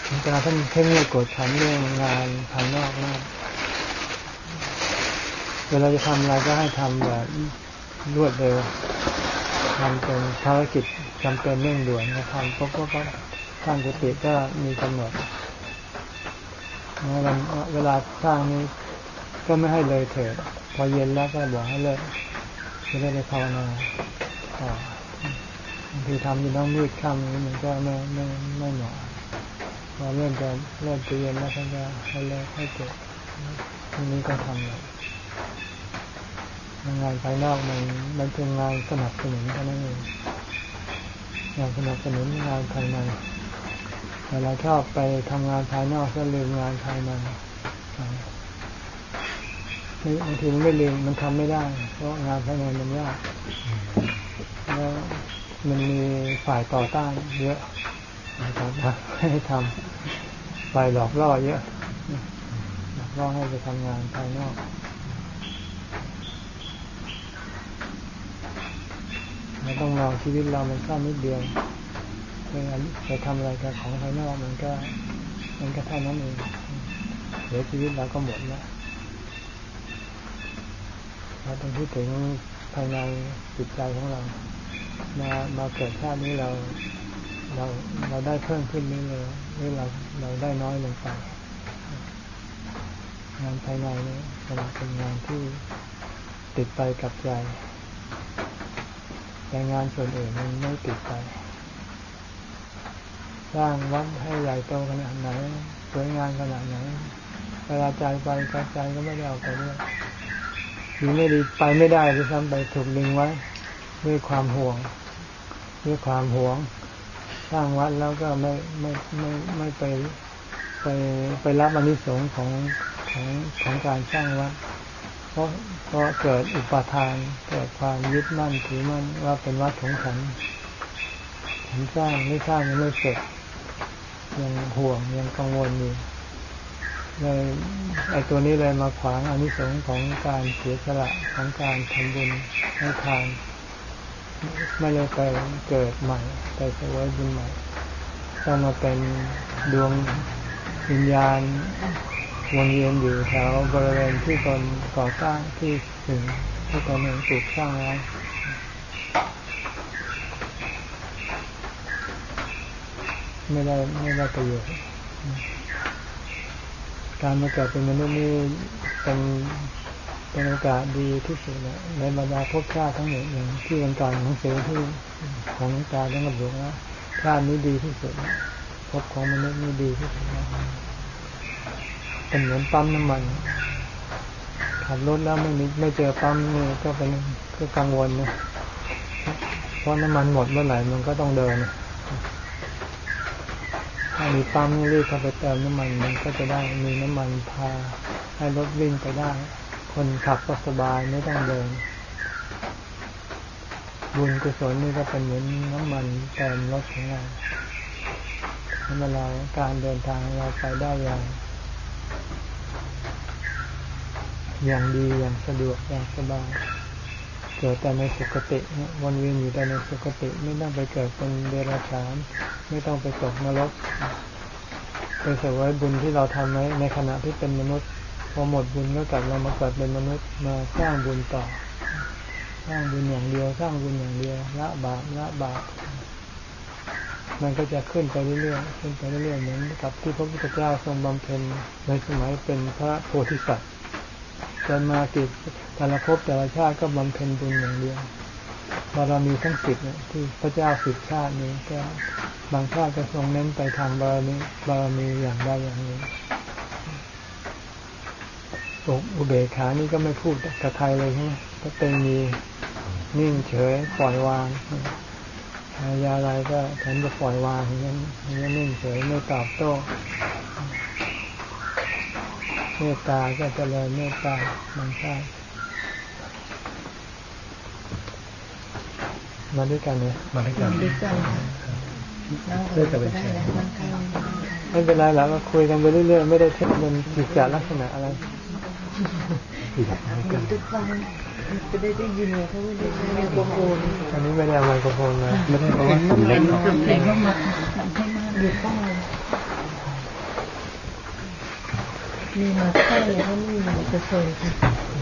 ท่านเพ่งเรื่องกดขันเรื่องงานภายนอกมากเวลาจะทำอะไรก็ให้ทำแบบรวดเร็วทำเป็นภารกิจจำเป็นเร่งด่วนก็ทำก็สร้างกุฏิก็มีกำหนดเวลาสร้างนี้ก็ไม่ให้เลยเถิดพอเย็นแล้วก็บอกให้เลิกจะได้ไปภาวนาบางทีทำอยู่ต้องมืดค่ำนี้มันก็ไม่เหมาะพอเริ่มจะเย็นแล้วก็จะให้เลิกให้เกิดทีนี้ก็ทำเลยงานภายนอกมันเป็นงานสนับสนุนเท่านั้นเองงานสนับสนุนงานภายในแต่เราชอบไปทำงานภายนอกก็ลืมงานภายในบางทีมันไม่ลืมมันทำไม่ได้เพราะงานภายในมันยากแล้วมันมีฝ่ายต่อต้านเยอะนะครับให้ทำฝ่ายหลอกล่อเยอะหลอกล่อให้ไปทำงานภายนอกเราต้องมองชีวิตเรามันสั้นนิดเดียวไปทำอะไรกับของภายนอกมันก็เท่านั้นเองเดี๋ยวชีวิตเราก็หมดแล้วเราต้องคิดถึงภายในจิตใจของเรามาเกิดชาตินี้เราได้เพิ่มขึ้นนี้เลยหรือเราได้น้อยลงไปงานภายในนี้เป็นงานที่ติดไปกับใจแต่งานส่วนอื่นมันไม่ติดไปสร้างวัดให้ใหญ่โตขนาดไหนสวยงามขนาดไหนเวลาใจไปใจก็ไม่ได้เอาไปด้วยดีไม่ดีไปไม่ได้ที่ทำไปถูกดึงไว้ด้วยความห่วงสร้างวัดแล้วก็ไม่ไปรับอานิสงส์ของการสร้างวัดเพราะเกิดอุปาทานเกิดความยึดมั่นถือมั่นว่าเป็นวัดของฉันสร้างไม่สร้างยังไม่เสร็จยังห่วงยังกังวลอยู่เลยไอ้ตัวนี้เลยมาขวางอานิสงส์ของการเสียสละของการทำบุญให้ทานไม่เลยไปเกิดใหม่ไปเสวยบุญใหม่ต้องมาเป็นดวงวิญญาณวนเวียนอยู่แถวบริเวณที่ตนก่อสร้างที่ถึงที่ตนเองปลูกสร้างไว้ไม่ได้ประโยชน์การมาเกิดเป็นมนุษย์นี่เป็นโอกาสดีที่สุดในบรรดาภพชาติทั้งหมดอย่างที่ก่อนของเสือที่ของหลวงตาได้กำหนดว่าชาตินี้ดีที่สุดภพของมนุษย์นี่ดีที่สุดเป็นเหมือนปั๊มน้ำมันขับรถแล้วไม่เจอปั๊มนี่ก็กังวลนะเพราะน้ำมันหมดเมื่อไหร่มันก็ต้องเดินถ้ามีปั๊มรีบเข้าไปเติมน้ำมันมันก็จะได้มีน้ำมันพาให้รถวิ่งไปได้คนขับก็สบายไม่ต้องเดินบุญกุศลนี่ก็เป็นเหมือนน้ำมันเติมรถของเราทำให้เราการเดินทางเราไปได้อย่างดีอย่างสะดวกอย่างสบายเกิดแต่ในสุคติวนเวียนอยู่แต่ในสุคติไม่ต้องไปเกิดเป็นเดรัจฉานไม่ต้องไปตกนรกไปเสวยบุญที่เราทำไว้ในขณะที่เป็นมนุษย์พอหมดบุญก็กลับเรามาเกิดเป็นมนุษย์มาสร้างบุญต่อสร้างบุญอย่างเดียวสร้างบุญอย่างเดียวละบาปมันก็จะขึ้นไปเรื่อยๆขึ้นไปเรื่อยๆเหมือนกับที่พระพุทธเจ้าทรงบำเพ็ญในสมัยเป็นพระโพธิสัตว์จนมากิจแต่ละภพแต่ละชาติก็บำเพ็ญบุญอย่างเดียวบารมีทั้ง10เนี่ยที่พระเจ้า10ชาตินี้ก็บางชาติก็ทรงเน้นไปทางบารมีอย่างใดอย่างหนึ่งอุเบกขานี่ก็ไม่พูดกับใครเลยใช่ไหมก็เป็นมีนิ่งเฉยปล่อยวางยาอะไรก็ฉันจะปล่อยวางอย่างนี้นิ่งเฉยไม่ตอบโต้เมตตาก็เจริญเมตตาบางชาติมาด้วยกันเนี่ยมาด้วยกันเรื่อยๆไม่เป็นไรหรอกก็คุยกันไปเรื่อยๆไม่ได้เทคมันกิจลักษณะอะไรทุกฟังจะได้ยินเขาไม่ได้ใช้ไมโครโฟนอันนี้ไม่ได้เอาไมโครโฟนมาไม่ได้เพราะว่าสุ่มเล็กก็มาทำให้มากหยุดต้องมีมาใกล้แล้วก็ไม่มีจะเคยค่ะ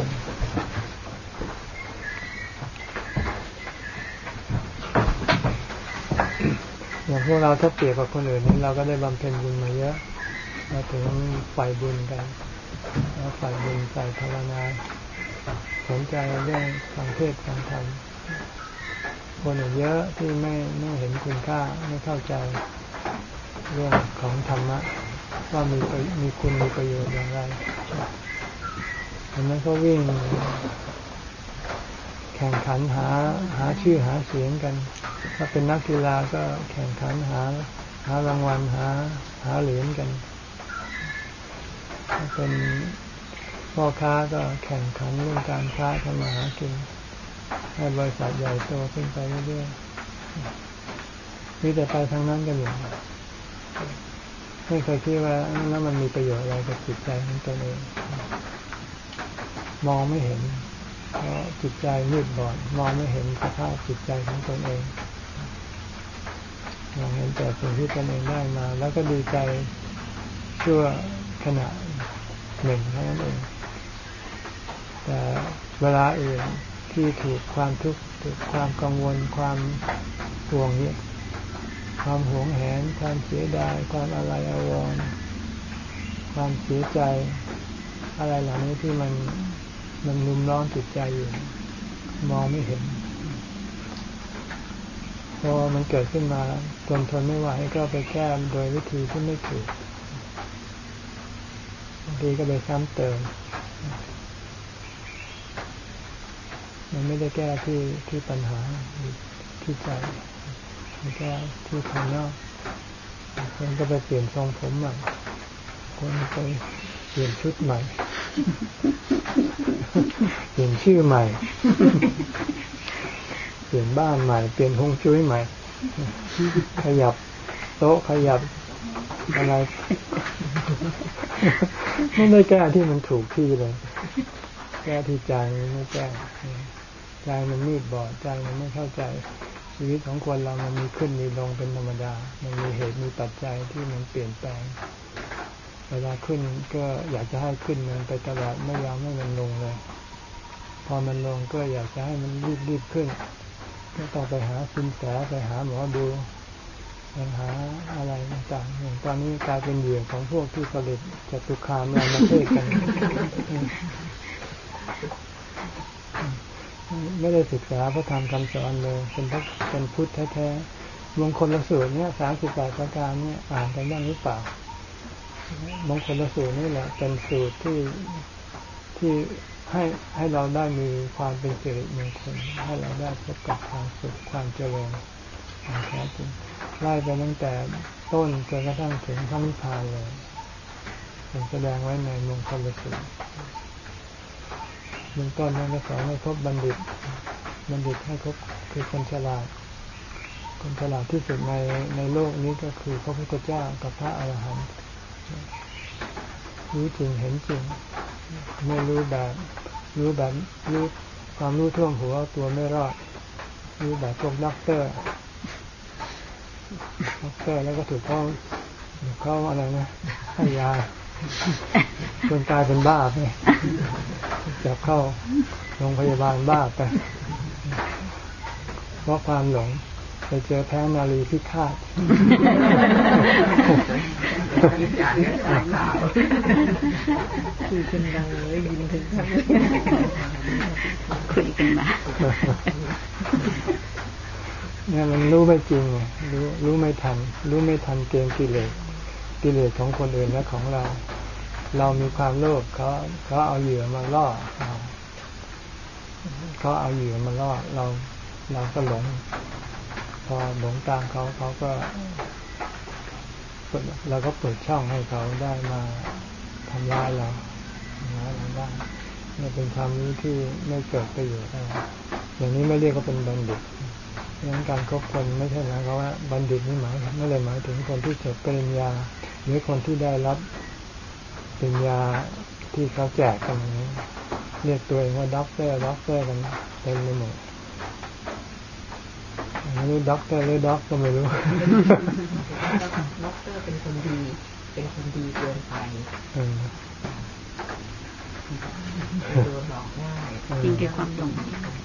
อย่างพวกเราถ้าเปรียบกับคนอื่นนี่เราก็ได้บำเพ็ญบุญมาเยอะเราถึงฝ่ายบุญกันแล้วฝ่ายบุญฝ่ายภาวนาสนใจเรื่องฟังเทศน์ฟังธรรมคนอื่นเยอะที่ไม่เห็นคุณค่าไม่เข้าใจเรื่องของธรรมะว่ามีคุณมีประโยชน์อย่างไรดังนั้นก็วิ่งแข่งขันหาชื่อหาเสียงกันถ้าเป็นนักกีฬาก็แข่งขันหารางวัลหาเหรียญกันถ้าเป็นพ่อค้าก็แข่งขันเรื่องการค้าทำมาหากินให้บริษัทใหญ่โตขึ้นไปเรื่อยๆมีแต่ไปทางนั้นกันอยู่ไม่เคยคิดว่าแล้วมันมีประโยชน์อะไรกับจิตใจของตนเองมองไม่เห็นเพราะจิตใจมืดบอดมองไม่เห็นสภาพจิตใจของตนเองมองเห็นแต่สิ่งที่ตนเองได้มาแล้วก็ดีใจชั่วขณะหนึ่งเท่านั้นเองแต่เวลาอื่นที่ถูกความทุกข์ถูกความกังวลความห่วงเนี่ยความหวงแหนความเสียดายความอะไรอาวรณ์ความเสียใจอะไรเหล่านี้ที่มันรุมร้อนจิตใจอยู่มองไม่เห็นพอมันเกิดขึ้นมาจนทนไม่ไหวก็ไปแก้โดยวิธีที่ไม่ถูกบางทีก็ไปซ้ำเติมมันไม่ได้แก้ที่ปัญหาที่ใจมันแก้ที่ภายนอกคนก็ไปเปลี่ยนทรงผมใหม่คนไปเปลี่ยนชุดใหม่เปลี่ยนชื่อใหม่เปลี่ยนบ้านใหม่เปลี่ยนฮวงจุ้ยใหม่ขยับโต๊ะขยับอะไรไม่ได้แก้ที่มันถูกที่เลยแก้ที่ใจไม่แก้ใจมันมืดบอดใจมันไม่เข้าใจชีวิตของคนเรามันมีขึ้นมีลงเป็นธรรมดามันมีเหตุมีปัจจัยที่มันเปลี่ยนแปลงเวลาขึ้นก็อยากจะให้ขึ้นมันไปตลอดไม่ยอมให้มันลงเลยพอมันลงก็อยากจะให้มันรีบขึ้นก็ต้องไปหาสินแสไปหาหมอดูไปหาอะไรต่างๆอย่างตอนนี้กลายเป็นเหยื่อของพวกที่ผลิตจตุคามรามเทศกันไม่ได้ศึกษาพระธรรมคำสอนเลยเป็นพุทธแท้ๆมงคลสูตรเนี่ย38ประการเนี่ยอ่านกันบ้างหรือเปล่ามงคลสูตรนี่แหละเป็นสูตรที่ให้เราได้มีความเป็นสิริมงคลให้เราได้พบกับความสุขความเจริญอย่างแท้จริงไล่ไปตั้งแต่ต้นจนกระทั่งถึงพระนิพพานเลยผมแสดงไว้ในมงคลสูตรเบื้องต้นนั้นก็สอนให้พบบัณฑิตให้พบคือคนฉลาดที่สุดในโลกนี้ก็คือพระพุทธเจ้ากับพระอรหันต์รู้จริงเห็นจริงไม่รู้ความรู้ท่วมหัวตัวไม่รอดรู้แบบพวกด็อกเตอร์แล้วก็ถูกเขาอะไรนะให้ยาจนกลายเป็นบ้าไปจับเข้าโรงพยาบาลบ้าไปเพราะความหลงไปเจอแพ้นารีพิฆาตคุยกันดังเลยยินถึงกันคุยกันมาเนี่ยมันรู้ไม่จริงไงรู้ไม่ทันเกมกิเลสของคนอื่นและของเรามีความโลภเขาเอาเหยื่อมาล่อเราก็หลงพอหลงตามเขาก็เราก็เปิดช่องให้เขาได้มาทำร้ายเราได้นี่เป็นความรู้ที่ไม่เกิดประโยชน์อะไรอย่างนี้ไม่เรียกว่าเป็นบัณฑิตดังนั้นการคบคนไม่ใช่หมายความว่าบัณฑิตนี่ไม่เลยหมายถึงคนที่จบปริญญาหรือคนที่ได้รับปริญญาที่เขาแจกกันอย่างนี้เรียกตัวเองว่าด็อกเตอร์กันเต็มไปหมดไม่รู้ด็อกเตอร์หรือด็อกก็ไม่รู้ด็อกเตอร์เป็นคนดีเป็นคนดีเกินไปโดนหลอกง่ายจริงแก่ความหลง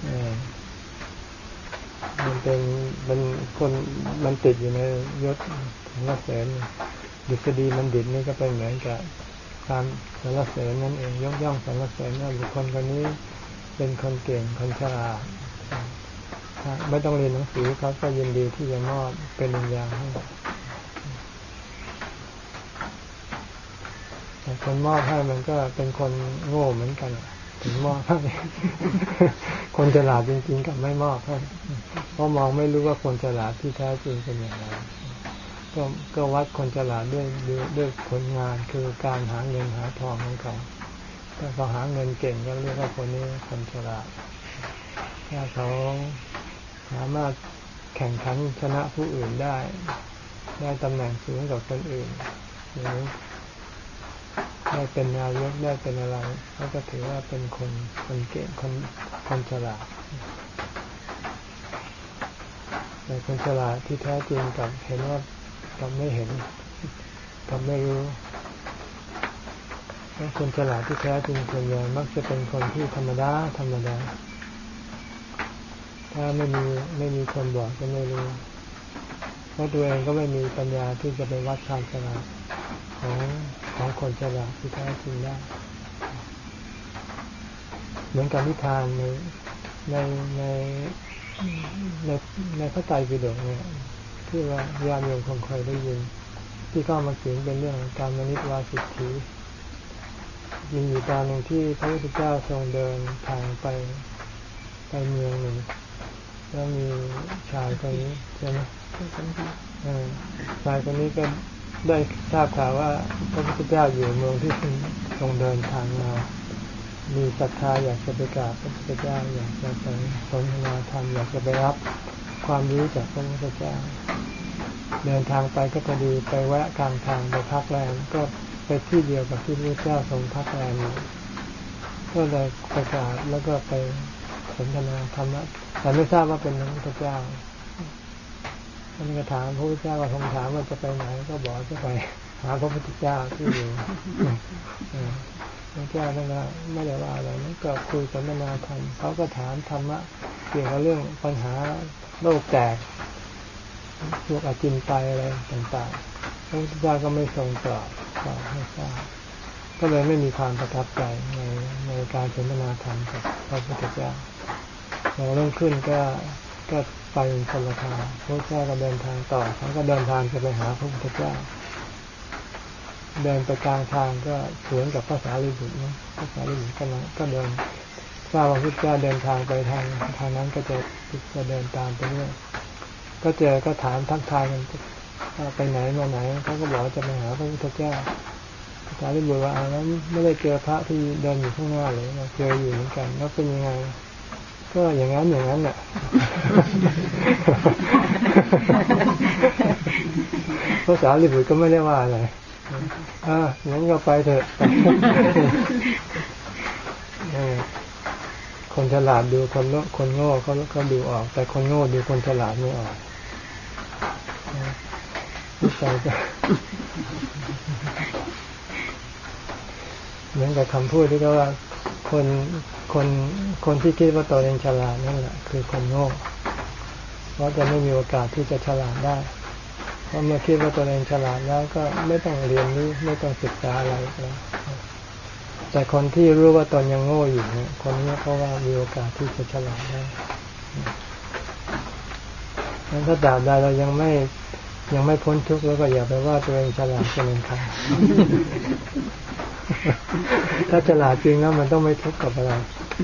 มันเป็นคนมันติดอยู่ในยศสรรเสริญดุษฎีบัณฑิตนี่ก็เป็นเหมือนกับการสรรเสริญนั่นเองยกย่องสรรเสริญว่าบุคคลคนนี้เป็นคนเก่งคนฉลาดไม่ต้องเรียนหนังสือเขาก็ยินดีที่จะมอบเป็นปริญญาให้แต่คนมอบให้มันก็เป็นคนโง่เหมือนกันถึงมอบให้คนฉลาดจริงๆกับไม่มอบให้เพราะมองไม่รู้ว่าคนฉลาดที่แท้จริงเป็นอย่างไรก็วัดคนฉลาดด้วยผลงานคือการหาเงินหาทองของเขาถ้าเขาหาเงินเก่งก็เรียกว่าคนนี้คนฉลาดถ้าเขาสามารถแข่งขันชนะผู้อื่นได้ตำแหน่งสูงกว่าคนอื่นหรือได้เป็นนายกได้เป็นอะไรเขาก็ถือว่าเป็นคนเก่งคนฉลาดแต่คนฉลาดที่แท้จริงกับเห็นว่ากับไม่เห็นกับไม่รู้แล้วคนฉลาดที่แท้จริงส่วนใหญ่มักจะเป็นคนที่ธรรมดาถ้าไม่มีคนบอกก็ไม่รู้เพราะตัวเองก็ไม่มีปัญญาที่จะไปวัดความฉลาดของคนฉลาดที่แท้จริงได้เหมือนกับนิทานในพระไตรปิฎกเนี่ยที่ว่าญาติโยมคงเคยได้ยินที่เข้ามาเขียนเป็นเรื่องการมนิทวาสิทธิมีอยู่ตอนหนึ่งที่พระพุทธเจ้าทรงเดินทางไปเมืองหนึ่งแล้วมีชายคนนี้ใช่ไหมชายคนนี้ก็ได้ทราบข่าวว่าพระพุทธเจ้าอยู่เมืองที่ทรงเดินทางมามีศรัทธาอยากจะไปกราบพระพุทธเจ้าอยากจะไปสนทนาธรรมอยากจะไปรับความรู้จากพระพุทธเจ้าเดินทางไปก็พอดีไปแวะกลางทางไปพักแรมก็ไปที่เดียวกับที่พระพุทธเจ้าทรงพักแรมอยู่ก็เลยไปกราบแล้วก็ไปสนทนาธรรมะแต่ไม่ทราบว่าเป็นพระพุทธเจ้าท่านก็ถามพระพุทธเจ้าว่าทรงถามว่าจะไปไหนก็บอกจะไปหาพระพุทธเจ้าที่อยู่พระเจ้าท่านก็ไม่ได้ว่าอะไรนั่นก็คุยสนทนาธรรมเขาก็ถามธรรมะเกี่ยวกับเรื่องปัญหาโลกแตกพวกอจินไตยอะไรต่างๆพระพุทธเจ้าก็ไม่ทรงตอบให้ทราบก็เลยไม่มีความประทับใจในการสนทนาธรรมกับพระพุทธเจ้าพอเริ่มขึ้นก็ไปคนละทางพระเจ้าก็เดินทางต่อเขาก็เดินทางจะไปหาพระพุทธเจ้าเดินไปกลางทางก็สวนกับพระสารีบุตรนะพระสารีบุตรก็เดินทราบว่าพระพุทธเจ้าเดินทางไปทางนั้นก็จะเดินตามไปเรื่อยก็เจอก็ถามทักทายกันไปไหนมาไหนเขาก็บอกจะไปหาพระพุทธเจ้าพระสารีบุตรว่าแล้วไม่ได้เจอพระที่เดินอยู่ข้างหน้าเลยเจออยู่เหมือนกันแล้วเป็นยังไงก็อย่างนั้นแหละพระสารีบุตรก็ไม่ได้ว่าอะไรงั้นก็ไปเถอะคนฉลาดดูคนโง่เขาดูออกแต่คนโง่ดูคนฉลาดไม่ออกนิสัยก็เหมือนกับคำพูดที่เขาว่าคนที่คิดว่าตัวเองฉลาดนั่นแหละคือคนโง่เพราะจะไม่มีโอกาสที่จะฉลาดได้เพราะเมื่อคิดว่าตัวเองฉลาดแล้วก็ไม่ต้องเรียนรู้ไม่ต้องศึกษาอะไรแล้วแต่คนที่รู้ว่าตนยังโง่อยู่เนี่ยคนนี้เพราะว่ามีโอกาสที่จะฉลาดได้งั้นถ้าตราบใดเรายังไม่พ้นทุกข์แล้วก็อย่าไปว่าตัวเองฉลาดเกินไปถ้าฉลาดจริงแล้วมันต้องไม่ทุกข์กับอะไร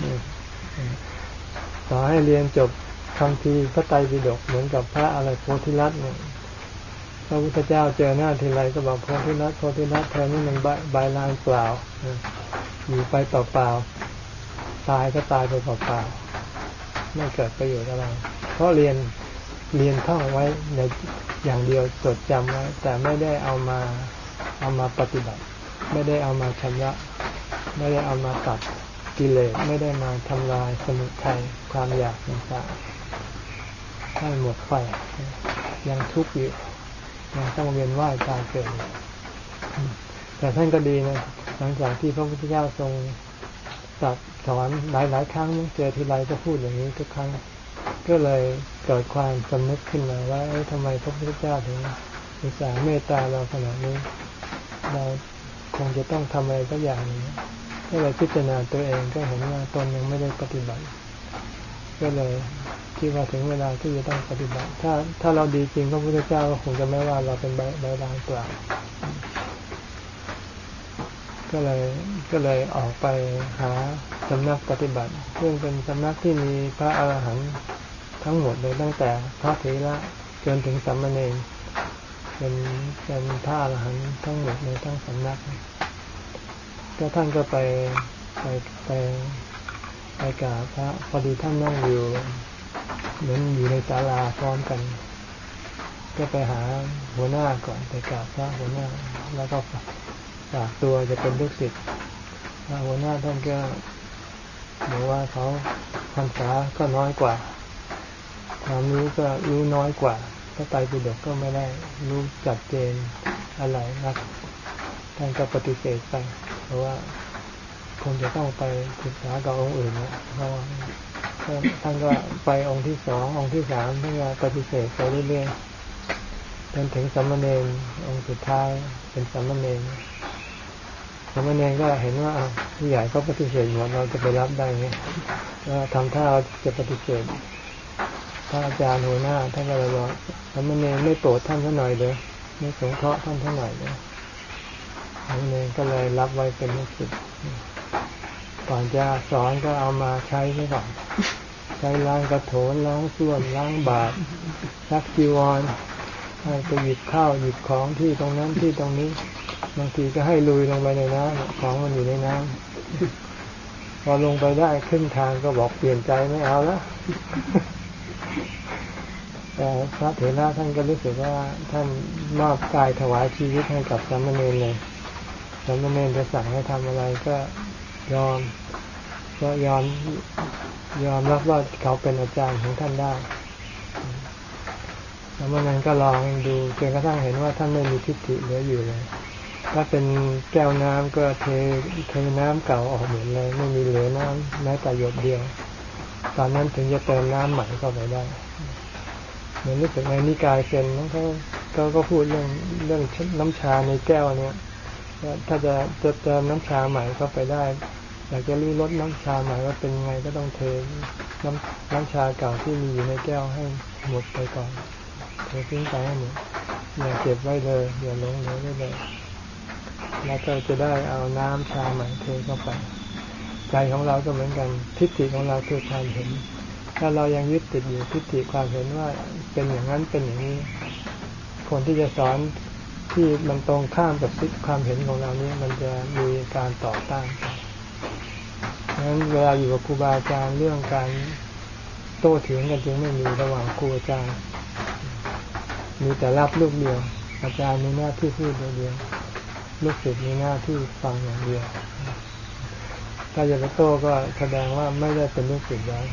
ต่อให้เรียนจบคำพีพระไตรปิฎกเหมือนกับพระอะไรโพธิลัตน์เนี่ยพระพุทธเจ้าเจอหน้าทีไรก็บอกโพธิลัตน์เธอนี่มันใบลานเปล่าอยู่ไปเปล่าตายก็ตายไปเปล่าไม่เกิดประโยชน์อะไรเพราะเรียนท่องไว้ในอย่างเดียวจดจำไว้แต่ไม่ได้เอามาปฏิบัติไม่ได้เอามาชำระไม่ได้เอามาตัดกิเลสไม่ได้มาทำลายสมุทัยความอยากต่างๆให้หมดไปยังทุกข์อยู่ยังต้องเวียนว่ายตายเกิดแต่ท่านก็ดีนะหลังจากที่พระพุทธเจ้าทรงตรัสสอนหลายๆครั้งเจอทีไรก็พูดอย่างนี้ทุกครั้งก็เลยเกิดความสำนึกขึ้นมาว่าทำไมพระพุทธเจ้าถึงอุตส่าห์เมตตาเราขนาดนี้เราคงจะต้องทำอะไรสักอย่างนึงก็เลยพิจารณาตัวเองก็เห็นว่าตนยังไม่ได้ปฏิบัติก็เลยคิดว่าถึงเวลาที่จะต้องปฏิบัติถ้าเราดีจริงพระพุทธเจ้าก็คงจะไม่ว่าเราเป็นใบลานเปล่าก็เลยออกไปหาสำนักปฏิบัติซึ่งเป็นสำนักที่มีพระอรหันต์ทั้งหมดเลยตั้งแต่พระเถระจนถึงสามเณรเป็นพระอรหันต์ทั้งหมดในทั้งสำนักก็ท่านก็ไปกราบพระพอดีท่านนั่งอยู่เหมือนอยู่ในศาลาพร้อมกันก็ไปหาหัวหน้าก่อนไปกราบพระหัวหน้าแล้วก็ฝากตัวจะเป็นลูกศิษย์หัวหน้าท่านก็บอกว่าเขาพรรษาก็น้อยกว่าความรู้ก็รู้น้อยกว่าพระไตรปิฎกก็ไม่ได้รู้จัดเจนอะไรนักท่านก็ปฏิเสธไปเพราะว่าคงจะต้องไปศึกษากับองค์อื่นนะเพราะว่าท่านก็ไปองค์ที่สององค์ที่สามท่านก็ปฏิเสธไปเรื่อยๆจนถึงสามเณรองค์สุดท้ายเป็นสามเณรก็เห็นว่าผู้ใหญ่ก็ปฏิเสธหมดเราจะไปรับได้ไงก็ทำท่าจะปฏิเสธพระอาจารย์หัวหน้าท่านก็เลยบอกสามเณรไม่โปรดท่านเท่าหน่อยเลยไม่สงเคราะห์ท่านเท่าหน่อยเลยสามเณรก็เลยรับไว้เป็นลูกศิษย์ก่อนจะสอนก็เอามาใช้ไว้ก่อนใช้ล้างกระโถนล้างส้วมล้างบาตรซักจีวรให้ไปหยิบข้าวหยิบของที่ตรงนั้นที่ตรงนี้บางทีก็ให้ลุยลงไปในน้ำของมันอยู่ในน้ำพอลงไปได้ครึ่งทางก็บอกเปลี่ยนใจไม่เอาแล้วแต่พระเถระท่านก็รู้สึกว่าท่านมอบกายถวายชีวิตให้กับสามเณรเลยสามเณรจะสั่งให้ทำอะไรก็ยอมรับว่าเขาเป็นอาจารย์ของท่านได้สามเณรก็ลองดูจนกระทั่งเห็นว่าท่านไม่มีทิฏฐิเหลืออยู่เลยถ้าเป็นแก้วน้ำก็เทน้ำเก่าออกหมดเลยไม่มีเหลือน้ำแม้แต่หยดเดียวตอนนั้นถึงจะเติมน้ำใหม่เข้าไปได้เหมือนรู้สึกในนิกายเซนเขาก็พูดเรื่องน้ำชาในแก้วเนี่ยถ้าจะเติมน้ำชาใหม่เข้าไปได้อยากจะรู้รสน้ำชาใหม่ว่าเป็นไงก็ต้องเทน้ำชาเก่าที่มีอยู่ในแก้วให้หมดไปก่อนเททิ้งไปให้หมดอย่าเก็บไว้เลยอย่าหลงเหลือไว้เลยแล้วก็จะได้เอาน้ำชาใหม่เทเข้าไปใจของเราก็เหมือนกันทิฏฐิของเราคือความเห็นถ้าเรายังยึดติดอยู่ทิฏฐิความเห็นว่าเป็นอย่างนั้นเป็นอย่างนี้คนที่จะสอนที่มันตรงข้ามกับความเห็นของเรานี้มันจะมีการต่อต้านดังนั้นเวลาอยู่กับครูบาอาจารย์เรื่องการโต้เถียงกันจึงไม่มีระหว่างครูอาจารย์มีแต่รับลูกเดียวอาจารย์มีหน้าที่พูดเดียวลูกศิษย์มีหน้าที่ฟังอย่างเดียวถ้าจะไปโต้ก็แสดงว่าไม่ได้เป็นลูกศิษย์แล้ว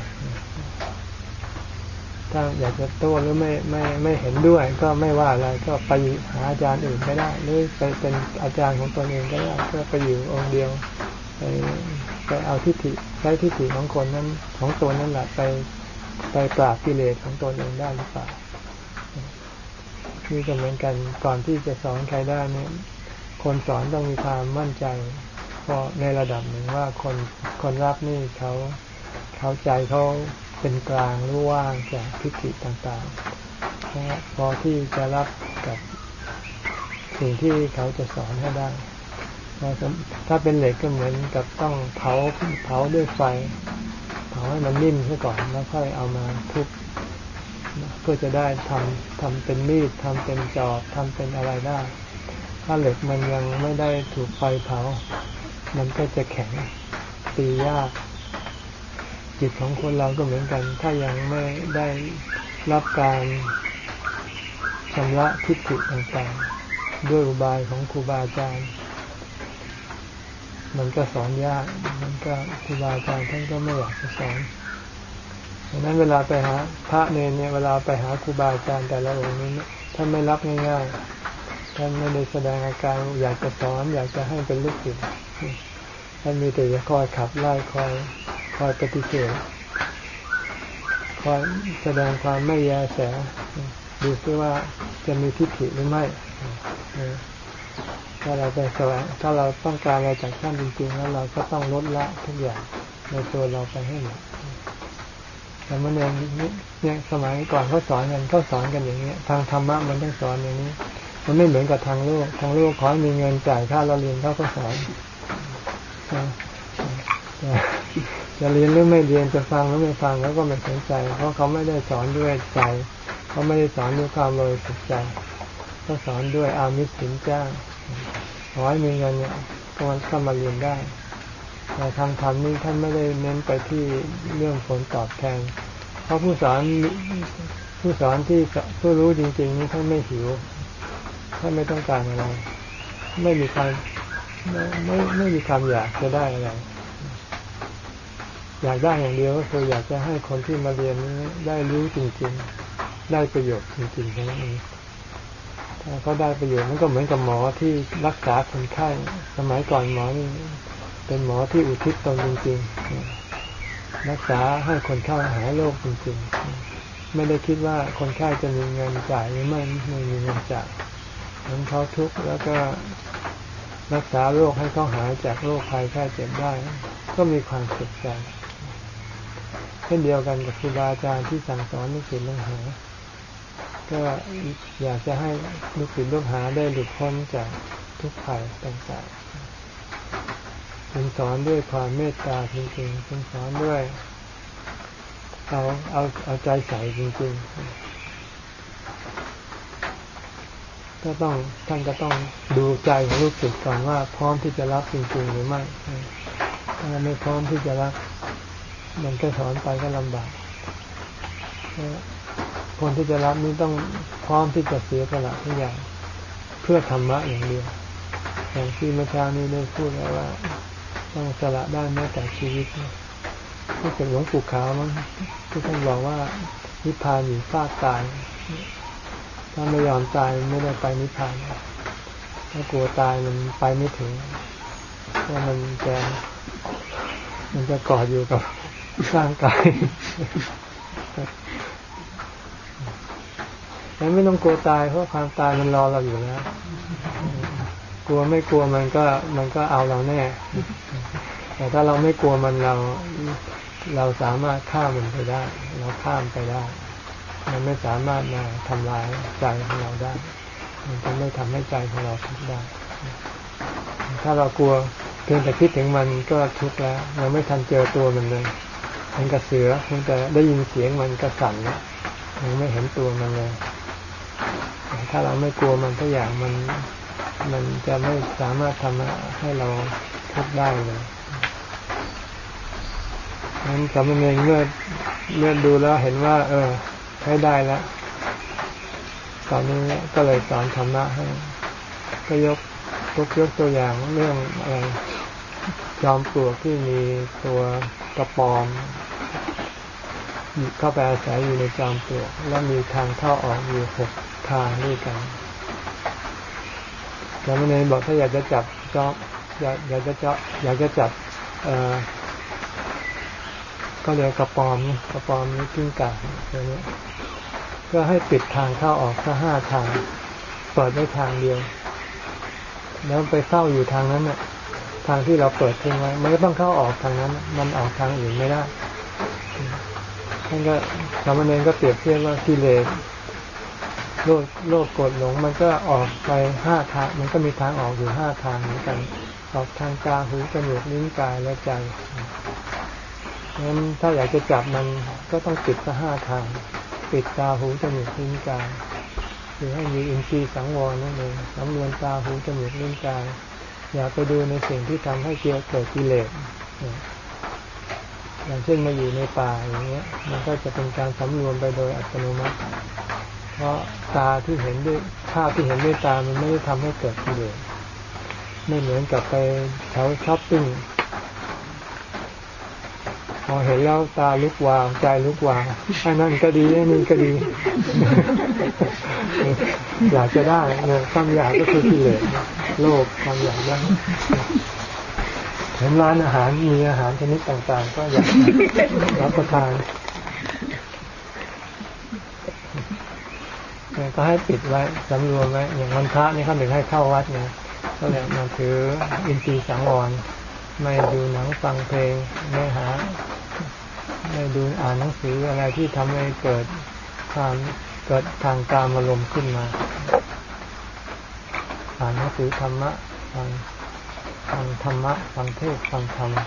ถ้าอยากจะโต้หรือไม่เห็นด้วยก็ไม่ว่าอะไรก็ไปหาอาจารย์อื่นก็ได้หรือไปเป็นอาจารย์ของตนเองก็ได้ก็ไปอยู่องค์เดียวไปเอาทิฏฐิใช้ทิฏฐิของคนนั้นของตัวนั้นแหละไปปราบกิเลสของตนเองได้หรือเปล่านี่ก็เหมือนกันก่อนที่จะสอนใครได้เนี่ยคนสอนต้องมีความมั่นใจพอในระดับหนึ่งว่าคนรับนี่เขาใจเขาเป็นกลางรู้ว่างจากทิฏฐิต่างๆพอที่จะรับกับสิ่งที่เขาจะสอนให้ได้ถ้าเป็นเหล็กก็เหมือนกับต้องเผาด้วยไฟเผาให้มันนิ่มซะก่อนแล้วค่อยเอามาทุบเพื่อจะได้ทำเป็นมีดทำเป็นจอบทำเป็นอะไรได้ถ้าเหล็กมันยังไม่ได้ถูกไฟเผามันก็จะแข็งตียากจิตของคนเราก็เหมือนกันถ้ายังไม่ได้รับการชำระทิฏฐิต่างๆด้วยอุบายของครูบาอาจารย์มันก็สอนยากมันก็ครูบาอาจารย์ท่านก็ไม่อยากจะสอนดังนั้นเวลาไปหาพระเนรเนี่ยเวลาไปหาครูบาอาจารย์แต่ละองค์นี้ท่านไม่รับง่ายๆท่านไม่ได้แสดงอาการอยากจะสอนอยากจะให้เป็นลูกศิษย์ท่านมีแต่จะคอยขับไล่คอยปฏิเสธคอยแสดงความไม่แยแสดูซิว่าจะมีทิฏฐิหรือไม่ถ้าเราไปแสวงถ้าเราต้องการอะไรจากท่านจริงๆแล้วเราก็ต้องลดละทุกอย่างในตัวเราไปให้หมดแต่เมื่อเนี่ยสมัยก่อนเขาสอนกันอย่างนี้ทางธรรมะมันต้องสอนอย่างนี้มันไม่เหมือนกับทางโลกขอให้มีเงินจ่ายค่าเราเรียนเขาก็สอนจะเรียนหรือไม่เรียนจะฟังหรือไม่ฟังเขาก็ไม่สนใจเพราะเขาไม่ได้สอนด้วยใจเขาไม่ได้สอนด้วยความบริสุทธิ์ใจเขาสอนด้วยอามิสสินจ้างขอให้มีเงินเนี่ยก็มาเรียนได้แต่ทางธรรมนี้ท่านไม่ได้เน้นไปที่เรื่องผลตอบแทนเพราะผู้สอนที่ผู้รู้จริงๆนี้ท่านไม่หิวท่านไม่ต้องการอะไรไม่มีความอยากจะได้อะไรอยากได้อย่างเดียวก็คืออยากจะให้คนที่มาเรียนนี้ได้รู้จริงๆได้ประโยชน์จริงๆแค่นั้นเองถ้าเขาได้ประโยชน์มันก็เหมือนกับหมอที่รักษาคนไข้สมัยก่อนหมอนี่เป็นหมอที่อุทิศตนจริงๆรักษาให้คนไข้หายโรคจริงๆไม่ได้คิดว่าคนไข้จะมีเงินจ่ายหรือไม่มีเงินจ่ายนั้นเขาทุกข์แล้วก็รักษาโรคให้เขาหายจากโรคภัยไข้เจ็บได้ก็มีความสุขใจเช่นเดียวกันกับครูบาอาจารย์ที่สั่งสอนลูกศิษย์ลูกหาก็อยากจะให้ลูกศิษย์ลูกหาได้หลุดพ้นจากทุกข์ภัยต่างๆจึงสอนด้วยความเมตตาจริงๆจึงสอนด้วยเอาใจใส่จริงๆท่านก็ต้องดูใจของลูกศิษย์ก่อนว่าพร้อมที่จะรับจริงๆหรือไม่ถ้าไม่พร้อมที่จะรับมันก็สอนไปก็ลำบากคนที่จะรับนี้ต้องพร้อมที่จะเสียสละทุกอย่างเพื่อธรรมะอย่างเดียวอย่างที่เมื่อเช้านี้ได้พูดแล้วว่าต้องสละได้แม้แต่ชีวิตที่เป็นหลวงปู่ขาวมั้งที่ท่านบอกว่านิพพานอยู่ฟากตายถ้าไม่ยอมตายไม่ได้ไปนิพพานถ้ากลัวตายมันไปไม่ถึงเพราะมันจะกอดอยู่กับร่างกายแต่ไม่ต้องกลัวตายเพราะความตายมันรอเราอยู่แล้วกลัวไม่กลัวมันก็เอาเราแน่แต่ถ้าเราไม่กลัวมันเราสามารถข้ามมันไปได้เราข้ามไปได้มันไม่สามารถมาทำลายใจของเราได้มันจะไม่ทำให้ใจของเราทุกข์ได้ถ้าเรากลัวเพียงแต่คิดถึงมันก็ทุกข์แล้วเราไม่ทันเจอตัวมันเลยมันกระเสือเพียงแต่ได้ยินเสียงมันก็สั่นแล้วยังไม่เห็นตัวมันเลยถ้าเราไม่กลัวมันทุกอย่างมันจะไม่สามารถทำให้เราทุกข์ได้เลยงั้นสามเณรเมื่อดูแล้วเห็นว่าใช้ได้แล้วตอนนี้ก็เลยสอนธรรมะให้ก็ยกตัวอย่างเรื่องอะไรจอมปลวกที่มีตัวกระปอมเข้าไปอาศัยอยู่ในจอมปลวกแล้วมีทางเข้าออกอยู่6 ทางด้วยกันสามเณรบอกถ้าอยากจะจับอยากจะจับก็เรียกกระปอมนี้กิ้งก่าตัวนี้ก็ให้ปิดทางเข้าออกแค่5 ทางเปิดได้ทางเดียวแล้วไปเฝ้าอยู่ทางนั้นน่ะทางที่เราเปิดทิ้งไว้มันก็ต้องเข้าออกทางนั้นมันออกทางอื่นไม่ได้ท่านก็สามเณรก็เปรียบเทียบว่ากิเลสโลภโกรธหลงมันก็ออกไป5 ทางมันก็มีทางออกอยู่5 ทางเหมือนกันออกทางตาหูจมูกลิ้นกายและใจงั้นถ้าอยากจะจับมันก็ต้องปิดซะ5 ทางปิดตาหูจมูกลิ้นกายคือให้มีอินทรีย์สังวรนั่นเองสำรวมตาหูจมูกลิ้นกายอย่าไปดูในสิ่งที่ทำให้เกิดกิเลสอย่างเช่นมาอยู่ในป่าอย่างเงี้ยมันก็จะเป็นการสำรวมไปโดยอัตโนมัติเพราะตาที่เห็นด้วยภาพที่เห็นด้วยตามันไม่ได้ทำให้เกิดกิเลสไม่เหมือนกับไปแถวช้อปปิ้งพอเห็นแล้วตาลุกวาวใจลุกวาวอันนั้นก็ดีอันนี้ก็ดี อยากจะได้เนี่ยความอยากก็คือกิเลสโลภความอยากได้เห็นร้านอาหารมีอาหารชนิดต่างๆก็อยากรับประทานก็ให้ปิดไว้สำรวมไว้อย่างวันพระนี่เขาถึงให้เข้าวัดเนี่ยก็เลยมาถืออินทรีย์สังวรไม่ดูหนังฟังเพลงไม่ดูอ่านหนังสืออะไรที่ทำให้เกิดทางกามอารมณ์ขึ้นมาอ่านหนังสือธรรมะฟังธรรมะฟังเทศน์ฟังธรรม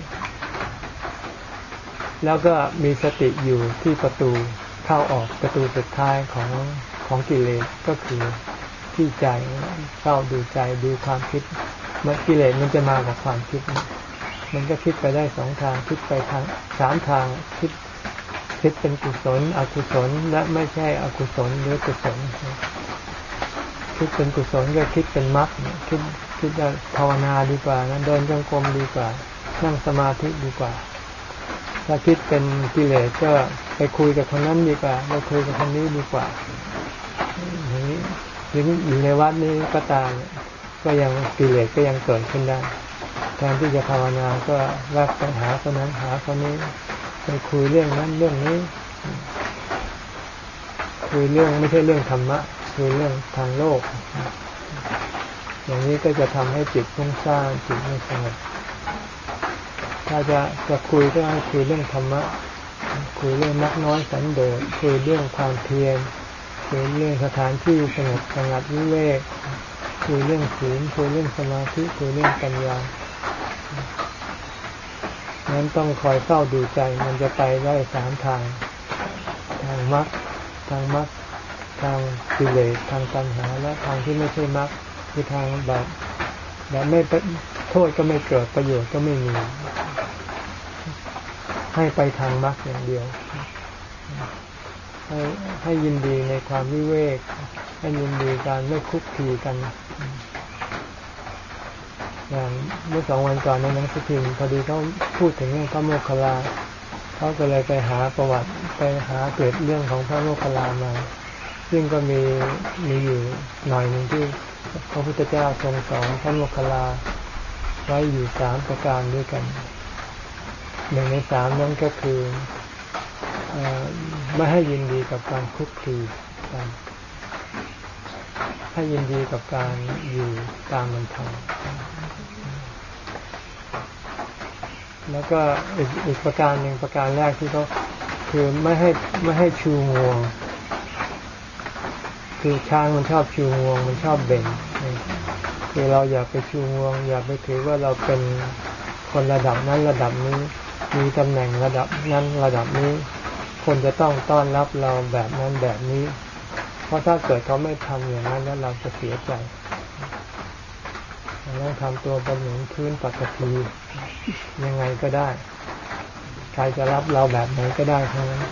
แล้วก็มีสติอยู่ที่ประตูเข้าออกประตูสุดท้ายของกิเลสก็คือที่ใจเข้าดูใจดูความคิดเมื่อกิเลสมันจะมากับความคิดมันก็คิดไปได้สองทางคิดไปทางสามทางคิดเป็นกุศลอกุศลและไม่ใช่อกุศลหรือกุศลคิดเป็นกุศลก็คิดเป็นมรรคคิดว่าภาวนาดีกว่านั้นเดินจงกรมดีกว่านั่งสมาธิดีกว่าถ้าคิดเป็นกิเลสก็ไปคุยกับคนนั้นดีกว่าไปคุยกับคนนี้ดีกว่าอย่างนี้อยู่ในวัดนี้ก็ตามก็ยังกิเลสก็ยังเกิดขึ้นได้แทนที่จะภาวนาก็แวะไปหาคนนั้นหาคนนี้ไปคุยเรื่องนั้นเรื่องนี้คุยเรื่องไม่ใช่เรื่องธรรมะคุยเรื่องทางโลกอย่างนี้ก็จะทำให้จิตฟุ้งซ่านจิตไม่สงบถ้าจะคุยก็ให้คุยเรื่องธรรมะคุยเรื่องนักน้อยสันโดษคุยเรื่องความเพียรคุยเรื่องสถานที่สงบสงัดวิเวกคุยเรื่องศีลคุยเรื่องสมาธิคุยเรื่องปัญญานั้นต้องคอยเฝ้าดูใจมันจะไปได้สามทางมรรคทางกิเลสทางตัณหาและทางที่ไม่ใช่มรรคคือทางแบบไม่โทษก็ไม่เกิดประโยชน์ก็ไม่มีให้ไปทางมรรคอย่างเดียวให้ยินดีในความวิเวกให้ยินดีการไม่คุกคีกันอย่างเมื่อ2 วันก่อนในหนังสือพิมพ์พอดีเขาพูดถึงเรื่องพระโมคคัลลาเขาก็เลยไปหาประวัติไปหาเกิดเรื่องของพระโมคคัลลามาซึ่งก็มีอยู่หน่อยหนึ่งที่พระพุทธเจ้าทรงสอนพระโมคคัลลาไว้อยู่3 ประการด้วยกัน1 ใน 3นั้นก็คือไม่ให้ยินดีกับการคุกคีกันให้ยินดีกับการอยู่ตามลำพังแล้วก็อีกประการหนึ่งประการแรกที่เขาคือไม่ให้ชูงวงคือช้างมันชอบชูงวงมันชอบเบ่งคือเราอย่าไปชูงวงอย่าไปถือว่าเราเป็นคนระดับนั้นระดับนี้มีตำแหน่งระดับนั้นระดับนี้คนจะต้องต้อนรับเราแบบนั้นแบบนี้เพราะถ้าเกิดเขาไม่ทำอย่างนั้นแล้วเราจะเสียใจเราต้องทำตัวเป็นเหมือนพื้นปกติยังไงก็ได้ใครจะรับเราแบบไหนก็ได้ทั้งนั้น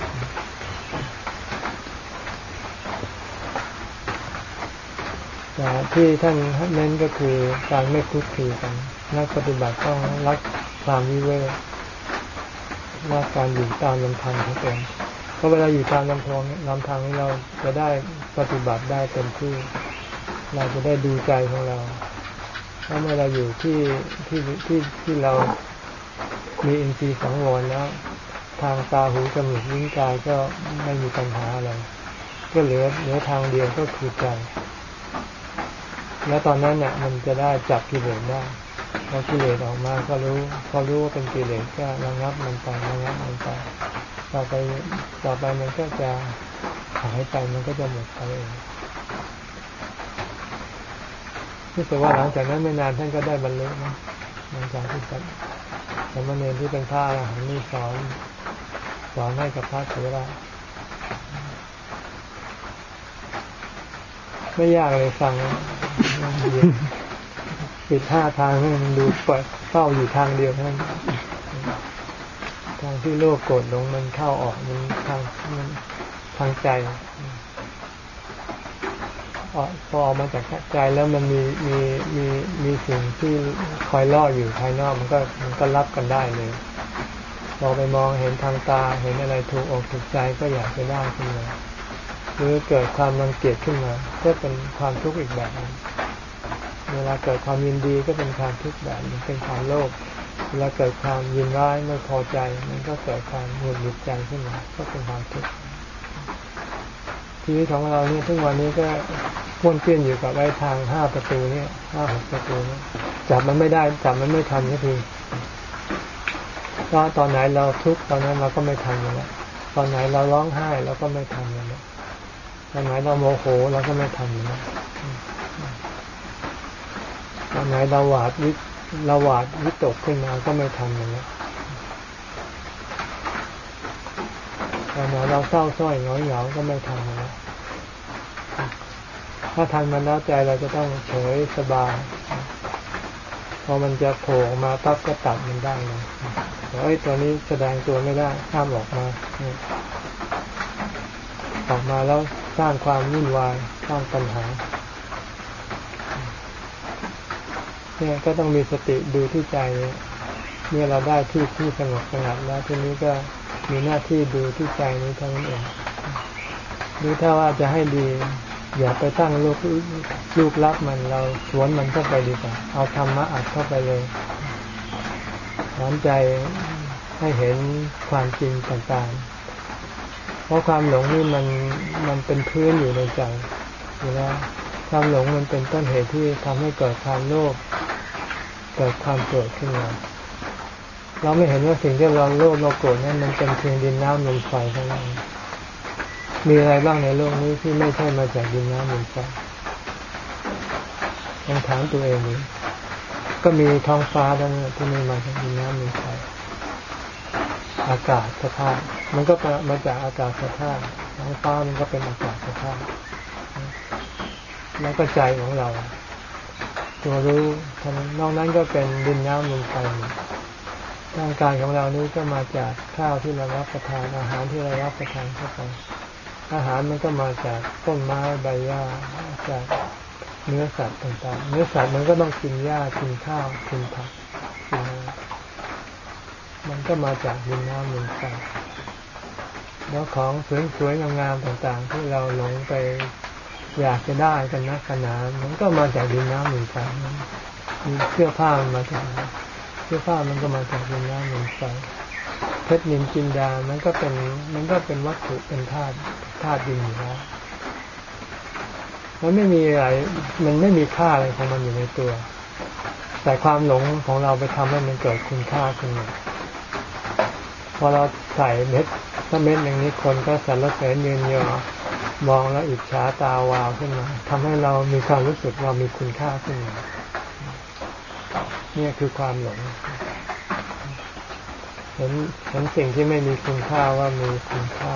แต่ที่ท่านเน้นก็คือการไม่คุกคีกันนักปฏิบัติต้องรักความวิเวกรักการอยู่ตามลำพังของตนเพราะเวลาอยู่ตามลำพังเราจะได้ปฏิบัติได้เต็มที่เราจะได้ดูใจของเราถ้าเมื่อเราอยู่ที่เรามีอินทรีย์สังวรแล้วทางตาหูจมูกลิ้นกายก็ไม่มีปัญหาอะไรก็เหลือทางเดียวก็คือใจแล้วตอนนั้นเนี่ยมันจะได้จับกิเลสได้พอกิเลสออกมาก็พอรู้ว่าเป็นกิเลสก็ระงับมันไปต่อไปมันก็จะหายไปมันก็จะหมดไปเองที่แต่ว่าหลังจากนั้นไม่นานท่านก็ได้บรรลุนะหลังจากที่สามเณรที่เป็นพระอรหันต์นี่สอนให้กับพระเถระไม่ยากเลยฟังปิด5 ทางให้มันดูเปิดเฝ้าอยู่ทางเดียวเท่านั้นทางที่โลภโกรธหลงมันเข้าออกมันทางใจพอออกมาจากใจแล้วมันมีสิ่งที่คอยล่ออยู่ภายนอกมันก็รับกันได้เลยพอไปมองเห็นทางตาเห็นอะไรถูกอกถูกใจก็อยากจะได้ขึ้นมาหรือเกิดความรังเกียจขึ้นมาก็เป็นความทุกข์อีกแบบนึงเวลาเกิดความยินดีก็เป็นความทุกข์แบบนึงเป็นความโลภเวลาเกิดความยินร้ายไม่พอใจมันก็เกิดความหงุดหงิดใจขึ้นมาก็เป็นความทุกข์ชีวิตของเราเนี่ยทุกวันนี้ก็ป้วนเปี้ยนอยู่กับไอ้ทาง5 ประตูเนี่ย5-6 ประตูเนี่ยจับมันไม่ได้จับมันไม่ทันสักทีเพราะตอนไหนเราทุกข์ตอนนั้นเราก็ไม่ทันมันแล้วตอนไหนเราร้องไห้เราก็ไม่ทันมันแล้วตอนไหนเราโมโหเราก็ไม่ทันมันแล้วตอนไหนเราหวาดวิตกขึ้นมาก็ไม่ทันมันแล้วตอนไหนเราเศร้าส้อยหงอยเหงาก็ไม่ทันมันแล้วถ้าทันมันแล้วใจเราจะต้องเฉยสบายพอมันจะโผล่ออกมาปั๊บก็ตัดมันได้เลยตัวนี้แสดงตัวไม่ได้ห้ามออกมาแล้วสร้างความวุ่นวายสร้างปัญหาเนี่ยก็ต้องมีสติดูที่ใจเมื่อเราได้ที่สงบสงัดแล้วทีนี้ก็มีหน้าที่ดูที่ใจนี้เท่านั้นเองหรือถ้าว่าจะให้ดีอย่าไปตั้งลูกรับมันเราสวนมันเข้าไปดีกว่าเอาธรรมะอัดเข้าไปเลยสอนใจให้เห็นความจริงต่างๆเพราะความหลงนี่มันเป็นพื้นอยู่ในใจอยู่แล้วความหลงมันเป็นต้นเหตุที่ทำให้เกิดความโลภเกิดความโกรธขึ้นมาเราไม่เห็นว่าสิ่งที่เราโลภเราโกรธนั้นมันเป็นเพียงดินน้ำลมไฟเท่านั้นมีอะไรบ้างในโลกนี้ที่ไม่ใช่มาจากดินน้ำลมไฟลองถามตัวเองดูก็มีท้องฟ้าทั้งนั้นที่ไม่มาจากดินน้ำลมไฟอากาศสภาพมันก็มาจากอากาศสภาพท้องฟ้ามันก็เป็นอากาศสภาพแล้วก็ใจของเราตัวรู้ทั้งนอกนั้นก็เป็นดินน้ำลมไฟร่างกายของเรานี้ก็มาจากข้าวที่เรารับประทานอาหารที่เรารับประทานเข้าไปอาหารมันก็มาจากต้นไม้ใบหญ้าจากเนื้อสัตว์ต่างๆเนื้อสัตว์มันก็ต้องกินหญ้ากินข้าวกินผักมันก็มาจากดินน้ำลมไฟแล้วของสวยๆงามๆต่างๆที่เราหลงไปอยากจะได้กันนักขนาดมันก็มาจากดินน้ำลมไฟมีเสื้อผ้ามันมาจากเสื้อผ้ามันก็มาจากดินน้ำลมไฟเพชรนิลจินดามันก็เป็นวัตถุเป็นธาตุดินอยู่แล้วมันไม่มีอะไรมันไม่มีค่าอะไรของมันอยู่ในตัวแต่ความหลงของเราไปทำให้มันเกิดคุณค่าขึ้นมาพอเราใส่เม็ดอย่างนี้คนก็สรรเสริญเยินยอมองแล้วอิจฉาตาวาวขึ้นมาทำให้เรามีความรู้สึกเรามีคุณค่าขึ้นมาเนี่ยคือความหลงเห็นสิ่งที่ไม่มีคุณค่าว่ามีคุณค่า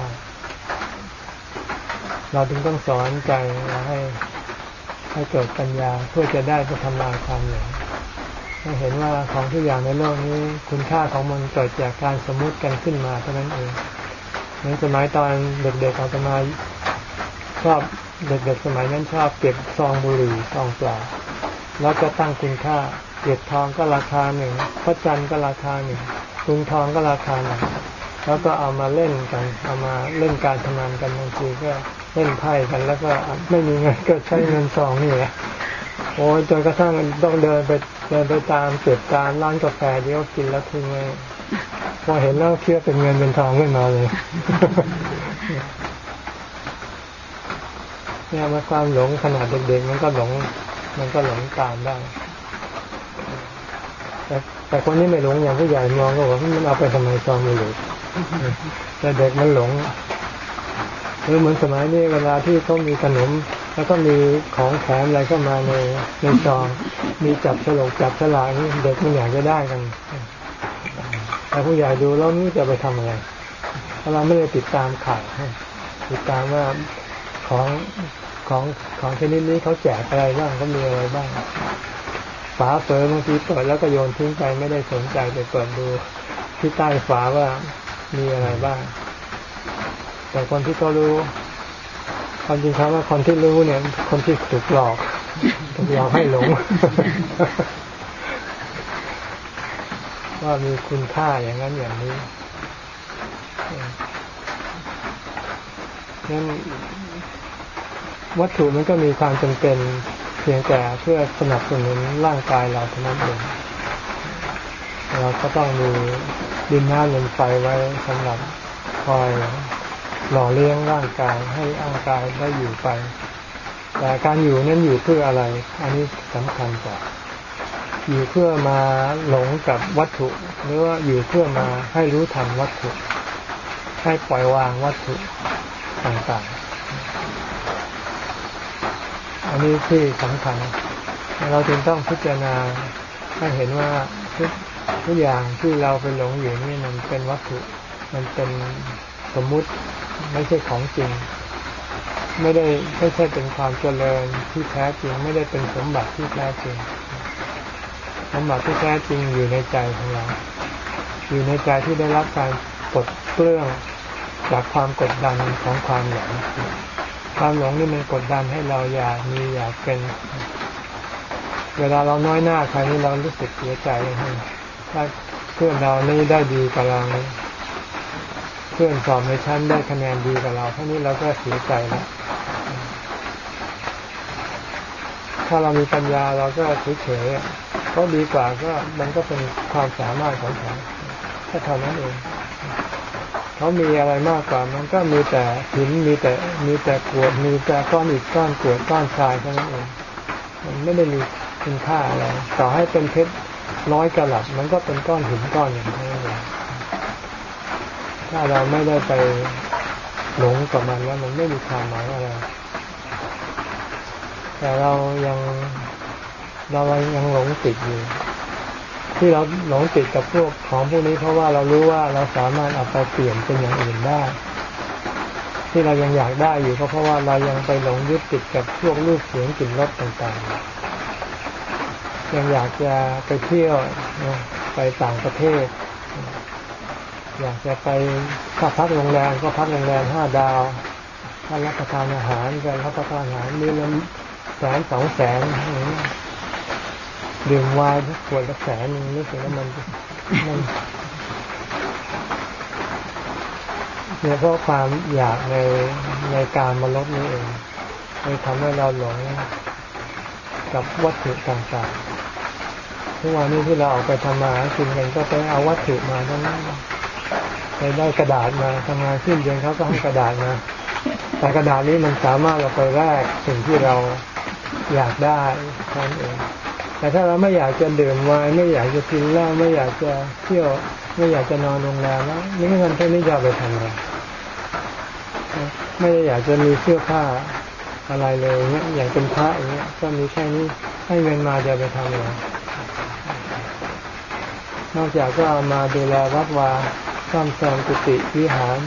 เราจึงต้องสอนใจเราให้เกิดปัญญาเพื่อจะได้ไปทำลายความหลงให้เห็นว่าของทุกอย่างในโลกนี้คุณค่าของมันเกิดจากการสมมุติกันขึ้นมาเท่านั้นเองในสมัยตอนเด็กๆอาตมาชอบเด็กๆสมัยนั้นชอบเก็บซองบุหรี่ซองเปล่าแล้วก็ตั้งคุณค่าเก็บทองก็ราคาหนึ่งพระจันทร์ก็ราคาหนึ่งตุงทองก็ราคาหนึ่งแล้วก็เอามาเล่นกันเอามาเล่นการพนันกันบางทีก็เล่นไพ่กันแล้วก็ไม่มีเงินก็ใช้เงินซองนี่แหละโอ้ยจนกระทั่งต้องเดินไปตามเก็บตามร้านกาแฟที่เขากินแล้วทิ้งไว้พอเห็นแล้วเชื่อเป็นเงินเป็นทองขึ้นมาเลยเนี่ยมาความหลงขนาดเด็กๆมันก็หลงตามได้แต่คนนี้ไม่หลงอย่างผู้ใหญ่มองก็บอกมันเอาไปทำไมซองไม่หลงแต่เด็กมันหลงหรือเหมือนสมัยนี้เวลาที่เขามีขนมแล้วก็มีของแถมอะไรเข้ามาในซองมีจับฉลากนี่เด็กมันอยากจะได้กันแต่ผู้ใหญ่ดูแล้วนี่จะไปทำอะไรเพราะเราไม่ได้ติดตามข่าวติดตามว่าของชนิดนี้เขาแจกอะไรบ้างเขามีอะไรบ้างฝาเปิดบางทีเปิดแล้วก็โยนทิ้งไปไม่ได้สนใจไปเปิดดูที่ใต้ฝาว่ามีอะไรบ้างแต่คนที่เขารู้ความจริงครับว่าคนที่รู้เนี่ยคนที่ถูกหลอกให้หลง ว่ามีคุณค่าอย่างนั้นอย่างนี้งั้นวัตถุมันก็มีความจำเป็นเพียงแต่เพื่อสนับสนุนร่างกายเราเท่านั้นเองเราก็ต้องมีดินน้ำลมไฟไว้สำหรับคอยหล่อเลี้ยงร่างกายให้ร่างกายได้อยู่ไปแต่การอยู่นั้นอยู่เพื่ออะไรอันนี้สำคัญกว่าอยู่เพื่อมาหลงกับวัตถุหรือว่าอยู่เพื่อมาให้รู้ทันวัตถุให้ปล่อยวางวัตถุต่างๆอันนี้ที่สำคัญเราจึงต้องพิจารณาให้เห็นว่าทุกอย่างที่เราไปหลงอยู่นี่มันเป็นวัตถุมันเป็นสมมุติไม่ใช่ของจริงไม่ใช่เป็นความเจริญที่แท้จริงไม่ได้เป็นสมบัติที่แท้จริงสมบัติที่แท้จริงอยู่ในใจของเราอยู่ในใจที่ได้รับการปลดเปลื้องจากความกดดันของความหลงความหลงนี่มันกดดันให้เราอยากมีอยากเป็นเวลาเราน้อยหน้าใครนี่เรารู้สึกเสียใจถ้าเพื่อนเรานี่ได้ดีกว่าเราเพื่อนสอบในชั้นได้คะแนนดีกว่าเราเท่านี้เราก็เสียใจแล้วถ้าเรามีปัญญาเราก็เฉยๆก็ดีกว่าก็มันก็เป็นความสามารถของเขาแค่เท่านั้นเองเขามีอะไรมากกว่ามันก็มีแต่หินมีแต่กรวดมีแต่ก้อนอิฐก้อนกรวดก้อนทรายเท่านั้นเองมันไม่ได้มีคุณค่าอะไรต่อให้เป็นเพชร100 กะรัตมันก็เป็นก้อนหินก้อนอย่างนั้นเองถ้าเราไม่ได้ไปหลงกับมันแล้วมันไม่มีความหมายอะไรแต่เรายังหลงติดอยู่ที่เราหลงติดกับพวกของพวกนี้เพราะว่าเรารู้ว่าเราสามารถเอาไปเปลี่ยนเป็นอย่างอื่นได้ที่เรายังอยากได้อยู่เพราะว่าเรายังไปหลงยึดติดกับพวกรูปเสียงกลิ่นรสต่างๆยังอยากจะไปเที่ยวไปต่างประเทศอยากจะไปถ้าพักโรงแรมก็พักโรงแรม5 ดาวถ้ารับประทานอาหารก็รับประทานอาหารมื้อละ100,000 200,000ดื่มไวน์ขวดละ100,000รู้สึกว่ามันเนี่ยเพราะความอยากในการมาลดนี้เองเลยทำให้เราหลงกับวัตถุต่างๆทุกวันนี้ที่เราออกไปทำมากินกันก็ไปเอาวัตถุมาทั้งนั้นไปได้กระดาษมาทำงานสิ้นเดือนเขาก็ให้กระดาษมาแต่กระดาษนี้มันสามารถเราไปแลกสิ่งที่เราอยากได้นั่นเองแต่ถ้าเราไม่อยากจะดื่มไวน์ไม่อยากจะกินเหล้าไม่อยากจะเที่ยวไม่อยากจะนอนโรงแรมแล้วนี่เงินแค่นี้จะไปทำอะไรไม่อยากจะมีเสื้อผ้าอะไรเลยเนี่ยอย่างเป็นพระอย่างเงี้ยก็มีแค่นี้ให้เงินมาจะไปทำอะไรนอกจากก็เอามาดูแลวัดวาซ่อมแซมกุฏิวิหาร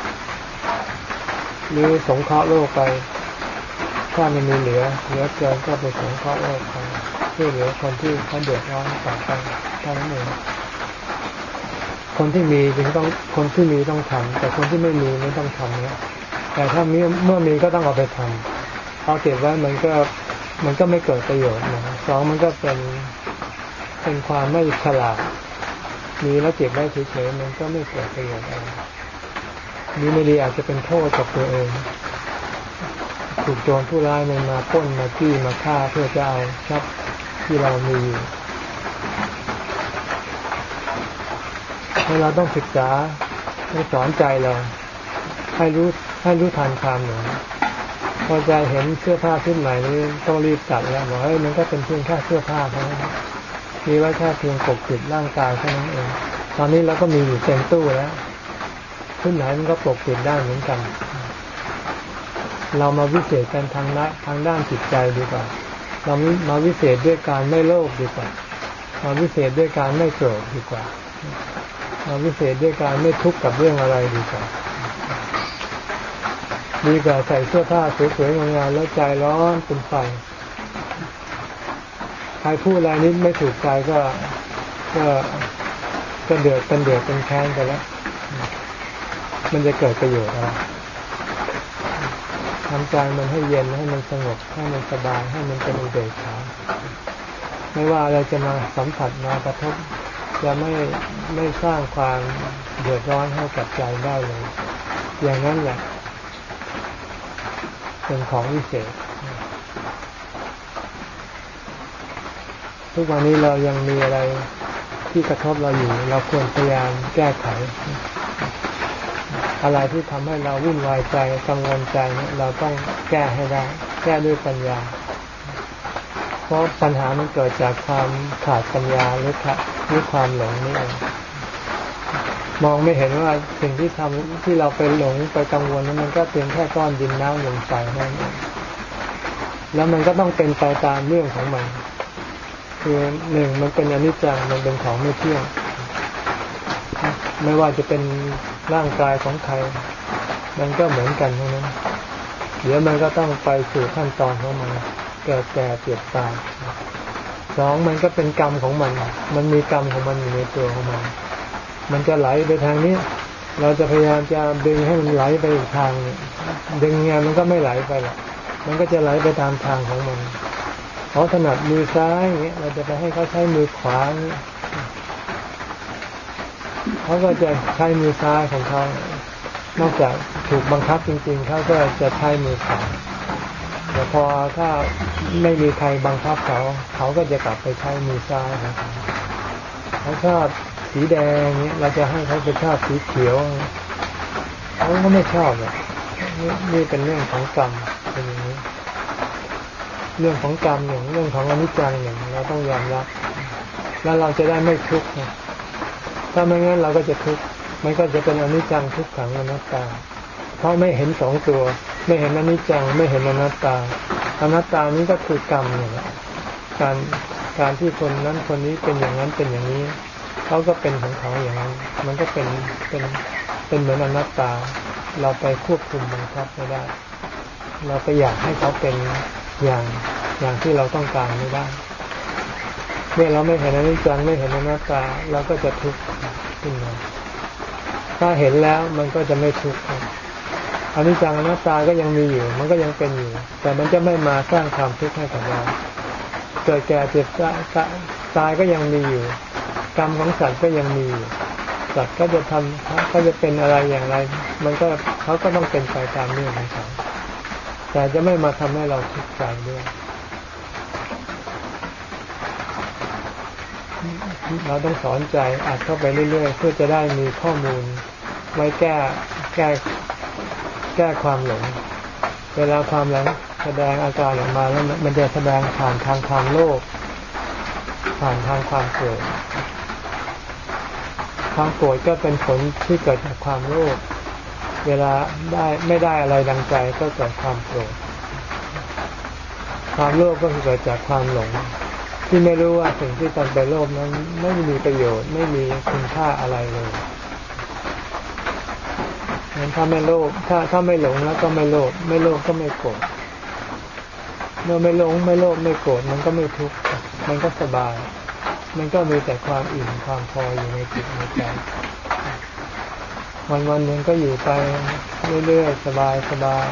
หรือสงเคราะห์โลกไปถ้ามันมีเหลือเกินก็ไปสงเคราะห์โลกไปช่วยเหลือคนที่เขาเดือดร้อนต่อไปเท่านั้นเองคนที่มีจึงต้องคนที่มีต้องทำแต่คนที่ไม่มีไม่ต้องทำเนี่ยแต่ถ้าเมื่อมีก็ต้องเอาไปทำเอาเก็บไว้มันก็ไม่เกิดประโยชน์นะสองมันก็เป็นความไม่ฉลาดมีแล้วเก็บไว้เฉยๆมันก็ไม่เกิดประโยชน์อะไรมีไม่ดีอาจจะเป็นโทษกับตัวเองถูกโจรผู้ร้ายมันมาปล้นมาจี้มาฆ่าเพื่อจะเอาทรัพย์ที่เรามีอยู่เราต้องศึกษาต้องสอนใจเราให้รู้ทันความหลงพอใจเห็นเสื้อผ้าชุดใหม่นี้ต้องรีบตัดแล้วบอกมันก็เป็นเพียงแค่เสื้อผ้าเท่านั้นมีไว้แค่เพียงปกปิดร่างกายเท่านั้นเองตอนนี้เราก็มีอยู่เต็มตู้แล้วชุดไหนมันก็ปกปิดได้เหมือนกันเรามาวิเศษกันทางด้านจิตใจดีกว่าเรามาวิเศษด้วยการไม่โลภดีกว่ามาวิเศษด้วยการไม่โกรธดีกว่ามาวิเศษด้วยการไม่ทุกข์กับเรื่องอะไรดีกว่าใส่เสื้อผ้าสวยๆงามๆแล้วใจร้อนเป็นไฟใครพูดอะไรนิดไม่ถูกใจก็เดือดเป็นแค้นกันแล้วมันจะเกิดประโยชน์อะไรทำใจมันให้เย็นให้มันสงบให้มันสบายให้มันเป็นอุเบกขาไม่ว่าอะไรจะมาสัมผัสมากระทบจะไม่สร้างความเดือดร้อนให้กับใจได้เลยอย่างนั้นแหละเป็นของวิเศษทุกวันนี้เรายังมีอะไรที่กระทบเราอยู่เราควรพยายามแก้ไขอะไรที่ทำให้เราวุ่นวายใจกังวลใจเนี่ยเราต้องแก้ให้ได้แก้ด้วยปัญญาเพราะปัญหามันเกิดจากความขาดปัญญาหรือความหลงนี่เองมองไม่เห็นว่าสิ่งที่ทำที่เราไปหลงไปกังวลนั้นมันก็เพียงแค่ก้อนดินน้ำลมไฟนั่นเองแล้วมันก็ต้องเป็นไปตามเรื่องของมันคือหนึ่งมันเป็นอนิจจังมันเป็นของไม่เที่ยงไม่ว่าจะเป็นร่างกายของใครมันก็เหมือนกันทั้งนั้นเดี๋ยวมันก็ต้องไปสู่ขั้นตอนของมันเกิดแก่เจ็บตายสองมันก็เป็นกรรมของมันมันมีกรรมของมันอยู่ในตัวของมันมันจะไหลไปทางนี้เราจะพยายามจะดึงให้มันไหลไปอีกทางนึงดึงไงมันก็ไม่ไหลไปหรอกมันก็จะไหลไปตามทางของมันเขาถนัดมือซ้ายอย่างเงี้ยเราจะไปให้เขาใช้มือขวาเขาก็จะใช้มือซ้ายของเขานอกจากถูกบังคับจริงๆเขาก็จะใช้มือขวาแต่พอถ้าไม่มีใครบังคับเขาก็จะกลับไปใช้มือซ้ายของเขาชอบสีแดงเนี้ยเราจะให้เขาไปชอบสีเขียวเขาก็ไม่ชอบเลยนี่เป็นเรื่องของกรรมเป็นอย่างนี้เรื่องของกรรมหนึ่งเรื่องของอนิจจังหนึ่งเราต้องยอมรับแล้วเราจะได้ไม่ทุกข์นะถ้าไม่งั้นเราก็จะทุกข์มันก็จะเป็นอนิจจังทุกขังอนัตตาเพราะไม่เห็นสองตัวไม่เห็นอนิจจังไม่เห็นอนัตตาอนัตตานี้ก็คือกรรมเนี่ยแหละการที่คนนั้นคนนี้เป็นอย่างนั้นเป็นอย่างนี้เขาก็เป็นของเขาอย่างนั้นมันก็เป็นเหมือนอนัตตาเราไปควบคุมบังคับไม่ได้เราไปอยากให้เขาเป็นอย่างที่เราต้องการไม่ได้เมื่อเราไม่เห็นอนิจจังไม่เห็นอนัตตาเราก็จะทุกข์ขึ้นมาถ้าเห็นแล้วมันก็จะไม่ทุกข์อนิจจังอนัตตาก็ยังมีอยู่มันก็ยังเป็นอยู่แต่มันจะไม่มาสร้างความทุกข์ให้กับเราเกิดแก่เจ็บตายก็ยังมีอยู่กรรมของสัตว์ก็ยังมีอยู่สัตว์ก็จะทำก็จะเป็นอะไรอย่างไรมันก็เขาก็ต้องเป็นไปตามเรื่องของเขาแต่จะไม่มาทำให้เราทุกข์ใจด้วยเราต้องสอนใจอัดเข้าไปเรื่อยๆเพื่อจะได้มีข้อมูลไว้แก้ความหลงเวลาความหลงแสดงอาการออกมาแล้วมันจะแสดงผ่านทางความโลภผ่านทางความโกรธความโกรธก็เป็นผลที่เกิดจากความโลภเวลาไม่ได้อะไรดังใจก็เกิดความโกรธความโลภก็เกิดจากความหลงที่ไม่รู้ว่าสิ่งที่ตนไปโลภนั้นไม่มีประโยชน์ไม่มีคุณค่าอะไรเลยงั้นถ้าไม่โลภถ้าไม่หลงแล้วก็ไม่โลภไม่โลภก็ไม่โกรธเมื่อไม่หลงไม่โลภไม่โกรธมันก็ไม่ทุกข์มันก็สบายมันก็มีแต่ความอิ่มความพออยู่ในจิตในใจวันๆนึงก็อยู่ไปเรื่อยๆสบาย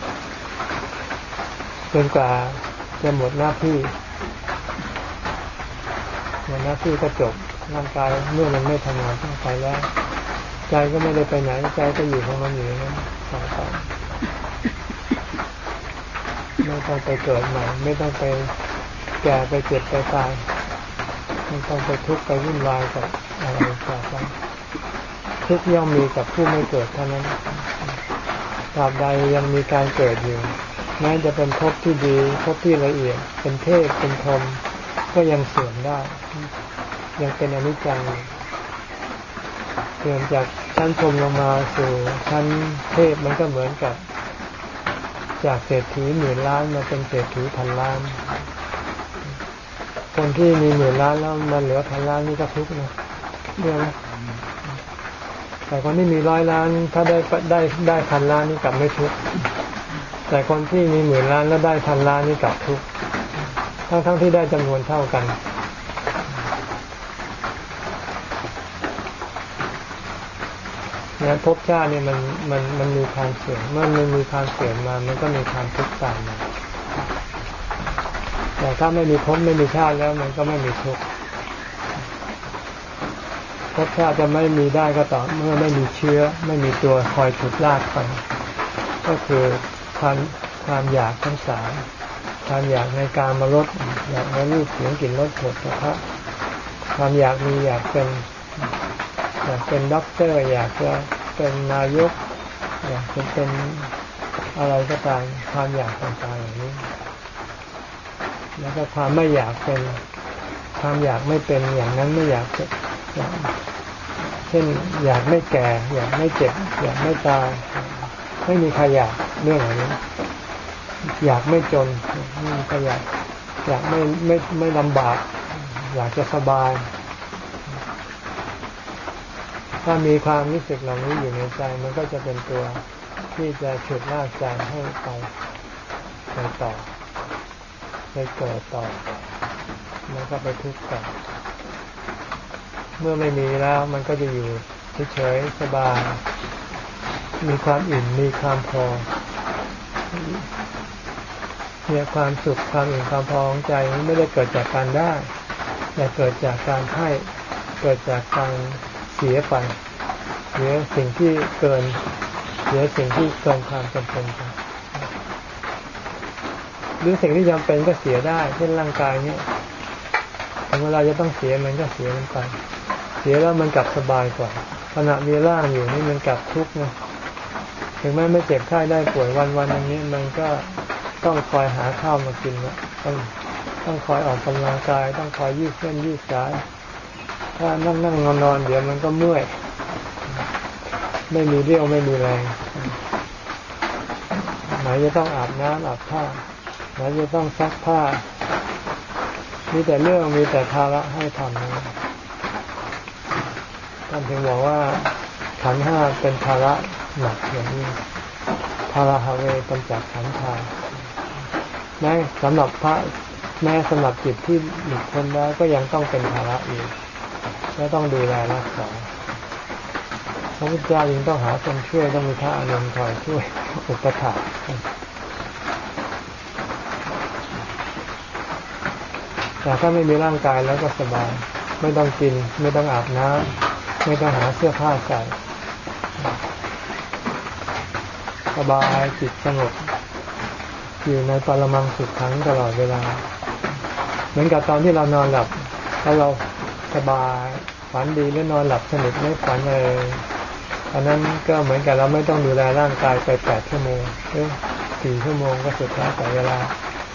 จนกว่าจะหมดหน้าที่ก็จบร่างกายเมื่อมันไม่ทำงานต้องไปแล้วใจก็ไม่ได้ไปไหนใจก็อยู่ของมันอยู่นั้นต่อไปไม่ต้องไปเกิดใหม่ไม่ต้องไปแก่ไปเจ็บไปตายไม่ต้องไปทุกข์ไปวุ่นวายกับอะไรต่อไปทุกข์ย่อมมีกับผู้ไม่เกิดเท่านั้นตราบใดยังมีการเกิดอยู่แม้จะเป็นภพที่ดีภพที่ละเอียดเป็นเทพเป็นพรหมก็ยังเสื่อมได้ยังเป็นอนิจจังเปลี่ยนจากชั้นพรหมลงมาสู่ชั้นเทพมันก็เหมือนกับจากเศรษฐีหมื่นล้านมาเป็นเศรษฐีพันล้านคนที่มีหมื่นล้านแล้วมันเหลือพันล้านนี่ก็ทุกข์นะเรื่องนะแต่คนที่มี100 ล้านถ้าได้พันล้านนี่กลับไม่ทุกข์แต่คนที่มีหมื่นล้านแล้วได้พันล้านนี่กลับทุกข์ทั้งที่ได้จำนวนเท่ากันเนี่ยภพชาติเนี่ยมันมีความเสื่อมเมื่อมันมีความเสื่อมมามันก็มีความทุกข์ตามมาแต่ถ้าไม่มีภพไม่มีชาติแล้วมันก็ไม่มีทุกข์ภพชาติจะไม่มีได้ก็ต่อเมื่อไม่มีเชื้อไม่มีตัวคอยฉุดลากไปก็คือความอยากทั้งสามความอยากในกามรสอยากในรูปเสียงกลิ่นรสโผฏฐัพพะความอยากมีอยากเป็นด็อกเตอร์อยากจะเป็นนายกอยากจะเป็นอะไรก็ตามความอยากต่างๆอย่างนี้แล้วก็ความไม่อยากเป็นความอยากไม่เป็นอย่างนั้นไม่อยากเช่นอยากไม่แก่อยากไม่เจ็บอยากไม่ตายไม่มีใครอยากเรื่องอย่างนี้อยากไม่จนไม่มีใครอยากไม่ลำบากอยากจะสบายถ้ามีความรู้สึกเหล่านี้อยู่ในใจมันก็จะเป็นตัวที่จะฉุดลากใจให้ไปต่อไปเกิดต่อแล้วก็ไปทุกข์ต่อเมื่อไม่มีแล้วมันก็จะอยู่เฉยๆสบายมีความอิ่มมีความพอเนี่ยความสุขความอิ่มความพอของใจนี้ไม่ได้เกิดจากการได้แต่เกิดจากการให้เกิดจากการเสียไปเสียสิ่งที่เกินความจำเป็นไปหรือสิ่งที่จำเป็นก็เสียได้เช่นร่างกายเนี่ยถึงเวลาจะต้องเสียมันก็เสียมันไปเสียแล้วมันกลับสบายกว่าขณะมีร่างอยู่นี่มันกลับทุกข์นะถึงแม้ไม่เจ็บไข้ได้ป่วยวันๆอย่างนี้มันก็ต้องคอยหาข้าวมากินนะต้องคอยออกกำลังกายต้องคอยยืดเส้นยืดสายถ้านั่งนอนเดี๋ยวมันก็เมื่อยไม่มีเรี่ยวไม่มีแรงไหนจะต้องอาบน้ำอาบผ้าไหนจะต้องซักผ้ามีแต่เรื่องมีแต่ภาระให้ทำนะท่านถึงบอกว่าขันธ์ห้าเป็นภาระหนักอย่างนี้ภาระหะเวปัญจขันธาแม้สำหรับพระแม้สำหรับจิตที่หลุดพ้นแล้วก็ยังต้องเป็นภาระอีกและต้องดูแลรักษาพระพุทธเจ้ายังต้องหาคนช่วยต้องมีพระอานนท์คอยช่วยอุปถัมภ์แต่ถ้าไม่มีร่างกายแล้วก็สบายไม่ต้องกินไม่ต้องอาบน้ำไม่ต้องหาเสื้อผ้าใส่สบายจิตสงบอยู่ในปรมังสุขขังตลอดเวลาเหมือนกับตอนที่เรานอนหลับแล้วเราสบายฝันดีแล้วนอนหลับสนิทไม่ฝันเลยอันนั้นก็เหมือนกับเราไม่ต้องดูแลร่างกายไป8 ชั่วโมงหรือ4 ชั่วโมงก็สุดแล้วแต่เวลา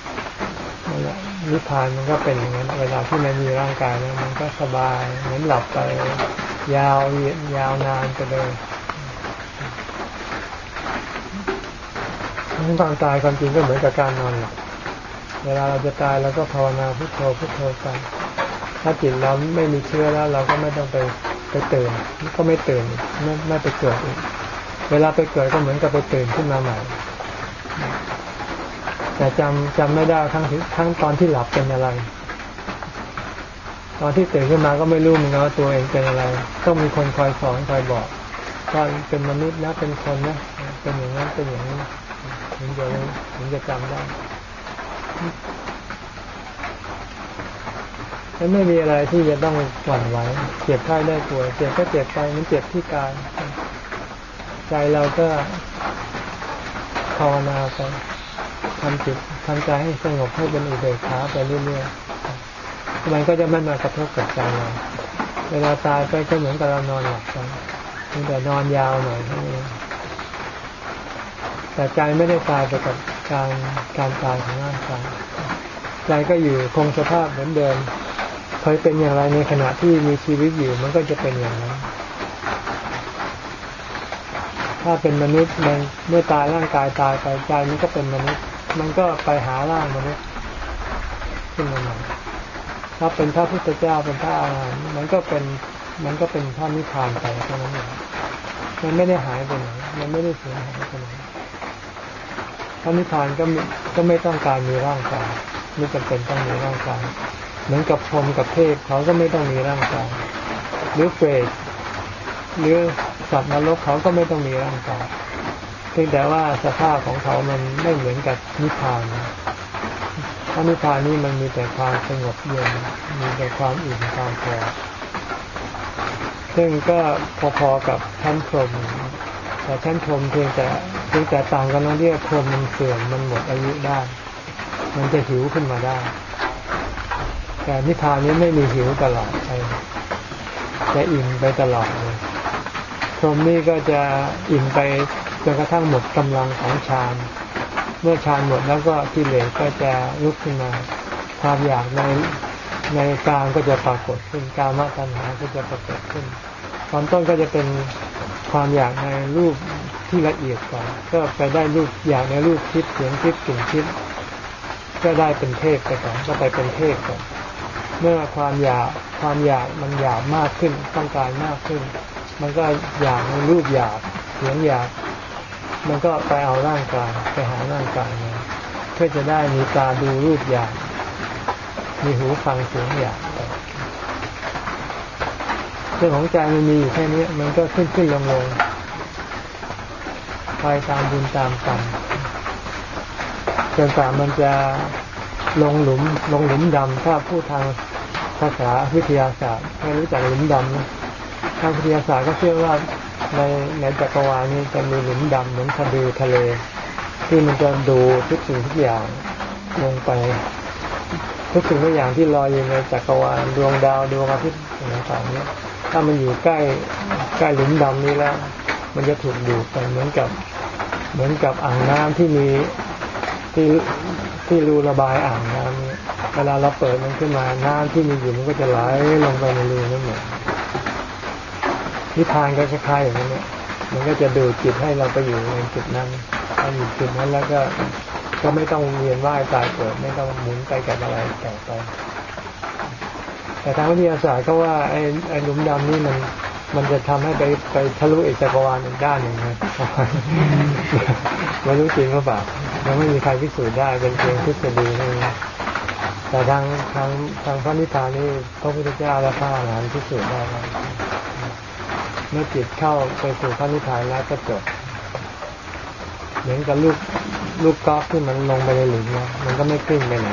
นิพพานมันก็เป็นอย่างนั้นเวลาที่ไม่มีร่างกายแล้วมันก็สบายเหมือนหลับไปยาวนานไปเลยความตายความจริงก็เหมือนกับการนอนหลับเวลาเราจะตายเราก็ภาวนาพุทโธพุทโธไปถ้าจิตเราไม่มีเชื้อแล้วเราก็ไม่ต้องไปตื่นก็ไม่ตื่นไม่ไปเกิดอีกเวลาไปเกิดก็เหมือนกับไปตื่นขึ้นมาใหม่แต่จำไม่ได้ทั้งตอนที่หลับเป็นอะไรตอนที่ตื่นขึ้นมาก็ไม่รู้เหมือนกันว่าตัวเองเป็นอะไรต้องมีคนคอยสอนคอยบอกว่าเป็นมนุษย์นะเป็นคนนะเป็นอย่างนั้นเป็นอย่างนี้ถึงจะจำได้แล้วไม่มีอะไรที่จะต้องหวั่นไหวเจ็บไข้ได้ป่วยเจ็บก็เจ็บไปมันเจ็บที่กายใจเราก็ภาวนาไปทำจิตทำใจให้สงบให้เป็นอุเบกขาไปเรื่อยๆมันก็จะไม่มากระทบกับใจเราเวลาตายไปก็เหมือนกับเรานอนหลับไปแต่นอนยาวหน่อยเท่านั้นแต่ใจไม่ได้ตายไปกับการตายของร่างกายใจก็อยู่คงสภาพเหมือนเดิมเคยเป็นอย่างไรในขณะที่มีชีวิตอยู่มันก็จะเป็นอย่างนั้นถ้าเป็นมนุษย์มันเมื่อตายร่างกายตายไปใจมันก็เป็นมนุษย์มันก็ไปหาร่างมนุษย์ขึ้นมาใหม่ถ้าเป็นพระพุทธเจ้าเป็นพระอรหันต์มันก็เป็นพระนิพพานไปเท่านั้นเองมันไม่ได้หายไปไหนมันไม่ได้สูญหายไปไหนพระนิพพานก็ไม่ต้องการมีร่างกายไม่จำเป็นต้องมีร่างกายเหมือนกับพรหมกับเทพเขาก็ไม่ต้องมีร่างกายหรือเปรตหรือสัตว์นรกเขาก็ไม่ต้องมีร่างกายเพียงแต่ว่าสภาพของเขามันไม่เหมือนกับนิพพานพระนิพพานนี่มันมีแต่ความสงบเย็นมีแต่ความอิ่มความพอซึ่งก็พอๆกับชั้นพรหมแต่ชั้นพรหมเพียงแต่เพียงแต่ต่างกันตรงที่พรหมมันเสื่อมมันหมดอายุได้มันจะหิวขึ้นมาได้แต่นิพพานนี้ไม่มีหิวตลอดไปจะอิ่มไปตลอดเลยพรหมนี่ก็จะอิ่มไปจนกระทั่งหมดกำลังของฌานเมื่อฌานหมดแล้วก็กิเลสก็จะลุกขึ้นมาความอยากในกามก็จะปรากฏขึ้นกามตัณหาก็จะปรากฏขึ้นตอนต้นก็จะเป็นความอยากในรูปที่ละเอียดก่อนก็ไปได้รูปอยากในรูปทิพย์เสียงทิพย์กลิ่นทิพย์ก็ได้เป็นเทพไปก่อนก็ไปเป็นเทพก่อนเมื่อความอยากมันอยากมากขึ้นต้องการมากขึ้นมันก็อยากในรูปอยากเสียงอยากมันก็ไปเอาร่างกายไปหาร่างกายมาเพื่อจะได้มีตาดูรูปอยากมีหูฟังเสียงอยากเรื่องของใจมันมีอยู่แค่นี้มันก็ขึ้นลงไปตามบุญตามกรรมจนกว่ามันจะลงหลุมดำถ้าพูดทางภาษาวิทยาศาสตร์ไม่รู้จักหลุมดำนะทางวิทยาศาสตร์ก็เชื่อว่าในจักรวาลนี้จะมีหลุมดำเหมือนสะดือทะเลที่มันจะดูทุกสิ่งทุกอย่างลงไปทุกสิ่งทุกอย่างที่ลอยอยู่ในจักรวาลดวงดาวดวงอาทิตย์ต่างๆนี้ถ้ามันอยู่ใกล้หลุมดำนี้แล้วมันจะถูกดูดไปเหมือนกับอ่างน้ำที่มีที่รูระบายอ่างน้ำนี้เวลาเราเปิดมันขึ้นมาน้ำที่มีอยู่มันก็จะไหลลงไปในรูนั่นเองนิพพานก็คล้ายๆอย่างนี้มันก็จะดูดจิตให้เราไปอยู่ในจุดนั้นพออยู่จุดนั้นแล้วก็ไม่ต้องเวียนว่ายตายเกิดไม่ต้องหมุนไปกับอะไรต่อไปแต่ทางวิทยาศาสตร์ก็ว่าไอ้หลุมดำนี่มันจะทำให้ไปทะลุอีกจักรวาลอีกด้านหนึ่งนะไม่รู้จริงหรือเปล่ายังไม่มีใครพิสูจน์ได้เป็นเพียงทฤษฎีเท่านั้นแต่ทางพระนิพพานนี่พระพุทธเจ้าและพระอรหันต์พิสูจน์ได้แล้วเมื่อจิตเข้าไปสู่พระนิพพานแล้วก็จบเหมือนกับลูกกอล์ฟที่มันลงไปในหลุมนะมันก็ไม่ขึ้นไปไหน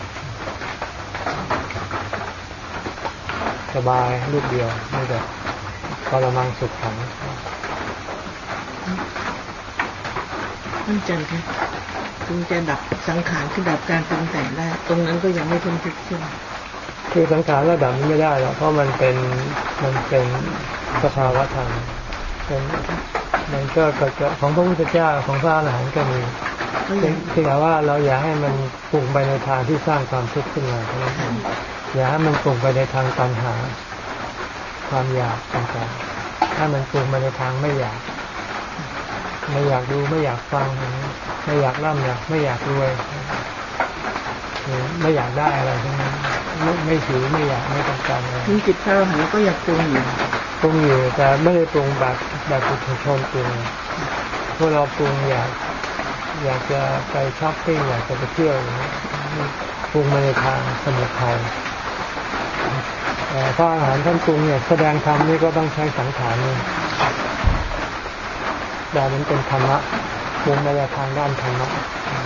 สบายลูกเดียวไม่แบบปรมังสุขขังมั่นใจค่ะจึงจะดับสังขารคือดับการปรุงแต่งได้ตรงนั้นก็ยังไม่พ้นทุกข์ใช่ไหมคือสังขารระดับนี้ไม่ได้หรอกเพราะมันเป็นสภาวะธรรมมันก็เกิดของพระพุทธเจ้าของพระอรหันต์ก็มีที่ว่าเราอย่าให้มันปรุงไปในทางที่สร้างความทุกข์ขึ้นมาอย่าให้มันปรุงไปในทางตัณหาความอยากต่างๆถ้ามันปรุงไปในทางไม่อยากดูไม่อยากฟังไม่อยากร่ำไม่อยากรวยไม่อยากได้อะไรทั้งนั้นไม่หิวไม่อยากไม่ต้องการอะไรมีจิตเราหันก็อยากปรุงอยู่แต่ไม่ได้ปรุงแบบปุถุชนปรุงพวกเราปรุงอยากจะไปช้อปปิ้งอยากจะไปเที่ยวปรุงมาในทางสมุทัยพระอรหันต์ท่านปรุงเนี่ยแสดงธรรมนี่ก็ต้องใช้สังขารนี่แต่มันเป็นธรรมะปรุงในทางด้านธรรมะ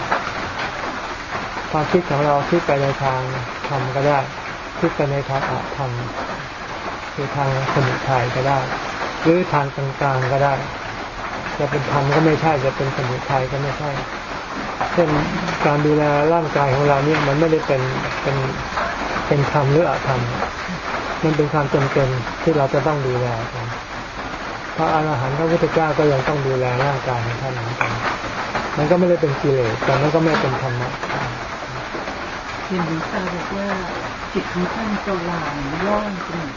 ความคิดของเราคิดไปในทางธรรมก็ได้คิดไปในทางอธรรมคือทางสมุทัยก็ได้หรือทางกลางๆก็ได้จะเป็นธรรมก็ไม่ใช่จะเป็นสมุทัยก็ไม่ใช่เช่นการดูแลร่างกายของเราเนี่ยมันไม่ได้เป็นธรรมหรืออธรรมมันเป็นความจำเป็นที่เราจะต้องดูแลกันพระอรหันต์พระพุทธเจ้าก็ยังต้องดูแลร่างกายของท่านเหมือนกันมันก็ไม่ได้เป็นกิเลสแต่มันก็ไม่เป็นธรรมะเห็นหลวงตาบอกว่าจิตของท่านสว่างว่างสงบ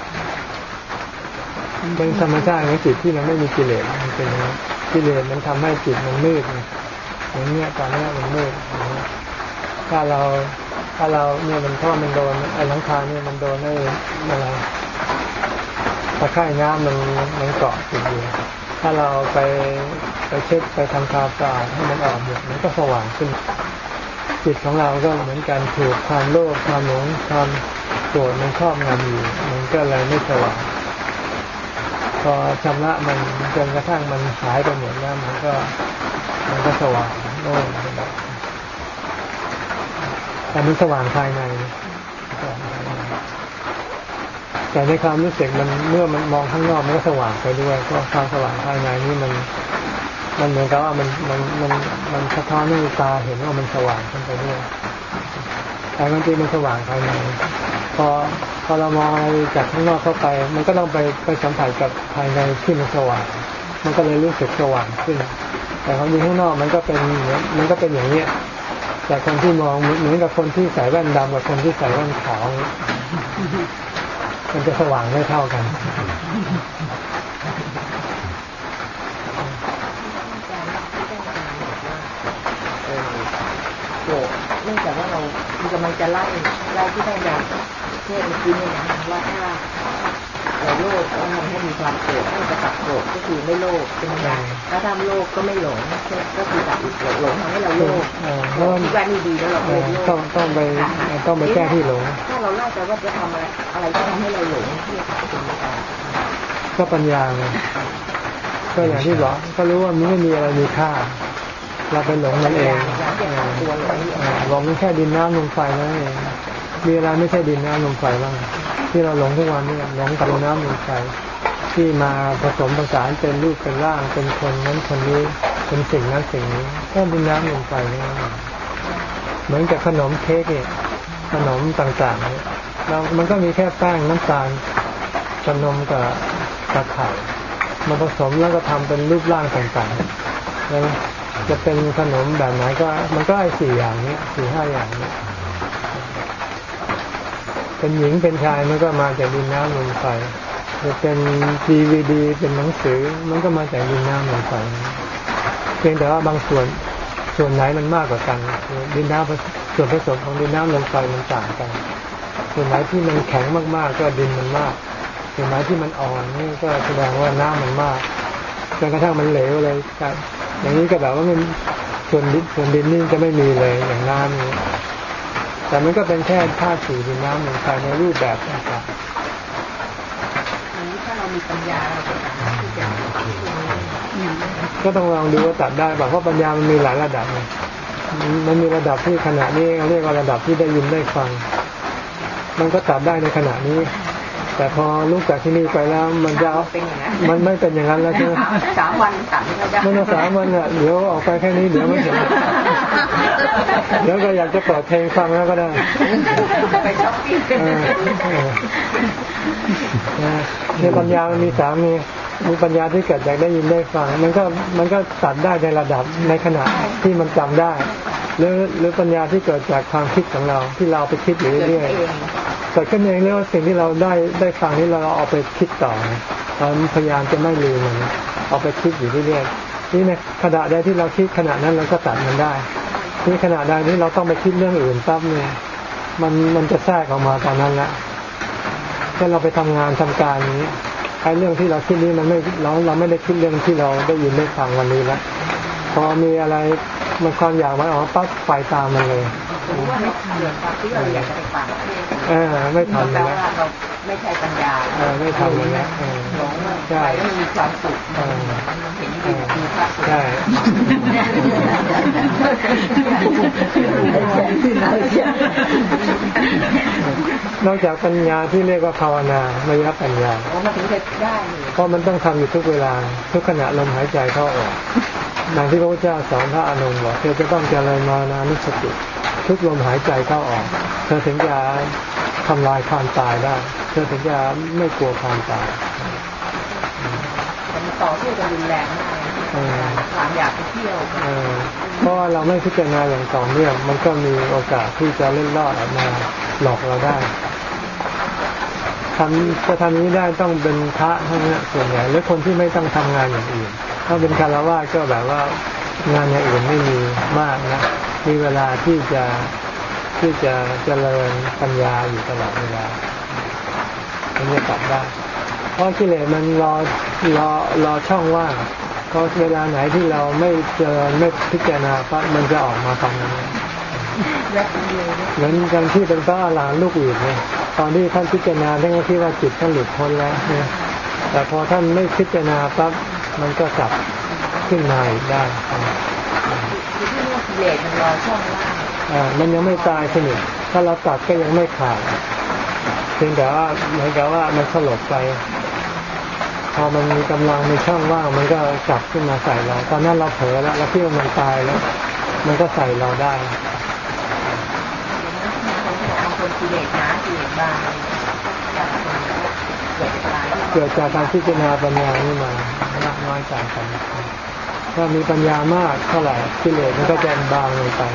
เป็นธรรมชาติของจิตที่มันไม่มีกิเลสมันเป็นกิเลสมันทำให้จิตมันมืดอย่างเนี้ยตอนนี้มันมืดถ้าเราเนี่ยมันโดนไอ้หลังคาเนี่ยมันโดนได้อะไรตะไคร่น้ำมันเกาะติดอยู่ถ้าเราไปเช็ดไปทำความสะอาดให้มันออกหมดมันก็สว่างขึ้นจิตของเราก็เหมือนกันถูกความโลภความหลงความโกรธมันครอบงำอยู่มันก็เลยไม่สว่างพอชำระมันจนกระทั่งมันหายไปหมดแล้วมันก็สว่างโล่งแต่มันสว่างภายในแต่ในความรู้สึกมันเมื่อมันมองข้างนอกมันก็สว่างไปด้วยเพราะความสว่างภายในนี่มันมันเหมือนกับว่ามันสะท้อนให้ตาเห็นว่ามันสว่างขึ้นไปด้วยแต่บางทีมันสว่างภายในพอเรามองอะไรจากข้างนอกเข้าไปมันก็ต้องไปสัมผัสกับภายในที่มันสว่างมันก็เลยรู้สึกสว่างขึ้นแต่ความจริงข้างนอกมันก็เป็นอย่างเนี้ยแต่คนที่มองเหมือนกับคนที่ใส่แว่นดำกับคนที่ใส่แว่นขาวมันจะสว่างไม่เท่ากันเนื่องจากว่าเรากำลังจะไล่ที่ท่านอาจารย์เทศน์เมื่อกี้เนี่ยนะว่าถ้าเราโลภก็ทำให้มีความโกรธให้จะตัดโกรธก็คือไม่โลภเป็นอย่างถ้าทำโลภก็ไม่หลงก็คือตัดหลงทำให้เราโลภที่ว่านี่ดีแล้วเราเลยโลภต้องไปแก้ที่หลงถ้าเราไล่ไปว่าจะทำอะไรที่ทำให้เราหลงที่จะเป็นการก็ปัญญาไงก็อย่างที่บอกก็รู้ว่ามันไม่มีอะไรมีค่าเราไปหลงมันเองหลงมันแค่ดินน้ำลมไฟนั่นเองมีอะไรไม่ใช่ดินน้ำลมไฟบ้างที่เราหลงทุกวันนี่หลงกับดินน้ำลมไฟที่มาผสมผสานเป็นรูปเป็นร่างเป็นคนนั้นคนนี้เป็นสิ่งนั้นสิ่งนี้ก็ดินน้ำลมไฟนี่เหมือนกับขนมเค้กเนี่ยขนมต่างๆเนี่ยมันก็มีแค่แป้งน้ำตาลกับนมกับไข่มันผสมแล้วก็ทำเป็นรูปร่างต่างๆแล้วจะเป็นขนมแบบไหนก็มันก็ไอ้4 อย่างนี้4-5 อย่างนี้เป็นหญิงเป็นชายมันก็มาจากดินน้ำลมไฟจะเป็น DVD เป็นหนังสือมันก็มาจากดินน้ำลมไฟเพียงแต่ว่าบางส่วนไหนมันมากกว่ากันดินน้ำส่วนผสมของดินน้ำลมไฟมันต่างกันส่วนไหนที่มันแข็งมากๆก็ดินมันมากส่วนไหนที่มันอ่อนนี่ก็แสดงว่าน้ำมันมากจนกระทั่งมันเหลวเลยอย่างนี้ก็แบบว่ามันส่วนดินนี่จะไม่มีเลยอย่างน้ำนี่แต่มันก็เป็นแค่ธาตุสี่ดินน้ำลมไฟในรูปแบบต่างๆอันนี้ถ้าเรามีปัญญาเราจะสามารถที่จะก็ต้องลองดูว่าตัดได้ป่ะเพราะปัญญามันมีหลายระดับไงมันมีระดับที่ขณะนี้เรียกว่าระดับที่ได้ยินได้ฟังมันก็ตัดได้ในขณะนี้แต่พอลุกจากที่นี่ไปแล้วมันจะมันไม่เป็นอย่างนั้นแล้วใช่ไหม 3 วันตัดไม่ได้ไม่ต้อง3 วันอ่ะเดี๋ยวออกไปแค่นี้เดี๋ยวไม่เห็นเดี๋ยวก็อยากจะเปิดเพลงฟังแล้วก็ได้ไปช้อปปิ้งในปัญญามันมีมีปัญญาที่เกิดจากได้ยินได้ฟังมันก็ตัดได้ในระดับในขณะที่มันจำได้หรือปัญญาที่เกิดจากความคิดของเราที่เราไปคิดอยู่เรื่อยๆเกิดขึ้นเองเรียกว่าสิ่งที่เราได้ฟังนี้เราเอาไปคิดต่อเราพยายามจะไม่ลืมมันเอาไปคิดอยู่เรื่อยๆนี่ในขณะใดที่เราคิดขณะนั้นเราก็ตัดมันได้ที่ขณะใดที่เราต้องไปคิดเรื่องอื่นปั๊บเนี่ยมันจะแทรกออกมาตอนนั้นละถ้าเราไปทำงานทำการนี้ไอ้เรื่องที่เราคิดนี้มันไม่เราไม่ได้คิดเรื่องที่เราได้ยินได้ฟังวันนี้แล้วพอมีอะไรมันความอยากมันออกปั๊บไฟตามมันเลยว่าไม่ทันเลยครับที่เราอยากจะไปฟังไม่ทันเลยเราไม่ใช่ปัญญาไม่ทันเลยนะหลงใช่ไม่มีความสุขเห็นดีมีความสุขใช่นอกจากปัญญาที่เรียกว่าภาวนาไม่ยับปัญญาเพราะมันต้องทำอยู่ทุกเวลาทุกขณะลมหายใจเข้าออกดังที่พระพุทธเจ้าสอนพระอานนท์บอกเธอจะต้องเจริญมรณานุสติทุกลมหายใจเข้าออกเธอถึงจะทำลายความตายได้เธอถึงจะไม่กลัวความตายมันต่อที่จะรุนแรงมากความอยากไปเที่ยวเพราะว่าเราไม่พิจารณาอย่างต่อเนื่องมันก็มีโอกาสที่จะเล่นล่อออกมาหลอกเราได้จะทำนี้ได้ต้องเป็นพระเท่านั้นส่วนใหญ่หรือคนที่ไม่ต้องทำงานอย่างอื่นถ้าเป็นคฤหัสถ์ก็แบบว่างานอย่างอื่นไม่มีมากนะมีเวลาที่จะเจริญปัญญาอยู่ตลอดเวลามันจะตัดได้เพราะกิเลสมันรอช่องว่างพอเวลาไหนที่เราไม่เจริญไม่พิจารณาปั๊บมันจะออกมาตอนนั้นเหมือนกันที่เป็นพระอรหันต์ลูกอื่นเนี่ยตอนที่ท่านพิจารณาท่านก็คิดว่าจิตท่านหลุดพ้นแล้วเนี่ยแต่พอท่านไม่พิจารณาปั๊บมันก็กลับขึ้นมาอีกได้คือที่ว่ากิเลสมันรอช่องว่างมันยังไม่ตายสนิทถ้าเราตัดก็ยังไม่ขาดเพียงแต่ว่าเหมือนกับว่ามันสลบไปพอมันมีกำลังมีช่องว่างมันก็กลับขึ้นมาใส่เราตอนนั้นเราเผลอแล้วเราคิดว่ามันตายแล้วมันก็ใส่เราได้บางคนกิเลสหนากิเลสบางเกิดจากการพิจารณาปัญญานี่มามากน้อยต่างกันถ้ามีปัญญามากเท่าไหร่กิเลสมันก็จะบางลงไป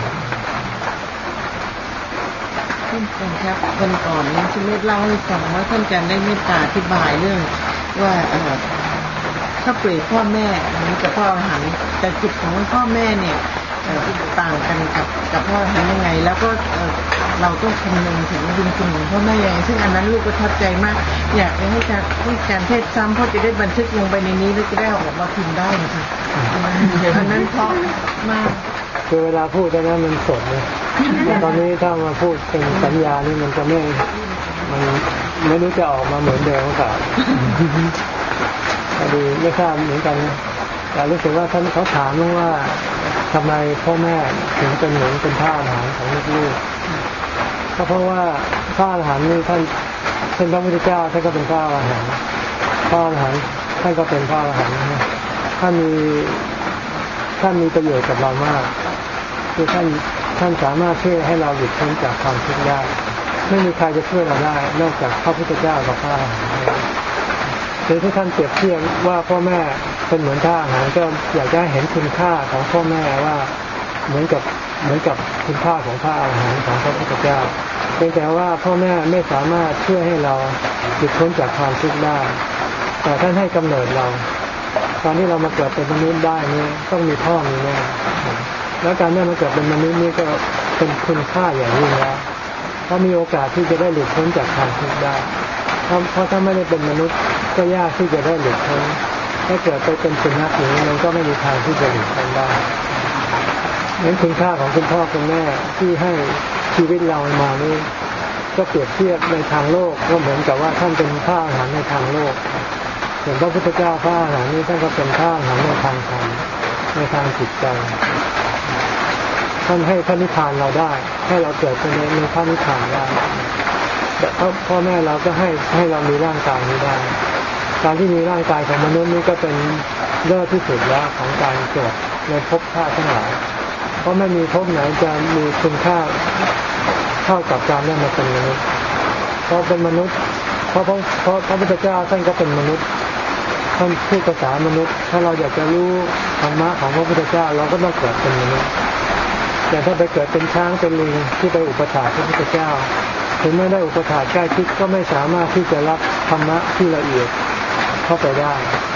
ท่านอาจารย์ครับวันก่อนนั้นคุณเมธเล่าให้ฟังว่าท่านอาจารย์ได้เมตตาอธิบายเรื่องว่าถ้าเปรียบพ่อแม่นี้กับพ่ออรหันต์แต่จิตของพ่อแม่เนี่ยต่างกันกับพ่ออรหันต์ยังไงแล้วก็เราต้องคำนึงถึงบุญคุณของพ่อแม่ยังไงซึ่งอันนั้นลูกประทับใจมากอยากให้การเทศซ้ำเพราะจะได้บันทึกลงไปในนี้แล้วจะได้ออกมาพิมพ์ได้นะคะอันนั้นเพราะมากคือเวลาพูดนั้นมันสดเลยตอนนี้ถ้ามาพูดเป็นสัญญานี่มันจะมันไม่รู้จะออกมาเหมือนเดิมหรือเปล่าพอดีไม่ทราบเหมือนกันแต่รู้สึกว่าท่านเขาถามว่าทำไมพ่อแม่ถึงเป็นเหมือนเป็นพระอรหันต์ของลูกๆก็เพราะว่าพระอรหันต์นี่ท่านเป็นพระพุทธเจ้าท่านก็เป็นพระอรหันต์พระอรหันต์ท่านก็เป็นพระอรหันต์ท่านมีประโยชน์กับเรามากคือท่านสามารถช่วยให้เราหลุดพ้นจากความทุกข์ได้ไม่มีใครจะช่วยเราได้นอกจากพระพุทธเจ้ากับพระอรหันต์หรือที่ท่านเปรียบเทียบว่าพ่อแม่เป็นเหมือนพระอรหันต์ก็อยากจะเห็นคุณค่าของพ่อแม่ว่าเหมือนกับคุณค่าของพระอรหันต์ของพระพุทธเจ้าเพียงแต่ว่าพ่อแม่ไม่สามารถช่วยให้เราหลุดพ้นจากความทุกข์ได้แต่ท่านให้กำเนิดเราตอนที่เรามาเกิดเป็นมนุษย์ได้นี่ต้องมีพ่อมีแม่แล้วการได้มาเกิดเป็นมนุษย์นี่ก็เป็นคุณค่าอย่างยิ่งแล้วเพราะมีโอกาสที่จะได้หลุดพ้นจากความทุกข์ได้เพราะถ้าไม่ได้เป็นมนุษย์ก็ยากที่จะได้หลุดพ้นถ้าเกิดไปเป็นสุนัขอย่างนี้มันก็ไม่มีทางที่จะหลุดพ้นได้งั้นคุณค่าของคุณพ่อคุณแม่ที่ให้ชีวิตเรามานี่ก็เปรียบเทียบในทางโลกก็เหมือนกับว่าท่านเป็นพระอรหันต์ในทางโลกส่วนพระพุทธเจ้าพระอรหันต์นี่ท่านก็เป็นพระอรหันต์ในทางธรรมในทางจิตใจท่านให้พระนิพพานเราได้ให้เราเกิดเป็นในพระนิพพานได้แต่พ่อแม่เราก็ให้เรามีร่างกายนี้ได้การที่มีร่างกายของมนุษย์นี่ก็เป็นเลิศที่สุดแล้วของการเกิดในภพชาติทั้งหลายเพราะไม่มีภพไหนจะมีคุณค่าเท่ากับการได้มาเป็นมนุษย์เพราะเป็นมนุษย์เพราะพระพุทธเจ้าท่านก็เป็นมนุษย์ท่านพูดภาษามนุษย์ถ้าเราอยากจะรู้ธรรมะของพระพุทธเจ้าเราก็ต้องเกิดเป็นมนุษย์แต่ถ้าไปเกิดเป็นช้างเป็นลิงที่ไปอุปถากพระพุทธเจ้าถึงไม่ได้อุปถากใกล้ชิดก็ไม่สามารถที่จะรับธรรมะที่ละเอียดเข้าไปได้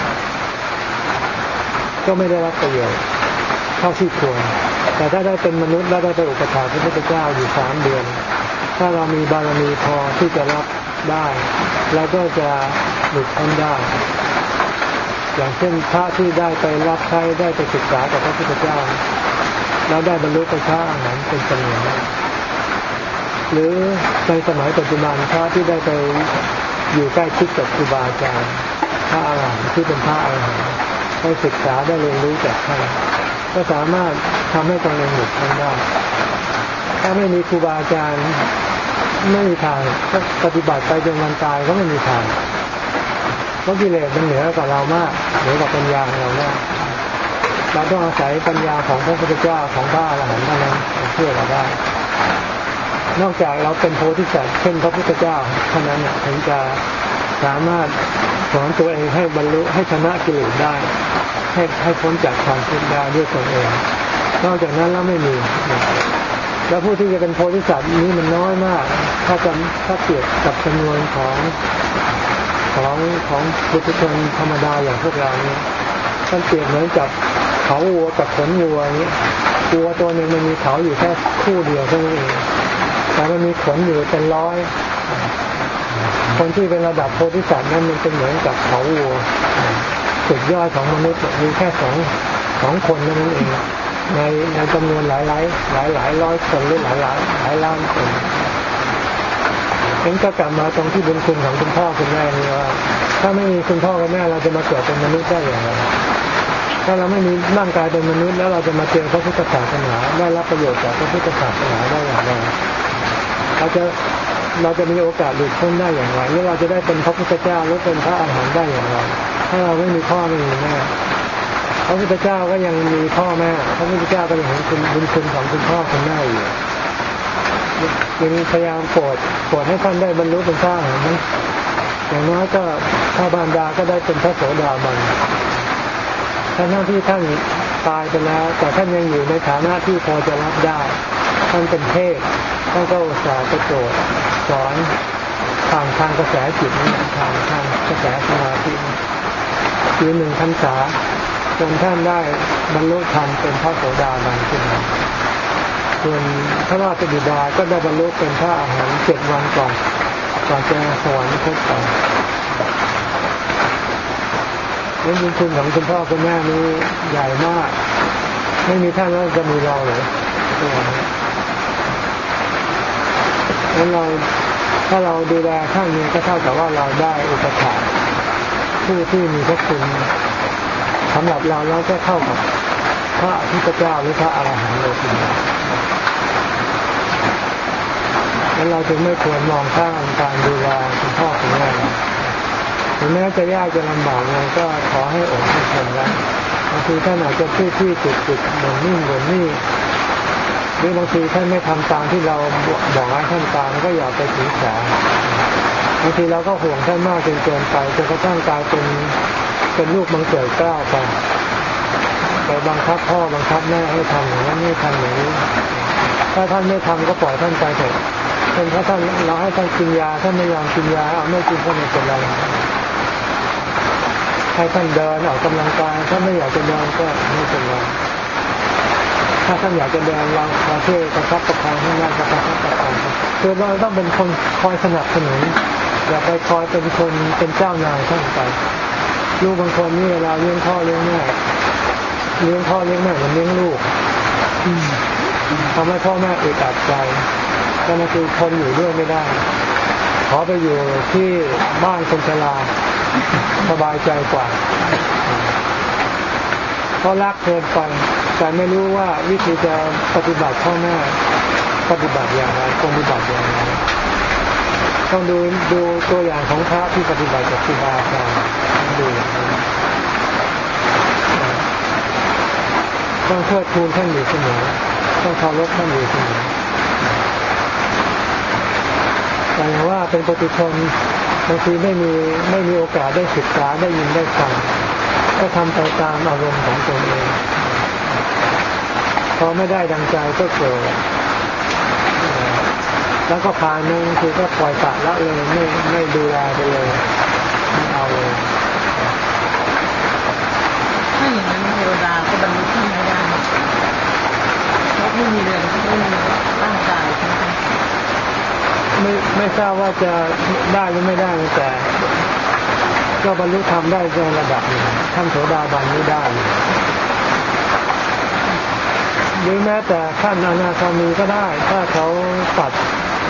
ก็ไม่ได้รับประโยชน์เท่าที่ควรแต่ถ้าได้เป็นมนุษย์แล้วได้ไปอุปถากพระพุทธเจ้าอยู่3 เดือนถ้าเรามีบารมีพอที่จะรับได้เราก็จะหลุดพ้นได้อย่างเช่นพระที่ได้ไปรับใช้ได้ไปศึกษากับพระพุทธเจ้าแล้วได้บรรลุเป็นพระอรหันต์เป็นจำนวนมากหรือในสมัยปัจจุบันพระที่ได้ไปอยู่ใกล้ชิดกับครูบาอาจารย์พระอรหันต์ที่เป็นพระอรหันต์ได้ศึกษาได้เรียนรู้จากท่านก็สามารถทำให้ตนเองหลุดพ้นได้ถ้าไม่มีครูบาอาจารย์ไม่มีทางก็ปฏิบัติไปจนวันตายก็ไม่มีทางเพราะกิเลสมันเหนือกว่าเรามากเหนือกว่าปัญญาของเรามากเราต้องอาศัยปัญญาของพระพุทธเจ้าของพระอรหันต์เท่านั้นช่วยเราได้นอกจากเราเป็นโพธิสัตว์เช่นพระพุทธเจ้าเท่านั้นถึงจะสามารถสอนตัวเองให้บรรลุให้ชนะกิเลสได้ให้พ้นจากความทุกข์ได้ด้วยตนเองนอกจากนั้นแล้วไม่มีแล้วผู้ที่จะเป็นโพธิสัตว์นี้มันน้อยมากถ้าเปรียบกับจำนวนของบุคคลธรรมดาอย่างพวกเรานี้ท่านเปรียบเหมือนกับเขาวัวกับขนวัวนี้วัวตัวหนึ่งมันมีเขาอยู่แค่คู่เดียวเท่านั้นเองแต่มันมีขนอยู่เป็นร้อยคนที่เป็นระดับโพธิสัตว์นั้นมันเป็นเหมือนกับเขาวัวสุดยอดของมนุษย์มีแค่สองคนเท่านั้นเองในจำนวนหลายร้อยคนหรือหลายล้านคนเองก็กลับมาตรงที่บุญคุณของคุณพ่อคุณแม่นี่ว่าถ้าไม่มีคุณพ่อคุณแม่เราจะมาเกิดเป็นมนุษย์ได้อย่างไรถ้าเราไม่มีร่างกายเป็นมนุษย์แล้วเราจะมาเจอพระพุทธศาสนาได้รับประโยชน์จากพระพุทธศาสนาได้อย่างไรเราเราจะมีโอกาสหลุดพ้นได้อย่างไรหรือเราจะได้เป็นพระพุทธเจ้าหรือเป็นพระอรหันต์ได้อย่างไรถ้าเราไม่มีพ่อไม่มีแม่พระพุทธเจ้าก็ยังมีพ่อแม่พระพุทธเจ้าก็ยังเห็นคุณบุญคุณของคุณพ่อคุณแม่อยู่ยังพยายามโปรดให้ท่านได้บรรลุเป็นพระอรหันต์อย่างน้อยก็พระบารดาก็ได้เป็นพระโสดาบันทั้งที่ท่านตายไปแล้วแต่ท่านยังอยู่ในฐานะที่พอจะรับได้ท่านเป็นเทพท่านก็อุตส่าห์ไปโปรดสอนทางกระแสจิตนี้ทางกระแสสมาธิคือ1 พรรษาจนท่านได้บรรลุธรรมเป็นพระโสดาบันขึ้นมาส่วนพระราชบิดาก็ได้บรรลุเป็นพระอรหันต์7 วันก่อนจะสวรรคตไปเรื่องบุญคุณของคุณพ่อคุณแม่นี้ใหญ่มากไม่มีท่านแล้วจะมีเราเลยงั้นถ้าเราดูแลท่านนี้ก็เท่ากับว่าเราได้อุปถัมภ์ผู้ที่มีพระคุณสำหรับเราแล้วก็เท่ากับพระพุทธเจ้าหรือพระอรหันต์เลยทีเดียวงั้นเราจึงไม่ควรมองข้ามการดูแลคุณพ่อคุณแม่ถึงแม้จะยากจะลำบากเราก็ขอให้อดให้ทนได้บางทีท่านอาจจะที่จุดเหมือนนิ่งเหมือนนี่หรือบางทีท่านไม่ทำตามที่เราบอกให้ท่านตามก็อย่าไปถือสาบางทีเราก็ห่วงท่านมากจนเกินไปจนกระทั่งกลายเป็นลูกบังเกิดเกล้าไปบังคับพ่อบังคับแม่ให้ทำอย่างนั้นให้ทำอย่างนี้ถ้าท่านไม่ทำก็ปล่อยท่านไปเถอะเป็นเพราะท่านเราให้ท่านกินยาท่านไม่ยอมกินยาเอาไม่กินก็ไม่เป็นไรให้ท่านเดินออกกำลังกายถ้าไม่อยากจะเดินก็ไม่เป็นไรถ้าท่านอยากจะเดินเราช่วยประคับประคองให้ได้ประคับประคองคือเราต้องเป็นคนคอยสนับสนุนอย่าไปคอยเป็นคนเป็นเจ้านายท่านไปลูกบางคนนี่เวลาเลี้ยงพ่อเลี้ยงแม่เลี้ยงพ่อเลี้ยงแม่เหมือนเลี้ยงลูกทำให้พ่อแม่อึดอัดใจก็มาคือคนอยู่ด้วยไม่ได้ขอไปอยู่ที่บ้านคนชราสบายใจกว่าเพราะรักเกินไปแต่ไม่รู้ว่าวิธีจะปฏิบัติพ่อแม่ปฏิบัติอย่างไรปฏิบัติอย่างไรต้องดูตัวอย่างของพระที่ปฏิบัติกับครูบาอาจารย์ดูอย่างนี้ต้องเทิดทูนท่านอยู่เสมอต้องเคารพท่านอยู่เสมอแต่ว่าเป็นปุถุชนบางทีไม่มีโอกาสได้ศึกษาได้ยินได้ฟังก็ทำไปตามอารมณ์ของตนเองพอไม่ได้ดังใจก็เกิดแล้วก็พานึงคือก็ปล่อยปละละเลยไม่ดูแลไปเลยไม่เอาเลยถ้าอย่างนั้นเทวดาก็บรรลุธรรมไม่ได้เพราะไม่มีเรือนไม่มีร่างกายใช่ไหมไม่ทราบว่าจะได้หรือไม่ได้แต่ก็บรรลุธรรมได้ในระดับหนึ่งท่านโสดาบันนี้ได้หรือแม้แต่ท่านอนาคามีก็ได้ถ้าเขาตัด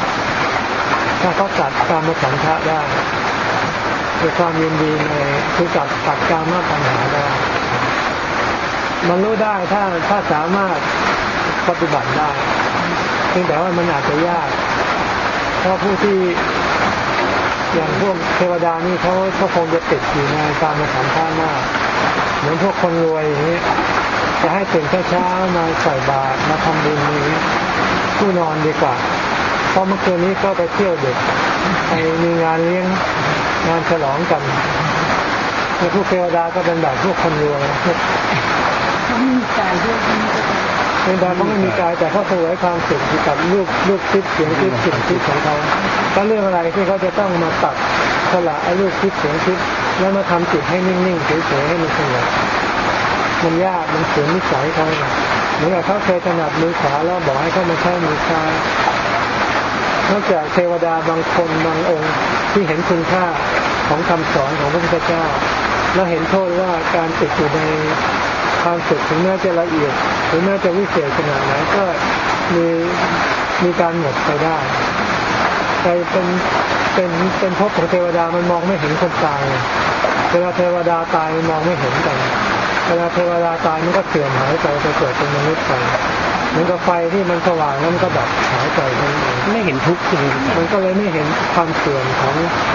กามฉันทะได้ด้วยความยินดีในคือตัดกามตัณหาได้บรรลุได้ถ้าสามารถปฏิบัติได้เพียงแต่ว่ามันอาจจะยากเพราะผู้ที่อย่างพวกเทวดานี่เขาคงจะติดอยู่ในกามฉันทะมากเหมือนพวกคนรวยอย่างนี้จะให้ตื่นเช้าๆมาใส่บาตรมาทำบุญนี้ผู้นอนดีกว่าเพราะเมื่อคืนนี้ก็ไปเที่ยวเด็กไปมีงานเลี้ยงงานฉลองกันแล้วพวกเทวดาก็เป็นแบบพวกคนรวยเขาไม่มีกายด้วยเทวดาเขาไม่มีกายแต่เขาสวยความสุขกับรูปคิดเสียงคิดสิ่งคิดของเขาถ้าเรื่องอะไรที่เขาจะต้องมาตัดสละไอ้รูปคิดเสียงคิดแล้วมาทำจิตให้นิ่งๆเฉยๆให้มันสงบมันยากมันเสียนิสัยเขาเหมือนกับเขาเคยถนัดมือขวาแล้วบอกให้เขามาใช้มือซ้ายนอกจากเทวดาบางคนบางองค์ที่เห็นคุณค่าของคำสอนของพระพุทธเจ้าแล้วเห็นโทษว่าการติดอยู่ในความสุขถึงแม้จะละเอียดถึงแม้จะวิเศษขนาดไหนก็มีการหมดไปได้ใจเป็นภพของเทวดามันมองไม่เห็นคนตายเวลาเทวดาตายมันมองไม่เห็นกันเวลาเทวดาตายมันก็เสื่อมหายไปเกิดเป็นมนุษย์ไปเหมือนกับไฟที่มันสว่างแล้วมันก็ดับหายไปไม่เห็นทุกข์จริงมันก็เลยไม่เห็นความเสื่อมของ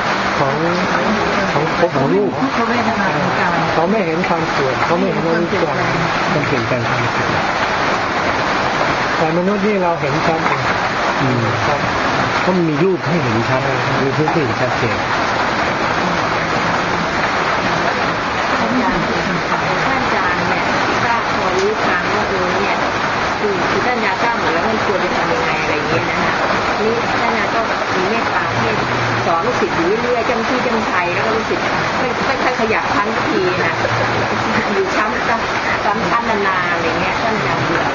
รูปเขาไม่เห็นเขาไม่เห็นความเสื่อมเขาไม่เห็นอนิจจังมันเปลี่ยนแปลงความเสื่อมแต่มนุษย์นี่เราเห็นชัดเองครับก็มีรูปให้เห็นชัดมีรูปให้เห็นชัดเจนท่านอาจารย์เนี่ยทราบพอรู้ทางว่าเนี่ยคือท่านอาจารย์ทราบหมดแล้วมันควรจะทำยังไงอะไรอย่างเงี้ยนะคะนี่ท่านอาจารย์ก็มีเมตตาที่สอนลูกศิษย์อยู่เรื่อยๆจำที่จำชัยแล้วก็ลูกศิษย์ค่อยๆขยับพันทีนะอยู่ช้ำขั้นนานๆอะไรเงี้ยท่านอาจารย์เบื่อ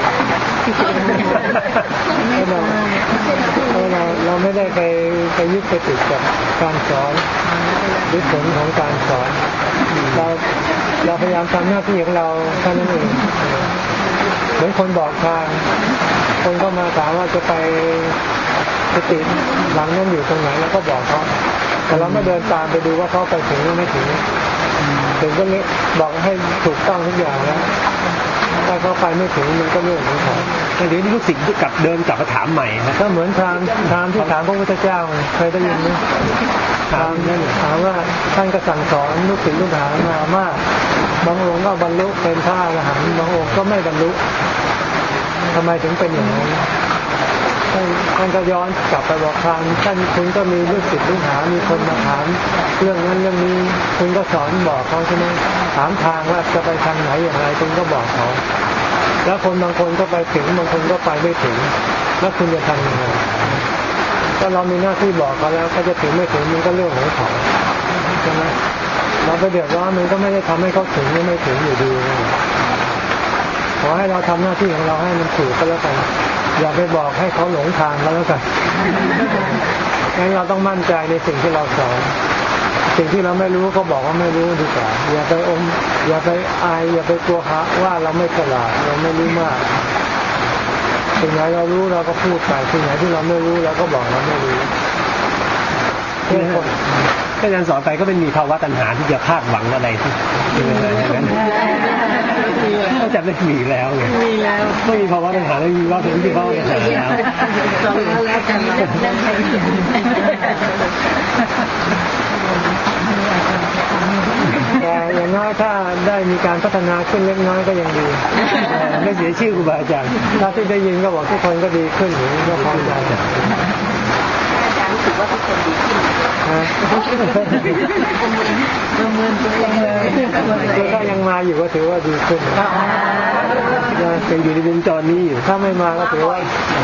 เราไม่ได้ไปยึดไปติดกับการสอนหรือผลของการสอนเราพยายามทำหน้าที่ของเราเท่านั้นเองเหมือนคนบอกทางคนก็มาถามว่าจะไปติดหลังนั้นอยู่ตรงไหนแล้วก็บอกเขาแต่เราไม่เดินตามไปดูว่าเขาไปถึงหรือไม่ถึงก็เลยบอกให้ถูกต้องทุกอย่างแล้วถ้าเขาไปไม่ถึงมันก็เรื่องของเขาแต่เดี๋ยวนี้ลูกศิษย์กลับเดินกลับมาถามใหม่นะก็เหมือนทางที่ถามพระพุทธเจ้าเคยได้ยินไหมถามว่าท่านก็สั่งสอนลูกศิษย์ลูกหามามากบางองค์ก็บรรลุเป็นพระอรหันต์บางองค์ก็ไม่บรรลุทำไมถึงเป็นอย่างนั้นท่านก็ย้อนกลับไปบอกทางท่านคุณก็มีลูกศิษย์ลูกหามีคนมาถามเรื่องนั้นเรื่องนี้คุณก็สอนบอกเขาใช่ไหมถามทางว่าจะไปทางไหนอย่างไรคุณก็บอกเขาแล้วคนบางคนก็ไปถึงบางคนก็ไปไม่ถึงแล้วคุณจะทำยังไงก็เรามีหน้าที่บอกเขาแล้วเขาจะถึงไม่ถึงมันก็เรื่องของเขาใช่ไหมเราไปเดือดร้อนมันก็ไม่ได้ทำให้เขาถึงหรือไม่ถึงอยู่ดีขอให้เราทำหน้าที่ของเราให้มันถูกก็แล้วกันอย่าไปบอกให้เขาหลงทางก็แล้วกันงั้นเราต้องมั่นใจในสิ่งที่เราสอนสิ่งที่เราไม่รู้ก็บอกว่าไม่รู้ดีกว่าอย่าไปอย่าไปอายอย่าไปกลัวฮะว่าเราไม่ฉลาดเราไม่รู้มากสิ่งไหนเรารู้เราก็พูดไปสิ่งไหนที่เราไม่รู้เราก็บอกเราไม่รู้ถ้าอาจารย์สอนไปก็เป็นมีภาวะตัณหาที่จะคาดหวังอะไรที่เป็นอะไรอย่างนั้นก็จะไม่มีแล้วไงไม่มีภาวะตัณหาแล้วมีว่าถึงที่ภาวะตัณหาแล้วสอนแล้วกันแต่อย่างน้อยถ้าได้มีการพัฒนาขึ้นเล็กน้อยก็ยังดีไม่เสียชื่อครูบาอาจารย์ถ้าที่ได้ยินก็บอกทุกคนก็ดีขึ้นหรือก็พอใจอาจารย์รู้สึกว่าทุกคนดีขึ้นประเมินตัวเองเลยถ้ายังมาอยู่ก็ถือว่าดีขึ้นยังอยู่ในวงจรนี้อยู่ถ้าไม่มาก็ถือว่า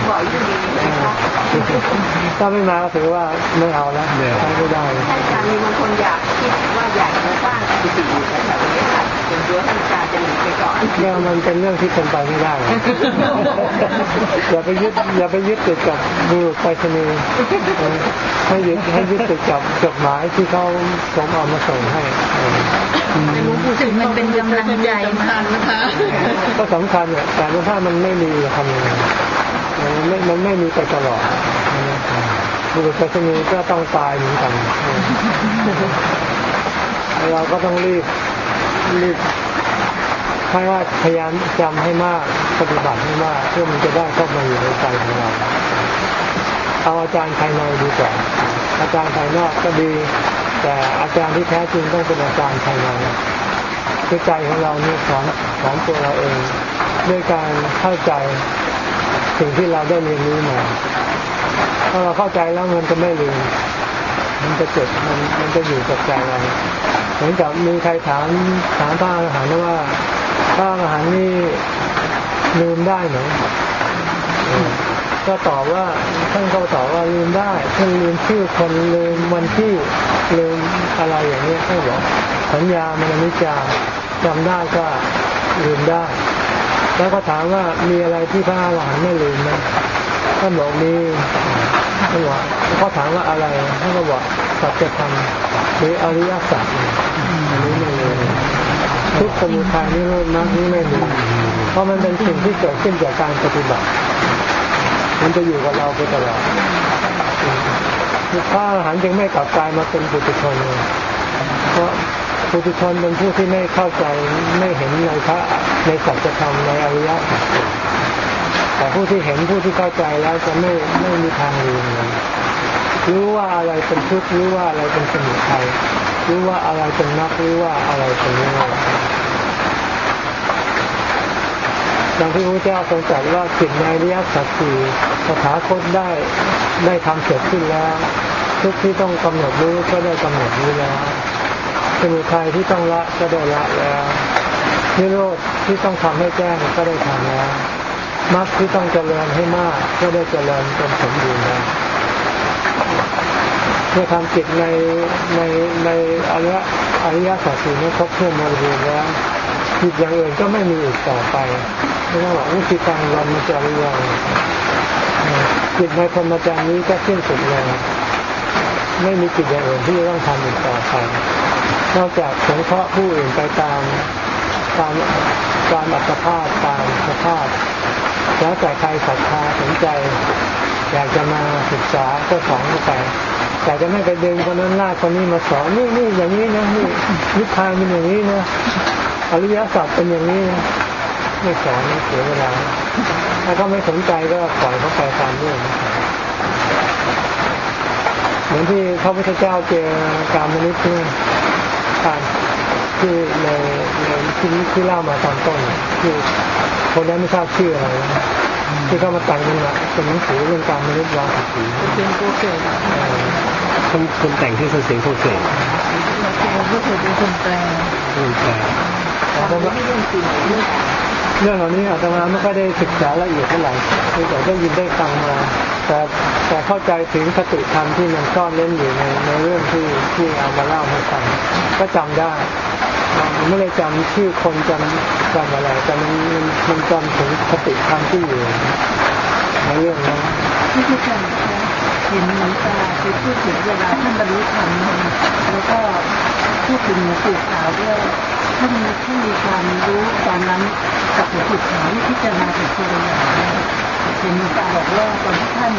ถ้าไม่มาก็ถือว่าไม่เอาแล้วไม่ได้ท่านอาจารย์มีบางคนอยากคิดว่าอยากจะสร้างกุฏิอยู่แถวนี้ค่ะเป็นตัวท่านอาจารย์จะหนีไปก่อนเนี่ยมันเป็นเรื่องที่เป็นไปไม่ได้อย่าไปยึดติดกับบุรุษไปรษณีย์ให้ยึดติดกับจดหมายที่เขาส่งเอามาส่งให้รู้สึกมันเป็นกำลังใจสำคัญนะคะก็สำคัญเนี่ยแต่ถ้ามันไม่มีทำยังไงมันไม่มีไปตลอดบุรุษไปรษณีย์ก็ต้องตายเหมือนกันเราก็ต้องรีบให้ว่าพยายามจำให้มากปฏิบัติให้มากเพื่อมันจะได้เข้ามาอยู่ในใจของเราเอาอาจารย์ภายในดีกว่าอาจารย์ภายนอกก็ดีแต่อาจารย์ที่แท้จริงต้องเป็นอาจารย์ภายในคือใจของเราเนี่ยของตัวเราเองด้วยการเข้าใจสิ่งที่เราได้เรียนรู้มาถ้าเราเข้าใจแล้วมันจะไม่ลืมมันจะเกิดมันจะอยู่กับใจเราเหมือนกับมีใครถามพระอรหันต์ว่าพระอรหันต์นี่ลืมได้ไหมก็ตอบว่าท่านก็ตอบว่าลืมได้ท่านลืมชื่อคนลืมวันที่ลืมอะไรอย่างนี้ท่านบอกสัญญามันอนิจจาจำได้ก็ลืมได้แล้วก็ถามว่ามีอะไรที่พระอรหันต์ไม่ลืมไหมท่านบอกมีท่านบอกเขาถามว่าอะไรท่านก็บอกสัจธรรมหรืออริยสัจอันนี้ไม่ลืมทุกสมุทัยนิโรธมรรคนี้ไม่ลืมเพราะมันเป็นสิ่งที่เกิดขึ้นจากการปฏิบัติมันจะอยู่กับเราไปตลอดพระอรหันต์จึงไม่กลับกลายมาเป็นปุถุชนเลยเพราะปุถุชนเป็นผู้ที่ไม่เข้าใจไม่เห็นในพระในสัจธรรมในอริยสัจแต่ผู้ที่เห็นผู้ที่เข้าใจแล้วจะไม่มีทางลืมเลยรู้ว่าอะไรเป็นทุกข์รู้ว่าอะไรเป็นสมุทัยรู้ว่าอะไรเป็นมรรครู้ว่าอะไรเป็นนิโรธอย่างที่พระเจ้าทรงตรัสว่าจิตในอริยสัจสี่ตถาคตได้ทำเสร็จสิ้นแล้วทุกที่ต้องกำหนดรู้ก็ได้กำหนดรู้แล้วสมุทัยที่ต้องละก็ได้ละแล้วนิโรธที่ต้องทำให้แจ้งก็ได้ทำแล้วมรรคที่ต้องเจริญให้มากก็ได้เจริญเป็นสมบูรณ์แล้วเมื่อทำจิตในอริยสัจสี่นี้ครบถ้วนบริบูรณ์แล้วจิตอย่างอื่นก็ไม่มีอีกต่อไปไม่ต้องบอกว่าจิตตังรมจริยังจิตในพรหมจรรย์นี้ก็สิ้นสุดแล้วไม่มีจิตอย่างอื่นที่จะต้องทำอีกต่อไปนอกจากสงเคราะห์ผู้อื่นไปตามอัตภาพตามสภาพแล้วแต่ใครศรัทธาสนใจอยากจะมาศึกษาก็สอนเข้าไปแต่จะไม่ไปดึงคนนั้นลากคนนี้มาสอนนี่อย่างนี้นะนี่นิพพานเป็นอย่างนี้นะอริยสัจเป็นอย่างนี้นะไม่สอนเสียเวลาถ้าเขาไม่สนใจก็ปล่อยเขาไปตามเรื่องเหมือนที่พระพุทธเจ้าเจอกามนิตเนี่ยที่ในที่เล่ามาตอนต้นที่คนนั้นไม่ทราบชื่ออะไรที่เขามาแต่งมันเป็นหนังสือเรื่องกามนิตวาทศิลป์เป็นโปรเกตคนแต่งที่เสียงโปรเกตเราเป็นคนแปลแต่ว่าเรื่องเหล่านี้อาตมาไม่ค่อยได้ศึกษาละเอียดเท่าไหร่แต่ได้ยินได้ฟังมาแต่เข้าใจถึงคติธรรมที่มันซ่อนเล่นอยู่ในเรื่องที่เอามาเล่าให้ฟังก็จำได้มันไม่ได้จำชื่อคนจำอะไรแต่มันจำถึงคติธรรมที่อยู่ในเรื่องนั้นที่อาจารย์เห็นหลวงตาไปพูดถึงเวลาท่านบรรลุธรรมแล้วก็พูดถึงหลวงปู่ขาวด้วยท่านมีความรู้ตอนนั้นกับหลวงปู่ขาวที่พิจารณาถึงตัวอย่างเห็นหลวงตาบอกว่าตอนที่ท่าน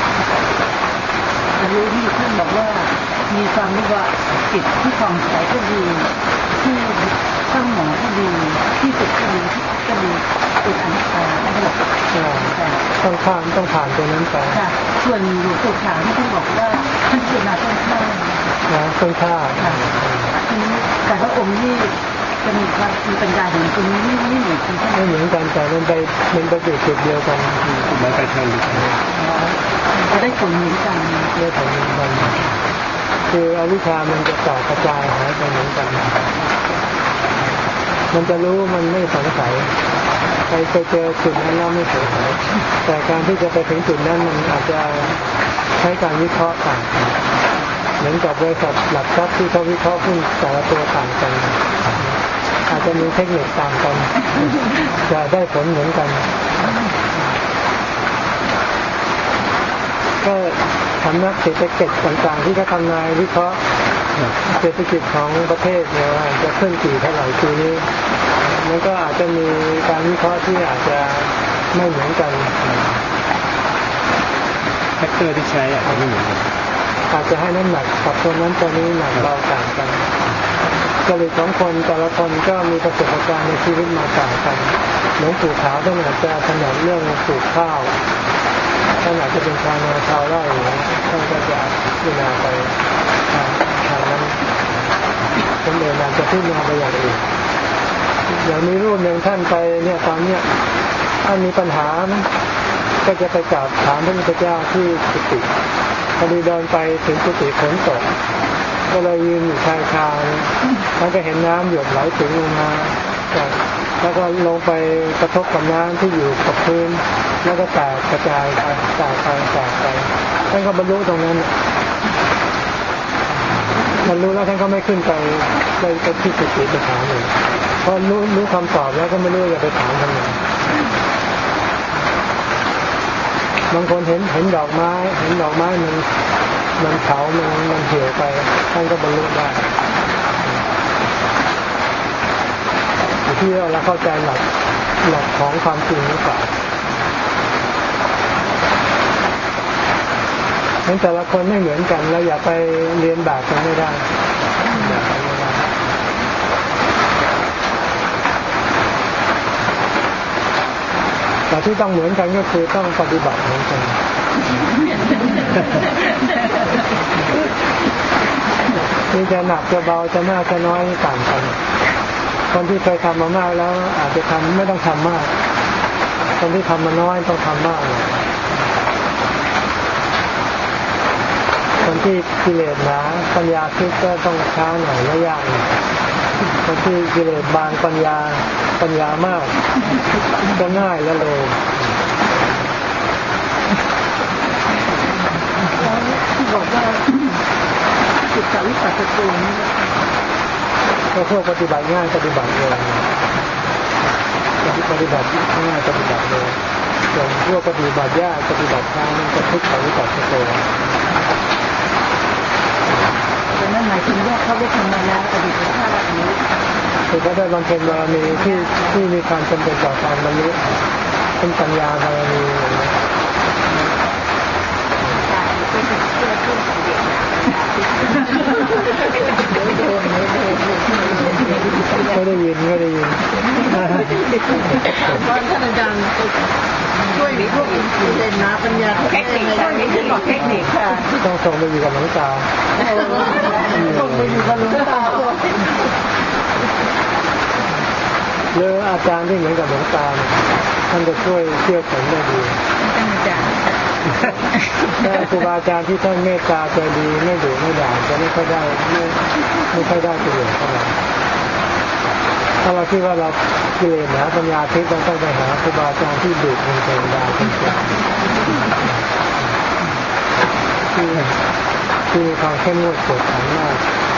จะรู้ที่ท่านบอกว่ามีความรู้ว่าจิตที่ผ่องใสก็ดีที่ตั้งหมอก็ดีที่สุดก็ดีที่ดีเป็นอนัตตาไม่หรอกต้องผ่านตัวนั้นไปส่วนหลวงปู่ขาวที่ท่านบอกว่าท่านพิจารณาต้นข้าวต้นข้าวแต่พระองค์นี่จะมีความมีปัญญาเห็นตรงนี้ไม่เหมือนกันไม่เหมือนกันแต่มันไปจุดเดียวกันมันไปทางจะได้ผลเหมือนกันได้ผลเหมือนกันคืออวิชชามันจะต่อกระจายหายไปเหมือนกันมันจะรู้มันไม่สงสัยไปเจอจุดนั้นแล้วไม่สงสัยแต่การที่จะไปถึงจุดนั้นมันอาจจะใช้การวิเคราะห์ต่างเหมือนกับบริษัทหลักทรัพย์ที่เขาวิเคราะห์หุ้นแต่ละตัวต่างกันอาจจะมีเทคนิคต่างกันจะได้ผลเหมือนกันก็สำนักเศรษฐกิจต่างๆที่เขาทำนายวิเคราะห์เศรษฐกิจของประเทศเนี่ยว่าจะขึ้นกี่เท่าไหร่ปีนี้มันก็อาจจะมีการวิเคราะห์ที่อาจจะไม่เหมือนกันแฟกเตอร์ที่ใช้อาจจะไม่เหมือนกันอาจจะให้น้ำหนักกับตัวนั้นตัวนี้หนักเบาต่างกันจริตของคนแต่ละคนก็มีประสบการณ์ในชีวิตมาต่างกันหลวงปู่ขาวท่านอาจจะถนัดเรื่องปลูกข้าวท่านอาจจะเป็นชาวนาชาวไร่ท่านก็จะพิจารณาไปทางนั้นคนอื่นอาจจะพิจารณาไปอย่างอื่นอย่างมีรูปหนึ่งท่านไปเนี่ยตอนเนี้ยท่านมีปัญหานะก็จะไปกราบถามพระพุทธเจ้าที่กุฏิพอดีเดินไปถึงกุฏิฝนตกก็เลยยืนอยู่ชายคาแล้วก็เห็นน้ำหยดไหลถึงลงมาแล้วก็ลงไปกระทบกับน้ำที่อยู่กับพื้นแล้วก็แตกกระจายไปแตกไปท่านก็บรรลุตรงนั้นบรรลุแล้วท่านก็ไม่ขึ้นไปที่กุฏิไปถามเลยเพราะรู้คำตอบแล้วก็ไม่รู้จะไปถามทำไมบางคนเห็นดอกไม้มันเผามันเหี่ยวไปท่านก็บรรลุได้ที่เราเข้าใจหลักของความจริงหรือเปล่างั้นแต่ละคนไม่เหมือนกันเราอย่าไปเรียนแบบกันไม่ได้แต่ที่ต้องเหมือนกันก็คือต้องปฏิบัติเหมือนกันนี่จะหนักจะเบาจะมากจะน้อยต่างกันคนที่เคยทำมามากแล้วอาจจะทำไม่ต้องทำมากคนที่ทำมาน้อยต้องทำมากคนที่กิเลสหนาปัญญาคิดก็ต้องช้าหน่อยและยากหน่อยคนที่กิเลสบางปัญญามากก็ง่ายและเร็วที่บอกว่าจิตวิปัสสนาก็พวกปฏิบัติง่ายปฏิบัติเร็วปฏิบัติง่ายปฏิบัติเร็วส่วนพวกปฏิบัติยากปฏิบัติช้ามันจะทุกข์วิปัสสนาแต่นั่นหมายถึงว่าเขาได้ทำมาแล้วอดีตชาตินี้คือเขาได้บำเพ็ญบารมีที่มีความจำเป็นต่อการบรรลุเป็นปัญญาบารมีไม่ได้ยินตอนท่านอาจารย์ช่วยพวกอินเดนนะปัญญาเทคนิคตอนนี้คือบอกเทคนิคค่ะต้องส่งไปอยู่กับหลวงตาส่งไปอยู่กับหลวงตาหรืออาจารย์ที่เหมือนกับหลวงตาท่านจะช่วยเชี่ยวชาญได้ดีอาจารย์ถ้าครูบาอาจารย์ที่ท่านเมตตาใจดีไม่ดุไม่ด่าจะไม่ค่อยได้ประโยชน์เท่าไหร่ถ้าเราคิดว่าเรากิเลสหนาปัญญาทิพย์เราต้องไปหาครูบาอาจารย์ที่ดุเป็นธรรมดาเป็นกลางที่มีความเข้มงวดกวดขันมาก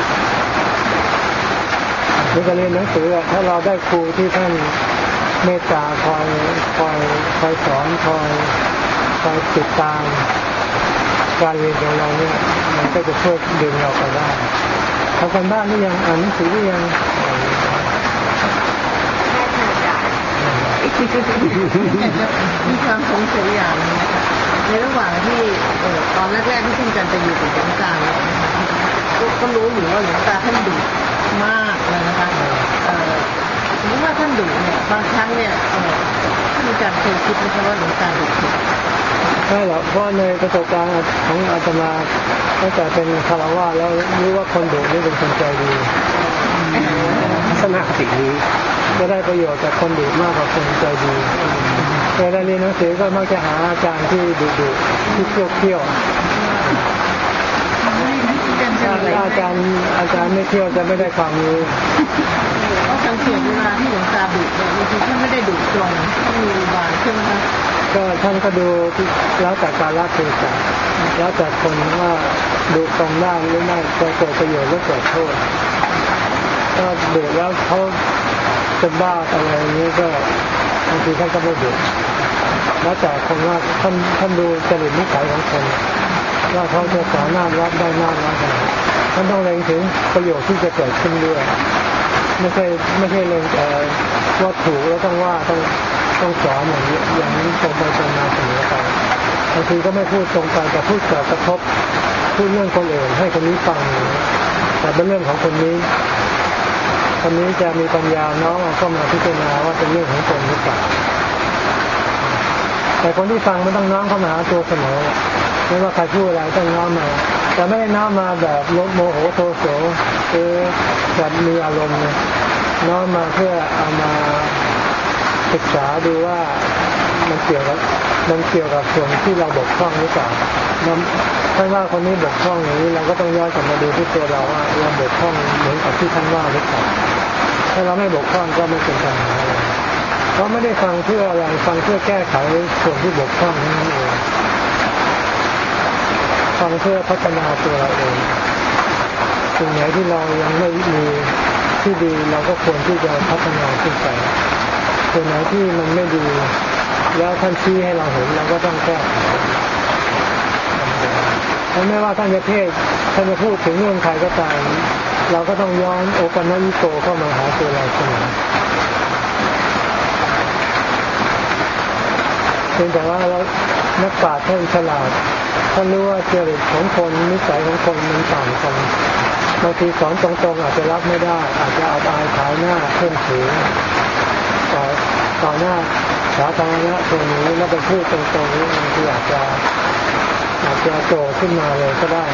ในการเรียนหนังสือถ้าเราได้ครูที่ท่านเมตตาคอยสอนคอยติดตามการเรียนของเราเนี่ยมันก็จะช่วยดึงเราไปได้ทำกันบ้านหรือยังอ่านหนังสือหรือยังมีความสงสัยอย่างนึงนะคะในระหว่างที่ตอนแรกๆที่ท่านอาจารย์จะอยู่กับหลวงตาก็รู้อยู่ว่าหลวงตาท่านดุมากเลยนะคะสมมติว่าท่านดุเนี่ยบางครั้งเนี่ยท่านอาจารย์เคยคิดไหมคะว่าหลวงตาดุใช่หรอเพราะในประสบการณ์ของอาตมาตั้งแต่เป็นคารวะแล้วรู้ว่าคนดุนี่เป็นคนใจดีลักษณะสิ่งนี้จะได้ประโยชน์จากคนดุมากกว่าคนใจดีเวลาเรียนหนังสือก็มักจะหาอาจารย์ที่ดุที่เที่ยวอาจารย์ไม่เที่ยวจะไม่ได้ความรู้เพราะสังเกตเวลาที่หลวงตาดุเนี่ยบางทีท่านไม่ได้ดุตรงท่านมีอุบายใช่ไหมคะก็ท่านก็ดูแล้วแต่กาลเทศะแล้วแต่คนว่าดูตรงได้หรือไม่จะเกิดประโยชน์หรือเกิดโทษก็ดุแล้วเขาจะบ้าอะไรอย่างนี้ก็บางทีท่านก็ไม่ดุแล้วแต่คนว่าท่านดูจริตนิสัยของคนว่าเขาจะสามารถรับได้มากน้อยขนาดท่านต้องเล็งถึงประโยชน์ที่จะเกิดขึ้นด้วยไม่ใช่เล็งแต่ว่าถูกแล้วต้องว่าต้องสอนอย่างนี้ตรงไปตรงมาเสมอไปบางทีก็ไม่พูดตรงไปแต่พูดเกิดกระทบพูดเรื่องคนอื่นให้คนนี้ฟังแต่เป็นเรื่องของคนนี้จะมีปัญญาน้องเข้ามาพิจารณาว่าเป็นเรื่องของตนหรือเปล่าแต่คนที่ฟังไม่ต้องน้อมเข้ามาหาตัวเสมอไม่ว่าใครพูดอะไรต้องน้อมมาแต่ไม่ได้น้อมมาแบบโมโหโทโสแบบมีอารมณ์น้อมมาเพื่อเอามาศึกษาดูว่ามันเกี่ยวกับส่วนที่เราบกพร่องหรือเปล่าถ้าว่าคนนี้บกพร่องอย่างนี้เราก็ต้องย้อนกลับมาดูที่ตัวเราว่าเราบกพร่องเหมือนกับที่ท่านว่าหรือเปล่าถ้าเราไม่บกพร่องก็ไม่เป็นปัญหาอะไรเพราะไม่ได้ฟังเพื่ออะไรฟังเพื่อแก้ไขส่วนที่บกพร่องนั่นเองฟังเพื่อพัฒนาตัวเราเองสิ่งไหนที่เรายังไม่มีที่ดีเราก็ควรที่จะพัฒนาขึ้นไปส่วนไหนที่มันไม่ดีแล้วท่านชี้ให้เราเห็นเราก็ต้องแก้ไขไม่ว่าท่านจะเทศท่านจะพูดถึงเรื่องใครก็ตามเราก็ต้องย้อนโอปันญิโกเข้ามาหาตัวเราเสมอเพียงแต่ว่าเรานักปราชญ์ท่านฉลาดท่านรู้ว่าจริตของคนนิสัยของคนมันต่างกันบางทีสอนตรงๆอาจจะรับไม่ได้อาจจะเอาอายขายหน้าเพิ่มถือต่อหน้าสาธารณะตรงนี้แล้วไปพูดตรงๆนี้บางทีอาจจะโจขึ้นมาเลยก็ได้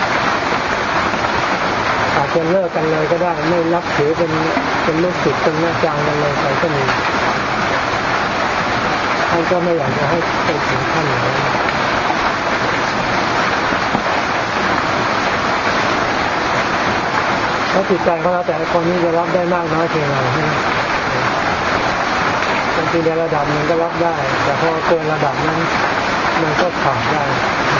อาจจะเลิกกันเลยก็ได้ไม่รับถือเป็นลูกศิษย์เป็นอาจารย์กันเลยไปก็มีท่านก็ไม่อยากจะให้ไปถึงขั้นนั้นเพราะจิตใจของเราแต่ละคนนี้จะรับได้มากน้อยเพียงไรบางทีในระดับนึงก็รับได้แต่พอเกินระดับนั้นมันก็ขาดได้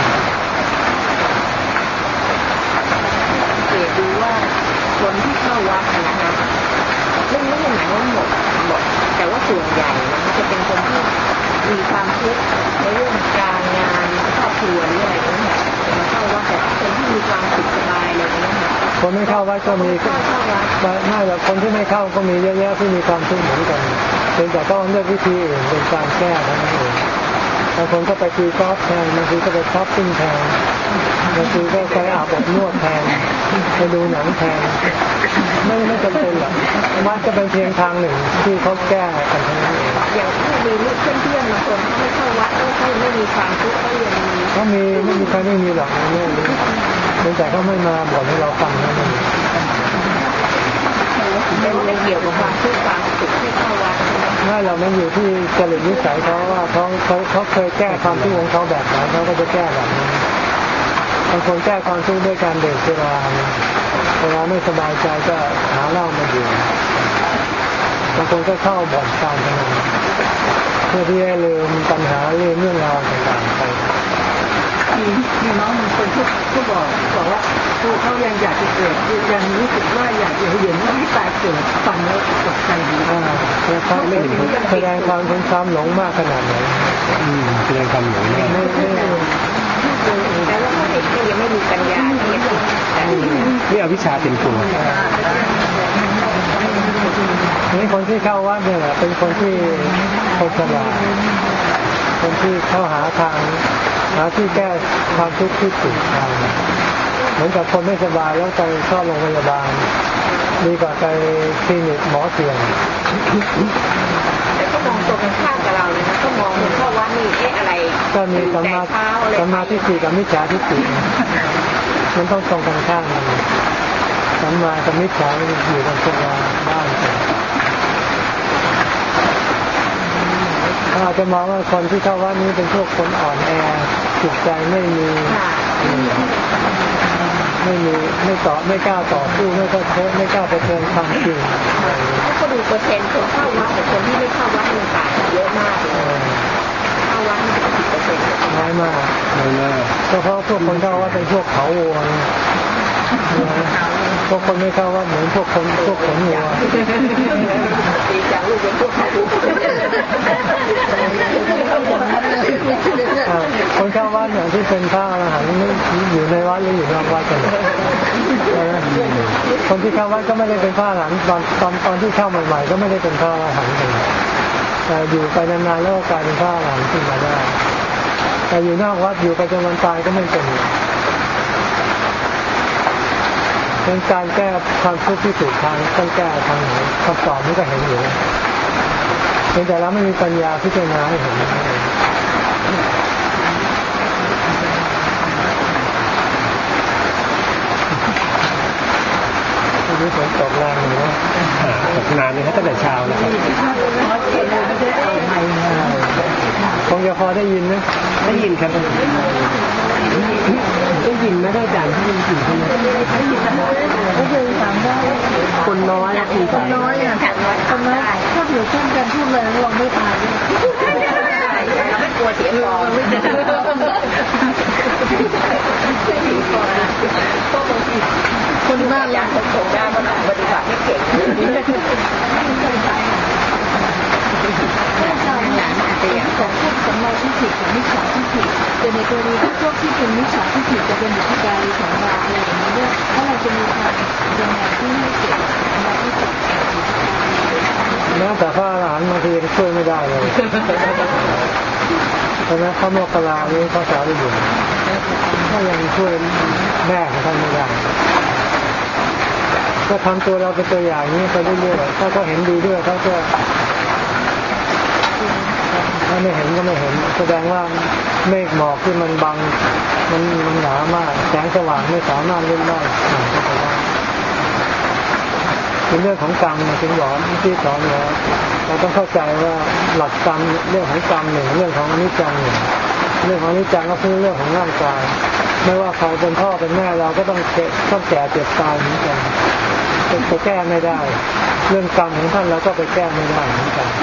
สังเกตดูว่าคนที่เข้าวัดนะคะไม่ใช่หมายว่าหมดแต่ว่าส่วนใหญ่มันจะเป็นคนที่มีความทุกข์ในเรื่องการงานครอบครัวหรืออะไรอย่างเงี้ยมาเข้าวัดแต่คนที่มีความสุขสบายอะไรอย่างเงี้ยคนไม่เข้าวัดก็มีไม่หรอกคนที่ไม่เข้าก็มีเยอะแยะที่มีความทุกข์เหมือนกันเพียงแต่ต้องเลือกวิธีอื่นเป็นการแก้เท่านั้นเองบางคนก็ไปตีกอล์ฟแทนบางทีก็ไปช้อปปิ้งแทนบางทีก็ไปอาบอบนวดแทนไปดูหนังแทนไม่จำเป็นหรอกวัดก็เป็นเพียงทางหนึ่งที่เขาแก้กันเท่านั้นเองอย่างที่มีลูกเพื่อนๆบางคนเขาไม่เข้าวัดเขาไม่มีความทุกข์เขายังมีเขามีไม่มีใครไม่มีหรอกในโลกนี้เพียงแต่เขาไม่มาบ่นให้เราฟังนั่นเองแต่ว่าไม่เกี่ยวกับความทุกข์ความสุขที่เข้าวัดไม่เราไม่อยู่ที่จริตนิสัยเขาว่าเขาเคยแก้ความทุกข์ของเขาแบบไหนเขาก็จะแก้แบบนั้นบางคนแก้ความทุกข์ด้วยการดื่มสุราเวลาไม่สบายใจก็หาเหล้ามาดื่มบางคนก็เข้าบ่อนการพนันเพื่อที่จะลืมปัญหาลืมเรื่องราวต่างๆไปมีน้องบางคนก็บอกว่าเขายังอยากจะเกิดยังรู้สึกว่าอยากจะเห็นว่าไม่ตายเกิดฟังแล้วตกใจดีแสดงความเป็นความหลงมากขนาดไหนแสดงความหลงแต่ว่าเขาเด็กยังไม่มีปัญญานี่อวิชชาเป็นตัวนี่คนที่เข้าวัดเนี่ยเป็นคนที่คนฉลาดคนที่เข้าหาทางหาที่แก้ความทุกข์ที่ถูกทางเหมือนกับคนไม่สบายแล้วไปเข้าโรงพยาบาลดีกว่าไปคลินิกหมอเถื่อนแต่ก็มองตัวกันข้ามกับเราเลยนะก็มองคนเข้าวัดนี่อะไรก็มีสัมมาทิฏฐิกับมิจฉาทิฏฐิมันต้องตรงกันข้ามกันสัมมากับมิจฉาอยู่กันคนละบ้านกันอาจจะมองว่าคนที่เข้าวัดนี้เป็นพวกคนอ่อนแอจิตใจไม่กล้าต่อสู้ไม่กล้าเผชิญความจริงก็ดูเปอร์เซ็นต์คนเข้าวัดกับคนที่ไม่เข้าวัดมันต่างกันเยอะมากเข้าวัด10% น้อยมากเพราะพวกคนเข้าวัดเป็นพวกเขาวัวพวกคนไม่เข้าวัดเหมือนพวกขนวัวตีจากลูกเป็นพวกเขาคนเข้าวัดอย่างที่เป็นพระอรหันต์อยู่ในวัดหรืออยู่นอกวัดกันคนที่เข้าวัดก็ไม่ได้เป็นพระอรหันต์ตอนที่เข้าใหม่ๆก็ไม่ได้เป็นพระอรหันต์กันแต่อยู่ไปนานๆแล้วก็กลายเป็นพระอรหันต์ขึ้นมาได้แต่อยู่นอกวัดอยู่ไปจนวันตายก็ไม่เป็นเป็นการแก้ความทุกข์ที่ถูกทางต้องแก้ทางไหนคำตอบนี้ก็เห็นอยู่เพียงแต่เราไม่มีปัญญาพิจารณาให้เห็นวันนี้ฝนตกแรงเลยนะตกนานเลยครับตั้งแต่เช้าแล้วครับคงจะพอได้ยินนะได้ยินครับได้ยินไม่ได้ดังที่ยินถึงคนก็คือถามได้คนน้อยคนน้อยอ่ะคนน้อยถ้าอยู่ข้างกันพูดเลยลองไม่ตายไม่กลัวเสียงร้องไม่จะคนบ้านอยากจะส่งได้มันปฏิบัติไม่เก่งอาจจะอย่างของพวกสัมมาทิฏฐิกับมิจฉาทิฏฐิแต่ในกรณีพวกที่เป็นมิจฉาทิฏฐิจะเป็นอยู่ที่ใจของเราอะไรอย่างนี้ด้วยถ้าเราจะมีความยังไงที่ให้เกิดสัมมาทิฏฐิแม้แต่พระอรหันต์บางทีช่วยไม่ได้เลยเพราะนั้นพระโมคคัลลานี้พระสารีบุตรก็ยังช่วยแม่ของท่านไม่ได้ก็ทำตัวเราเป็นตัวอย่างนี้ไปเรื่อยๆถ้าเขาเห็นดีด้วยเขาก็ถ้าไม่เห็นก็ไม่เห็นแสดงว่าเมฆหมอกที่มันบังมันหนามากแสงสว่างไม่สามารถเล่นได้เป็นเรื่องของกรรมนะถึงบอกที่สอนเราต้องเข้าใจว่าหลักกรรมเรื่องของกรรมหนึ่งเรื่องของอนิจจังหนึ่งเรื่องของอนิจจังก็คือเรื่องของร่างกายไม่ว่าใครเป็นพ่อเป็นแม่เราก็ต้องแก่เจ็บตายเหมือนกันไปแก้ไม่ได้เรื่องกรรมของท่านเราก็ไปแก้ไม่ได้เหมือนกัน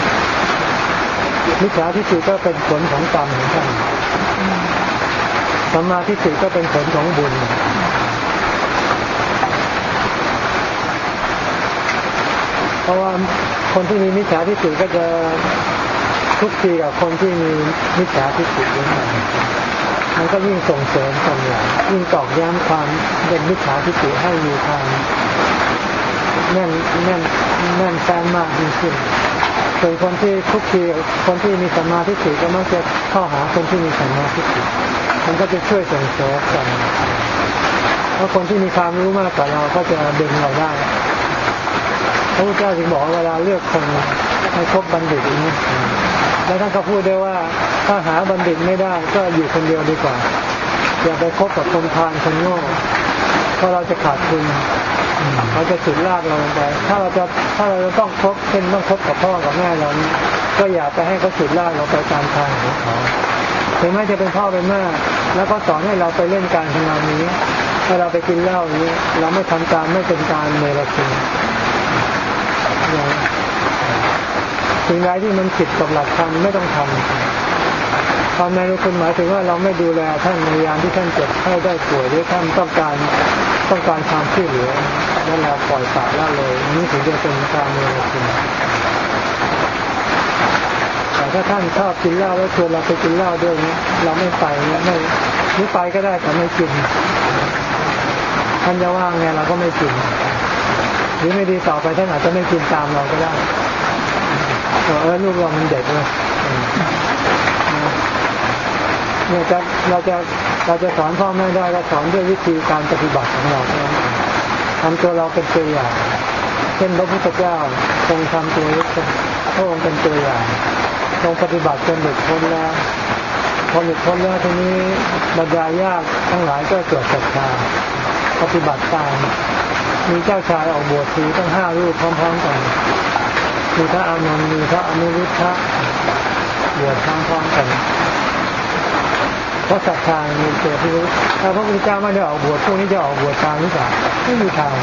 มิจฉาทิฏฐิก็เป็นผลของกรรมของท่านสัมมาทิฏฐิก็เป็นผลของบุญเพราะว่าคนที่มีมิจฉาทิฏฐิก็จะทุกทีกับคนที่มีมิจฉาทิฏฐิด้วยกันมันก็ยิ่งส่งเสริมกันอย่างยิ่งตอกย้ำความเป็นมิจฉาทิฏฐิให้มีความแน่นแฟ้นมากยิ่งขึ้นส่วนคนที่ทุกทีคนที่มีสัมมาทิฏฐิก็มักจะเข้าหาคนที่มีสัมมาทิฏฐิมันก็จะช่วยส่งเสริมกันเพราะคนที่มีความรู้มากกว่าเราก็จะดึงเราได้พระพุทธเจ้าจึงบอกเวลาเลือกคนให้คบบัณฑิตอย่างนี้แล้วท่านก็พูดด้วยว่าถ้าหาบัณฑิตไม่ได้ก็อยู่คนเดียวดีกว่าอย่าไปคบกับคนพาลคนโง่เพราะเราจะขาดทุนเขาจะฉุดลากเราลงไปถ้าเราจะต้องคบเช่นต้องคบกับพ่อกับแม่เราก็อย่าไปให้เขาฉุดลากเราไปตามทางของเขาถึงแม้จะเป็นพ่อเป็นแม่แล้วก็สอนให้เราไปเล่นการพนันนี้ถ้าเราไปกินเหล้านี้เราไม่ทำตามไม่เป็นการเนรคุณสิ่งใดที่มันผิดกับหลักธรรมไม่ต้องทำความในคุณหมายถึงว่าเราไม่ดูแลท่านในยามที่ท่านเจ็บไข้ได้ป่วยหรือท่านต้องการความช่วยเหลือแล้วเราปล่อยปละละเลยนี่ถึงจะเป็นการเนรคุณแต่ถ้าท่านชอบกินเหล้าแล้วชวนเราไปกินเหล้าด้วยนี้เราไม่ไปไม่หรือไปก็ได้แต่ไม่กินท่านจะว่างไงเราก็ไม่กินหรือไม่ดีต่อไปท่านอาจจะไม่กินตามเราก็ได้ลูกเรามันเด็กเลยเนี่ยเราจะสอนพ่อแม่ได้ก็สอนด้วยวิธีการปฏิบัติของเราทำตัวเราเป็นตัวอย่างเช่นพระพุทธเจ้าทรงทำตัวพระองค์เป็นตัวอย่างทรงปฏิบัติจนหลุดพ้นแล้วพอหลุดพ้นแล้วทีนี้บรรดาญาติทั้งหลายก็เกิดศรัทธาปฏิบัติตามมีเจ้าชายออกบวชทีตั้ง5 รูปพร้อมๆกันมีพระอานนท์มีพระอนุรุทธะบวชพร้อมๆกันเพราะศรัทธามีเกิดที่ถ้าพระพุทธเจ้าไม่ได้ออกบวชพวกนี้จะออกบวชตามหรือเปล่าไม่มีทาง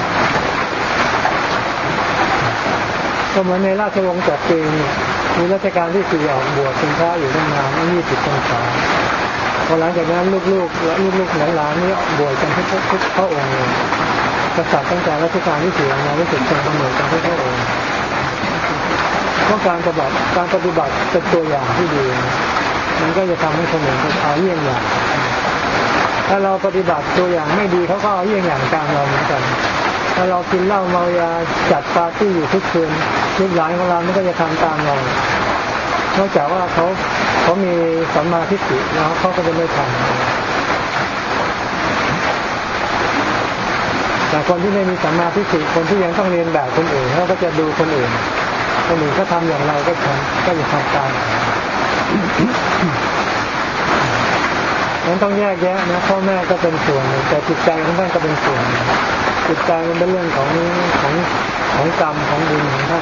ก็เหมือนในราชวงศ์จักรีมีรัชกาลที่4ออกบวชเป็นพระอยู่ตั้งนาน20 พรรษาพอหลังจากนั้นลูกๆและลูกๆหลานๆนี่บวชกันทุกพระองค์เลยกษัตริย์ตั้งแต่รัชกาลที่4มารู้สึกทรงกำเนิดกันทุกพระองค์เพราะการปฏิบัติเป็นตัวอย่างที่ดีมันก็จะทำให้คนอื่นเอาเยี่ยงอย่างถ้าเราปฏิบัติตัวอย่างไม่ดีเขาก็เอาเยี่ยงอย่างตามเราเหมือนกันถ้าเรากินเหล้าเมายาจัดปาร์ตี้อยู่ทุกคืนลูกหลานของเราไม่ก็จะทำตามเรานอกจากว่าเขามีสัมมาทิฏฐิแล้วเขาก็จะไม่ทำแต่คนที่ไม่มีสัมมาทิฏฐิคนที่ยังต้องเรียนแบบคนอื่นเขาก็จะดูคนอื่นเขาทำอย่างไรก็จะทำตามนั้นต้องแยกแยะนะพ่อแม่ก็เป็นส่วนแต่จิตใจของท่านก็เป็นส่วนจิตใจมันเป็นเรื่องของกรรมของบุญของท่าน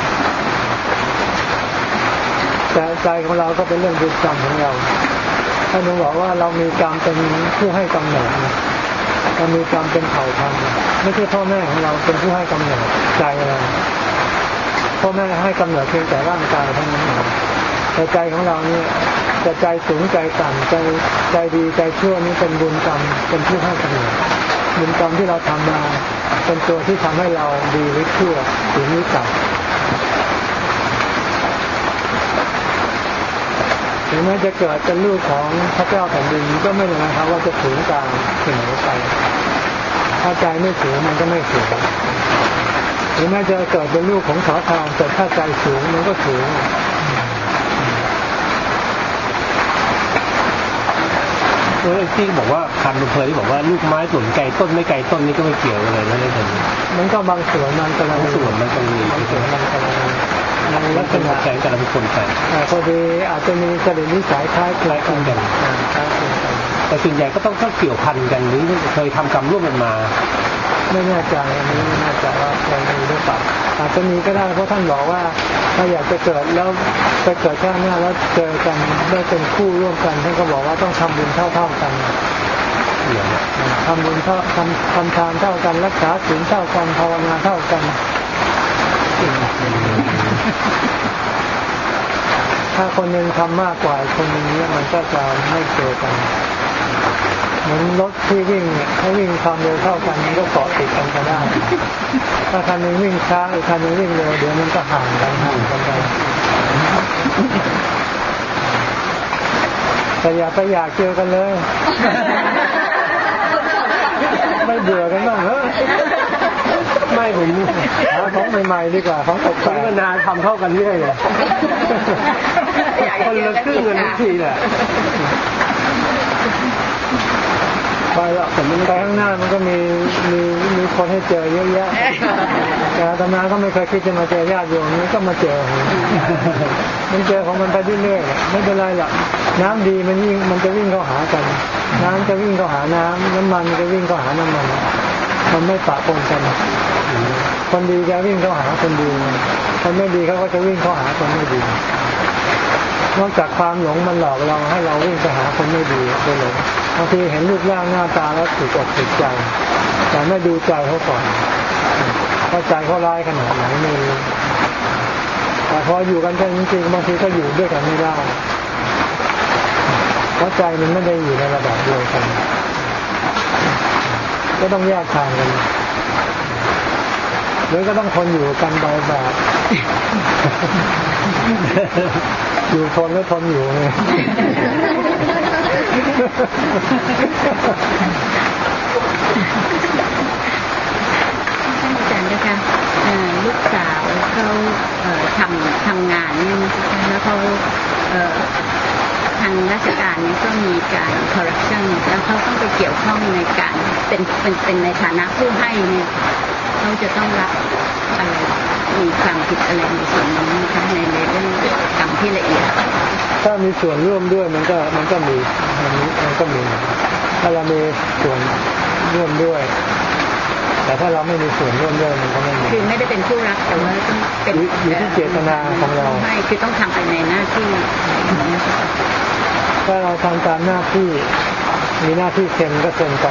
แต่ใจของเราก็เป็นเรื่องบุญกรรมของเราท่านบอกว่าเรามีกรรมเป็นผู้ให้กำเนิดเรามีกรรมเป็นเผ่าพันธุ์ไม่ใช่พ่อแม่ของเราเป็นผู้ให้กำเนิดใจเราพ่อแม่ให้กำเนิดเพียงแต่ร่างกายเท่านั้นเองแต่ใจของเราเนี่ยจะใจสูงใจต่ำใจดีใจชั่วนี้เป็นบุญกรรมเป็นผู้ให้กำเนิดบุญกรรมที่เราทำมาเป็นตัวที่ทำให้เราดีหรือชั่วหรือนิสัยถึงแม้จะเกิดเป็นลูกของพระเจ้าแผ่นดินก็ไม่ได้หมายความว่าจะสูงกลางเสมอไปถ้าใจไม่สูงมันก็ไม่สูงถึงแม้จะเกิดเป็นลูกของขอทานแต่ถ้าใจสูงมันก็สูงที่บอกว่าคำเพลที่บอกว่าลูกไม้ส่วนไก่ต้นไม่ไก่ต้นนี่ก็ไม่เกี่ยวเลยนะในส่วนนี้มันก็บางส่วนมันกำลังส่วนมันก็มีส่วนมันกำลังลักษณะแข่งกันเป็นคนกันพอดีอาจจะมีจริตนิสัยคล้ายกันแต่ส่วนใหญ่ก็ต้องเกี่ยวพันกันหรือเคยทำกรรมร่วมกันมาไม่แน่ใจอันนี้ไม่แน่ใจว่าเคยมีหรือเปล่าอาจจะมีก็ได้เพราะท่านบอกว่าถ้าอยากจะเกิดแล้วไปเกิดชาติหน้าแล้วเจอกันได้เป็นคู่ร่วมกันท่านก็บอกว่าต้องทำบุญเท่ากันทำบุญเท่าทำทานเท่ากันรักษาศีลเท่ากันภาวนาเท่ากันถ้าคนหนึ่งทำมากกว่าคนหนึ่งเนี่ยมันก็จะไม่เจอกันเหมือนรถที่วิ่งเนี่ยถ้าวิ่งความเร็วเท่ากันมันก็เกาะติดกันก็ได้ถ้าคันหนึ่งวิ่งช้าอีกคันหนึ่งวิ่งเร็วเดี๋ยวมันก็ห่างกันไปแต่อย่าไปอยากเจอกันเลยไม่เบื่อกันบ้างเหรอไม่ผมหาของใหม่ๆดีกว่าของตกแต่งนานทำเท่ากันเรื่อยเลยคนละครึ่งกันทุกทีแหละไปแล้วแต่มันไปข้างหน้ามันก็มีคนให้เจอเยอะแยะแต่ตอนนั้นก็ไม่เคยคิดจะมาเจอญาติโยมนี้ก็มาเจอมันเจอของมันไปเรื่อยๆไม่เป็นไรหรอกน้ำดีมันจะวิ่งเข้าหากันน้ำจะวิ่งเข้าหาน้ำน้ำมันจะวิ่งเข้าหาน้ำมันไม่ปะปนกันคนดีจะวิ่งเข้าหาคนดีคนไม่ดีเขาก็จะวิ่งเข้าหาคนไม่ดีนอกจากความหลงมันหลอกเราให้เราวิ่งไปหาคนไม่ดีไปหลงบางทีเห็นรูปร่างหน้าตาแล้วถูกอกถูกใจแต่ไม่ดูใจเขาก่อนว่าใจเขาร้ายขนาดไหนไม่รู้แต่พออยู่กันจริงๆบางทีก็อยู่ด้วยกันไม่ได้เพราะใจมันไม่ได้อยู่ในระดับเดียวกันก็ต้องแยกทางกันหรือก็ต้องทนอยู่กันไปแบบอยู่ทนแล้วทนอยู่เลยท่านอาจารย์นะคะลูกสาวเขาทำงานนี่นะคะแล้วเขาทางราชการนี้ก็มีการคอร์รัปชันแล้วเขาต้องไปเกี่ยวข้องในการเป็นในฐานะผู้ให้เนี่ยเขาจะต้องรับอะไรมีความผิดอะไรในส่วนนี้นะคะในเรื่องกรรมที่ละเอียดถ้ามีส่วนร่วมด้วยมันก็มีถ้าเรามีส่วนร่วมด้วยแต่ถ้าเราไม่มีส่วนร่วมด้วยมันก็ไม่มีคือไม่ได้เป็นผู้รับแต่ว่าต้องเป็นอยู่ที่เจตนาของเราไม่คือต้องทำไปในหน้าที่ถ้าเราทำตามหน้าที่มีหน้าที่เซ็นก็เซ็นไป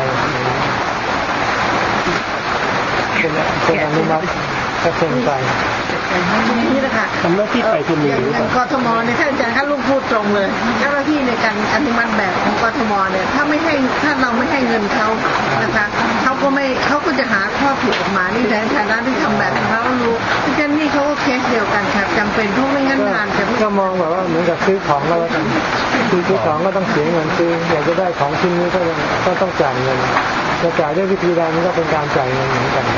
เป็นอนุมัติก็เซ็นไปนี่แหละค่ะทำหน้าที่ไปคุณมีอย่างกทมเนี่ยท่านอาจารย์ท่านลูกพูดตรงเลยเจ้าหน้าที่ในการอนุมัติแบบของกทมเนี่ยถ้าเราไม่ให้เงินเขานะคะเขาก็จะหาข้อผิดออกมานี่แต่ฐานะที่ทำแบบเขารู้ที่เจนนี่เขาก็เคสเดียวกันครับจำเป็นเพราะไม่งั้นงานจะก็มองแบบว่าเหมือนกับซื้อของแล้วกันซื้อของก็ต้องเสียเงินซื้ออยากจะได้ของชิ้นนี้ก็ต้องจ่ายเงินจะจ่ายด้วยวิธีใดมันก็เป็นการจ่ายเงินเหมือนกัน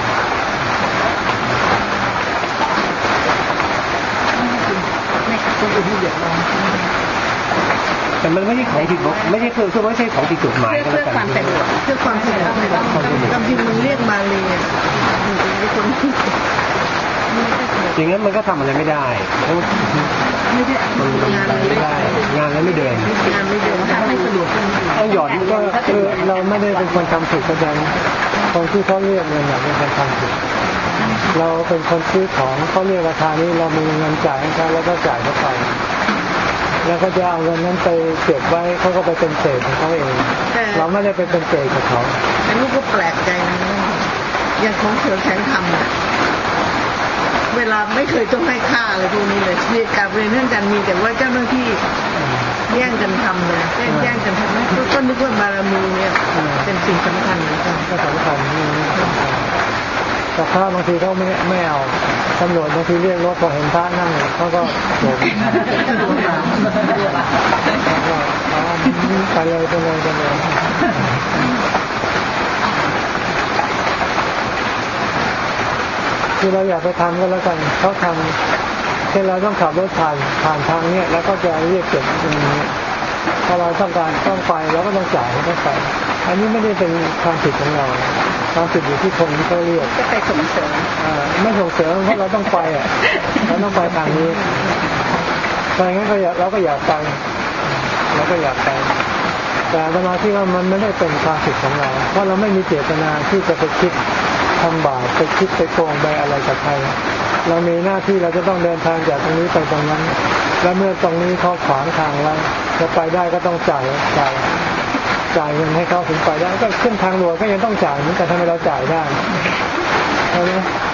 แต่มันไม่ใช่ของผิดไม่ใช่ไม่ใช่ของผิดกฎหมายเพื่อความสะดวกเพื่อความสะดวกคำพิมพ์มันเรียกมาเลยอย่างนั้นมันก็ทำอะไรไม่ได้งานแล้วไม่เดินไม่สะดวกต้องหย่อนก็คือเราไม่ได้เป็นคนทำผิดกันคนที่เขาเรียกเงินเป็นคนทำผิดเราเป็นคนซื้อของเขาเรียกราคานี้เรามีเงินจ่ายให้เขาแล้วก็จ่ายเขาไปแล้วก็จะเอาเงินนั้นไปเก็บไว้เขาก็ไปเป็นเศษของเขาเองเราไม่ได้ไปเป็นเศษกับเขาอันนี้ก็แปลกใจนะอย่างของเสือแข็งทำเนี่ยเวลาไม่เคยต้องให้ค่าอะไรพวกนี้เลยเรียกการเรียนเรื่องการมีแต่ว่าเจ้าหน้าที่แย่งกันทำเลยแย่งกันทำก็นึกว่าบารมีเนี่ยเป็นสิ่งสำคัญเหมือนกันก็สำคัญแต่พระบางทีเขาไม่เอาตำรวจบางทีเรียกรถพอเห็นพระนั่งเขาก็โบกไปเลยคือเราอยากไปทำก็แล้วกันเขาทำเช่นเราต้องขับรถผ่านทางเนี้ยแล้วก็จะเรียกเก็บตรงนี้พอเราต้องการต้องไปเราก็ต้องจ่ายต้องไปอันนี้ไม่ได้เป็นความผิดของเราความผิดอยู่ที่คนที่เขาเรียกก็ไปส่งเสริมไม่ส่งเสริมเพราะเราต้องไปเราต้องไปทางนี้ถ้าอย่างนั้นเราก็อยากไปเราก็อยากไปแต่อาตมาที่ว่ามันไม่ได้เป็นความผิดของเราเพราะเราไม่มีเจตนาที่จะไปคิดทำบาปไปคิดไปโกงไปอะไรกับใครเรามีหน้าที่เราจะต้องเดินทางจากตรงนี้ไปตรงนั้นและเมื่อตรงนี้เขาขวางทางไว้จะไปได้ก็ต้องจ่ายเงินให้เขาถึงไปได้ก็ขึ้นทางหลวงก็ยังต้องจ่ายเหมือนกันทำไมเราจ่ายได้ใช่ไหม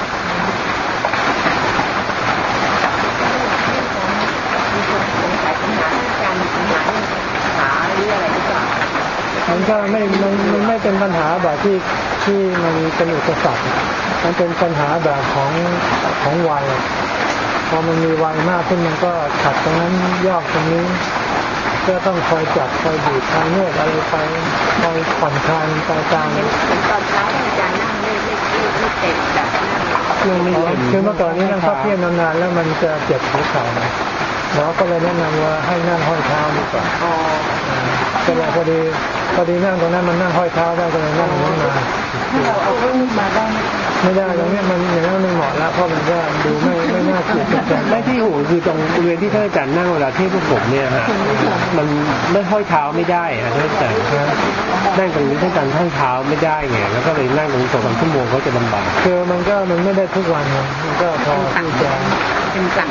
มันก็ไม่เป็นปัญหาแบบที่มันเป็นอุปสรรคมันเป็นปัญหาแบบของวัยพอมันมีวัยมากขึ้นมันก็ขัดตรงนั้นยอกตรงนี้ก็ต้องคอยจับคอยบีบคอยนวดอะไรไปคอยผ่อนคลายไปตามตอนเช้าอาจารย์นั่งไม่เต็มแบบนั่งไม่คือเมื่อก่อนนี้นั่งพับเพียบนานๆแล้วมันจะเจ็บหัวเข่าแล้วก็เลยแนะนำว่าให้นั่งห้อยเท้าดีกว่าก็เลยพอดีนั่งตรงนั้นมันนั่งห้อยเท้าได้ก็เลยนั่งนั้นมาเราเอาขึ้นมาได้ไม่ได้ตรงนี้มันอย่างนั้นไม่เหมาะแล้วเพราะมันก็ดูไม่น่าเกลียดจังไม่ที่หูคือตรงบริเวณที่ท่านอาจารย์นั่งเวลาที่พวกผมเนี่ยฮะมันไม่ห้อยเท้าไม่ได้ท่านอาจารย์นั่งตรงนี้ท่านอาจารย์ห้อยเท้าไม่ได้ไงแล้วก็เลยนั่งตรงนี้2-3 ชั่วโมงเขาจะลำบากคือมันไม่ได้ทุกวันมันก็พอที่จะเป็นสั่ง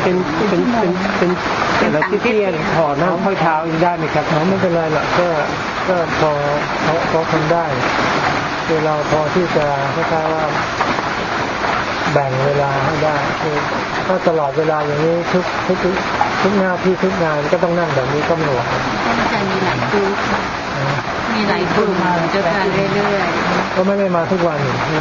แต่ละที่ถอดนั่งห้อยเท้าได้ไหมครับไม่เป็นไรหรอกก็พอทำได้คือเราพอที่จะคล้ายๆว่าแบ่งเวลาให้ได้คือถ้าตลอดเวลาอย่างนี้ทุกหน้าที่ทุกงานก็ต้องนั่งแบบนี้ก็หน่วงอาจารย์มีหลายกลุ่มมาเจอกันเรื่อยๆก็ไม่ได้มาทุกวัน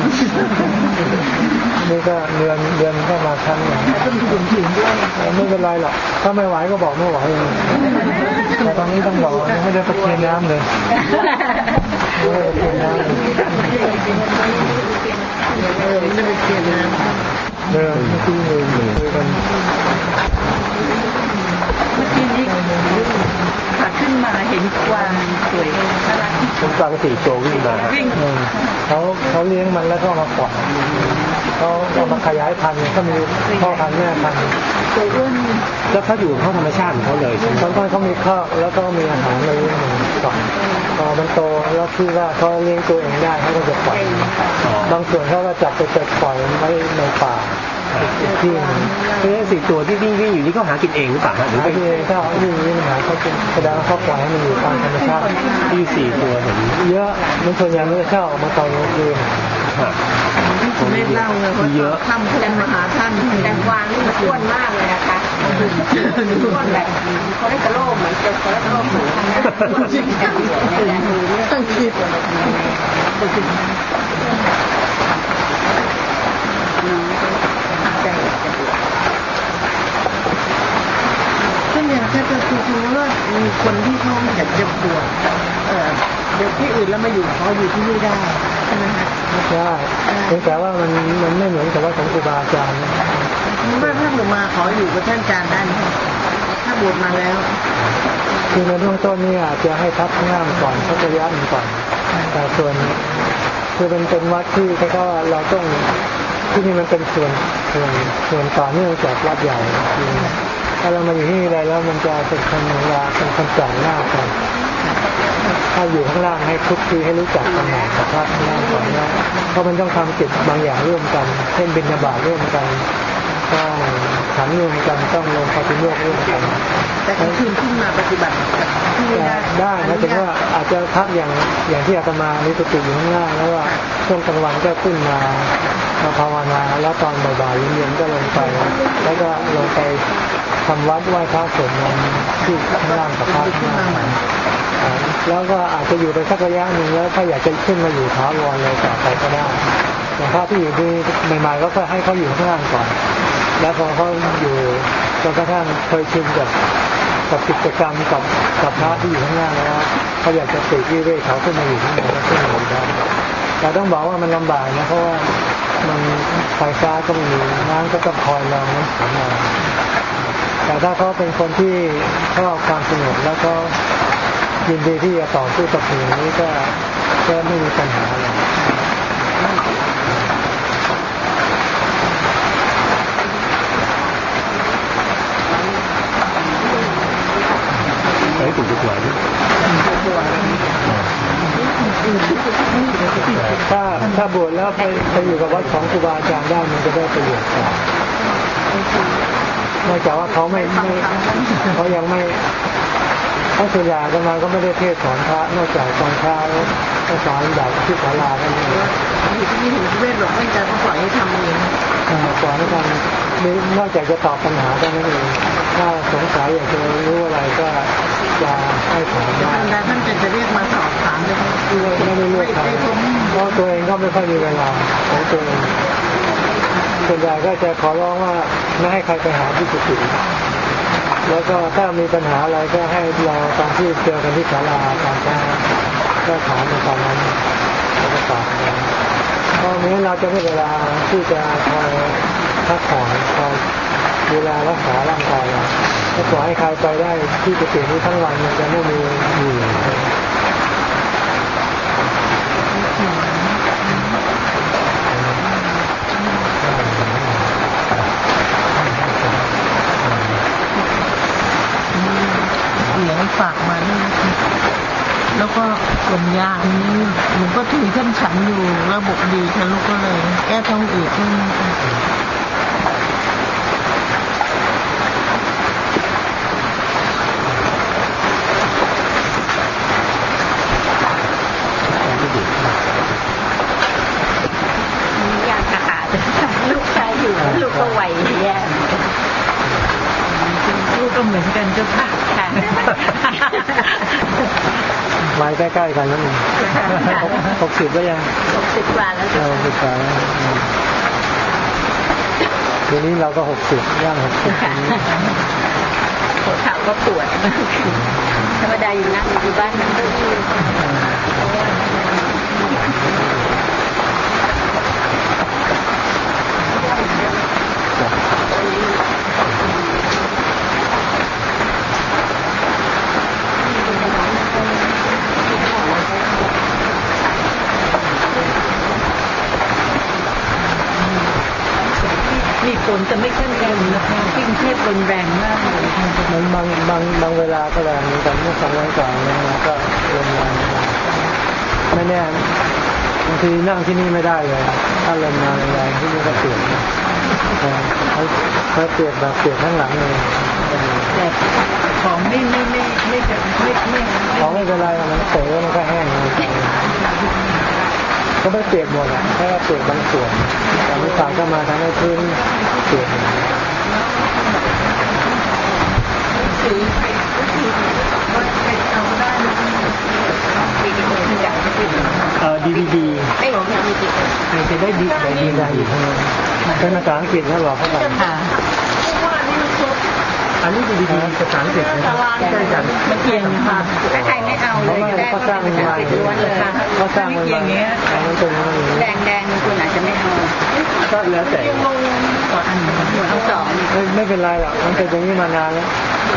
นี่ก็เดือนก็มาครั้งนึงไม่เป็นไรหรอกถ้าไม่ไหวก็บอกไม่ไหวแต่ตอนนี้ต้องบอกไม่ได้ประเคนน้ำเลยไม่ได้ประเคนน้ำไม่ได้เกี่ยวนะเมื่อกี้คุยกันเมื่อกี้นี้ขาขึ้นมาเห็นกวางสวยน่ารักผมกวาง4 ตัววิ่งมาเขาเลี้ยงมันแล้วก็มาปล่อยเขามาขยายพันธุ์ก็มีพ่อพันธุ์แม่พันธุ์ตัวอ้วนแล้วเขาอยู่เข้าธรรมชาติของเขาเลยตอนเขามีข้าวแล้วก็มีอาหารมาเลี้ยงมันก่อนพอมันโตแล้วที่ว่าเขาเลี้ยงตัวเองได้เขาก็จะปล่อยบางส่วนเขาก็จับไปปล่อยไว้ในป่าที่4 ตัวที่วิ่งอยู่นี่เขาหากินเองหรือเปล่าหรือไม่เองถ้าวิ่งหาเขากินแสดงว่าเขาปล่อยให้มันอยู่ตามธรรมชาติที่4 ตัวเห็นเยอะมันส่วนใหญ่มันจะเข้าออกมาตอนกลางคืนที่ไม่เล่าเลยว่าทำพลังมหาท่านแต่กวางนี่มันอ้วนมากเลยนะคะอ้วนแบบเขาได้กระโลกเหมือนเจอเขาได้กระโลกเหมือนกันนะต้องคิดก็เนี่ยถ้าจะคือว่ามีคนที่เขาอยากจะบวชเดี๋ยวที่อื่นแล้วมาอยู่เขาอยู่ที่นี่ได้ใช่ไหมคะได้แต่ว่ามันไม่เหมือนกับว่าของครูบาอาจารย์เมื่อท่านมาขออยู่กับท่านอาจารย์ได้ไหมถ้าบวชมาแล้วคือในเบื้องต้นนี่อาจจะให้ทับง่ามก่อนทับระยะหนึ่งก่อนแต่ส่วนคือเป็นวัดที่ก็เราต้องที่นี่มันเป็นส่วนต่อเนื่องจากวัดใหญ่ถ้าเรามาอยู่ที่นี่แล้วมันจะเป็นคนเวลาเป็นคนจ่ายหน้ากันถ้าอยู่ข้างล่างให้ทุกทีให้รู้จักกันหน่อยกับพระข้างล่างก่อนนะเพราะมันต้องทำกิจบางอย่างร่วมกันเช่นบิณฑบาตร่วมกันต้องฉันร่วมกันต้องลงปฏิโมกข์ร่วมกันแต่คืนขึ้นมาปฏิบัติที่ไม่ได้นะถึงว่าอาจจะพักอย่างที่อาตมานิสติอยู่ข้างล่างแล้วว่าช่วงกลางวันก็ขึ้นมาภาวนาแล้วตอนบ่ายๆเย็นๆก็ลงไปแล้วก็ลงไปทำวัดไหว้พระสวดมนต์ที่ข้างล่างกับพระขึ้นมาแล้วก็อาจจะอยู่ไปสักระยะหนึ่งแล้วถ้าอยากจะขึ้นมาอยู่ถาวรเลยต่อไปก็ได้แต่พระที่อยู่ดีใหม่ๆก็ให้เขาอยู่ข้างล่างก่อนแล้วพอเขาอยู่จนกระทั่งเคยชินกับกิจกรรมกับพระที่อยู่ข้างล่างแล้วเขาอยากจะติดวิเวกเขาขึ้นมาอยู่ข้างบนก็ขึ้นมาอยู่ได้แต่ต้องบอกว่ามันลำบากนะเพราะว่ามันไฟฟ้าก็ไม่มีน้ำก็ต้องคอยรองน้ำฝนมาแต่ถ้าเขาเป็นคนที่ชอบความสงบแล้วก็ยินดีที่จะต่อสู้กับสิ่งนี้ก็ไม่มีปัญหาอะไรไปถูกตัวนี้ถ้าบวชแล้วไปอยู่กับวัดของครูบาอาจารย์ได้มันจะได้ประโยชน์นอกจากว่าเขาเขายังไม่ถ้าส่วนใหญ่กันมาก็ไม่ได้เทศสอนพระนอกจากตอนเช้าก็สอนแบบที่ศาลากันนี่ที่ถึงเวทหลวงไม่จะต้องปล่อยให้ทำเองปล่อยให้ทำนอกจากจะตอบปัญหาเท่านั้นเองถ้าสงสัยอยากจะรู้อะไรก็จะให้ถามได้ท่านจะเรียกมาสอบถามเลยไม่ได้เรียกใครเพราะตัวเองก็ไม่ค่อยมีเวลาของตัวเองส่วนใหญ่ก็จะขอร้องว่าไม่ให้ใครไปหาที่กุฏิแล้วก็ถ้ามีปัญหาอะไรก็ให้เราตอนที่เจอกันที่ศาลาตอนเช้าก็ถามในตอนนั้นแล้วก็ตอบกันเพราะนี้เราจะไม่เวลาที่จะคอยพักผ่อนคอยดูแลรักษาร่างกายเราถ้าปล่อยให้ใครไปได้ที่กุฏินี้ทั้งวันมันจะไม่มีอยู่ฝากมาด้วยแล้วก็ส่วนยานี้หนูก็ถือท่านฉันอยู่ระบบดีค่ะลูกก็เลยแก้ท้องอืดให้อยากขาดลูกชายอยู่ลูกก็ไหวแย่ลูกก็เหมือนกันเจ้าค่ะไว้ใกล้ๆกันนั่นเอง60แล้วยัง 60 กว่าแล้ว 60 กว่าแล้วทีนี้เราก็60ย่าง60 หัวเข่าก็ปวดธรรมดาอยู่นั่งอยู่บ้านนั่งก็ยืนมีฝนจะไม่ค่อยแรงนะคะที่กรุงเทพแรงมากเลยมันบางเวลาก็แรงเหมือนกันเมื่อ2 วันก่อนนะก็ลมแรงไม่แน่บางทีนั่งที่นี่ไม่ได้เลยถ้าลมมาแรงที่นี่ก็เปียกเขาเปียกแบบเปียกทั้งหลังเลยแต่ของไม่ของไม่เป็นไรมันเต๋อมันก็แห้งก็ไม่เปียกหมดอ่ะแค่เปียกบางส่วนแต่ไม่ต่างก็มาทำให้พื้นเปียกDVD จะได้ดีได้อยู่ข้างในเป็นภาษาอังกฤษนะหรอเขาบอกอันนี้ดูดีๆภาษาอังกฤษนะครับใช่จังไม่เกี่ยงค่ะถ้าใครไม่เอาเลยก็ได้เขาสร้างมันมาล้วนเลยค่ะเขาสร้างมันมามันเป็นแดงคุณอาจจะไม่เอาก็แล้วแต่เอา2 ไม่เป็นไรหรอกมันเป็นอย่างนี้มานานแล้ว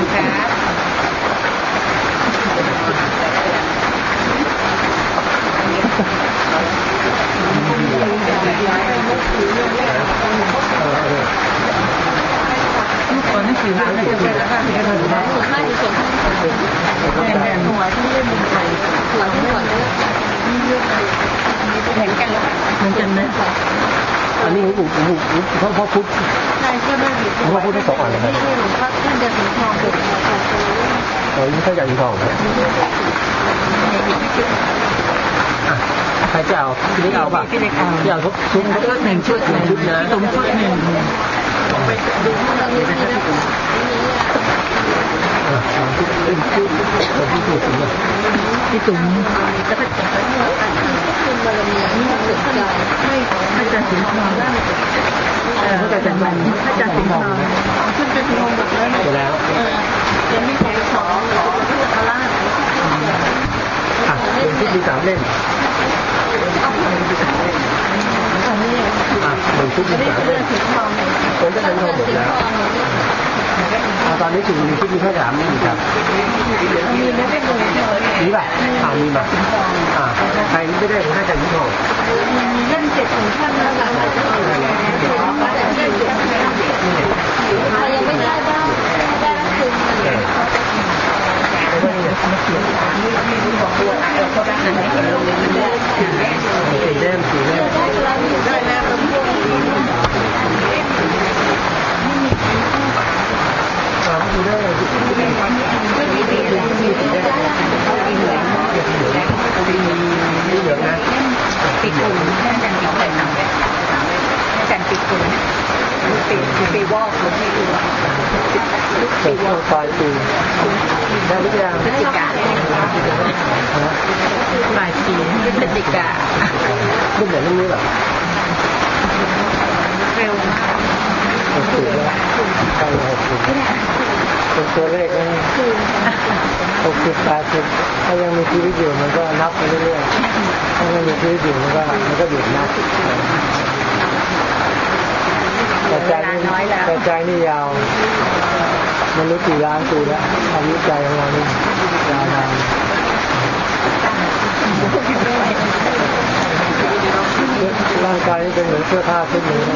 ก่อนหนังสือมาจะเป็นแล้วค่ะที่เราได้ไม่ได้ส่งแต่หัวที่เล่นเป็นไทยหัวที่หัวเลือกเหมือนกันนะอันนี้พ่อพุทธใช่ก็ได้ดีพ่อพุทธได้2 อันนะครับหลวงพ่อท่านจะถึงทองเป็นนี่ถ้าอยากถึงทองใครจะเอาพี่เล็กเอาป่ะพี่เอาทุกชุด 1 ชุดนะชุด1 ไปดูข้างหลังเลยนะครับพี่ตุ๋มแล้วก็คุณบารมีนี่เกิดจากให้พระอาจารย์สิงห์ทองพระอาจารย์วันพระอาจารย์สิงห์ทองขึ้นเป็นงงหมดแล้วยังไม่ใช่ของหรอที่ตลาดเป็นชุดมี3 เล่ม1 ชุดมี3 เล่มผมจะเป็นทองหมดแล้วไม่ถึงมีที่มีข้อถามนี่ครับมีป่ะมีมาใครไม่ได้น่าจะมีหกเล่น7ของท่านนะคะใครยังไม่ได้บ้างได้แล้วคืนสี่เล่มได้แล้วดูได้เลยนี่เหลืองนะปีกุลแค่จันปีกุลจันปีกุลปีวอกคนที่ดูปีวอกปลายปีได้หรือยังพฤศจิกาปลายปีพฤศจิการูปแบบนี้หรอเร็วมาก 60แล้วใกล้60เป็นตัวเลขนะ60 80ถ้ายังมีชีวิตอยู่มันก็นับไปเรื่อยๆถ้าไม่มีชีวิตอยู่มันก็หยุดนับแต่ใจนี่ยาวมันรู้กี่ล้านปีแล้วอายุใจของเรานี่ยาวนานร่างกายเป็นเหมือนเสื้อผ้าชุดหนึ่ง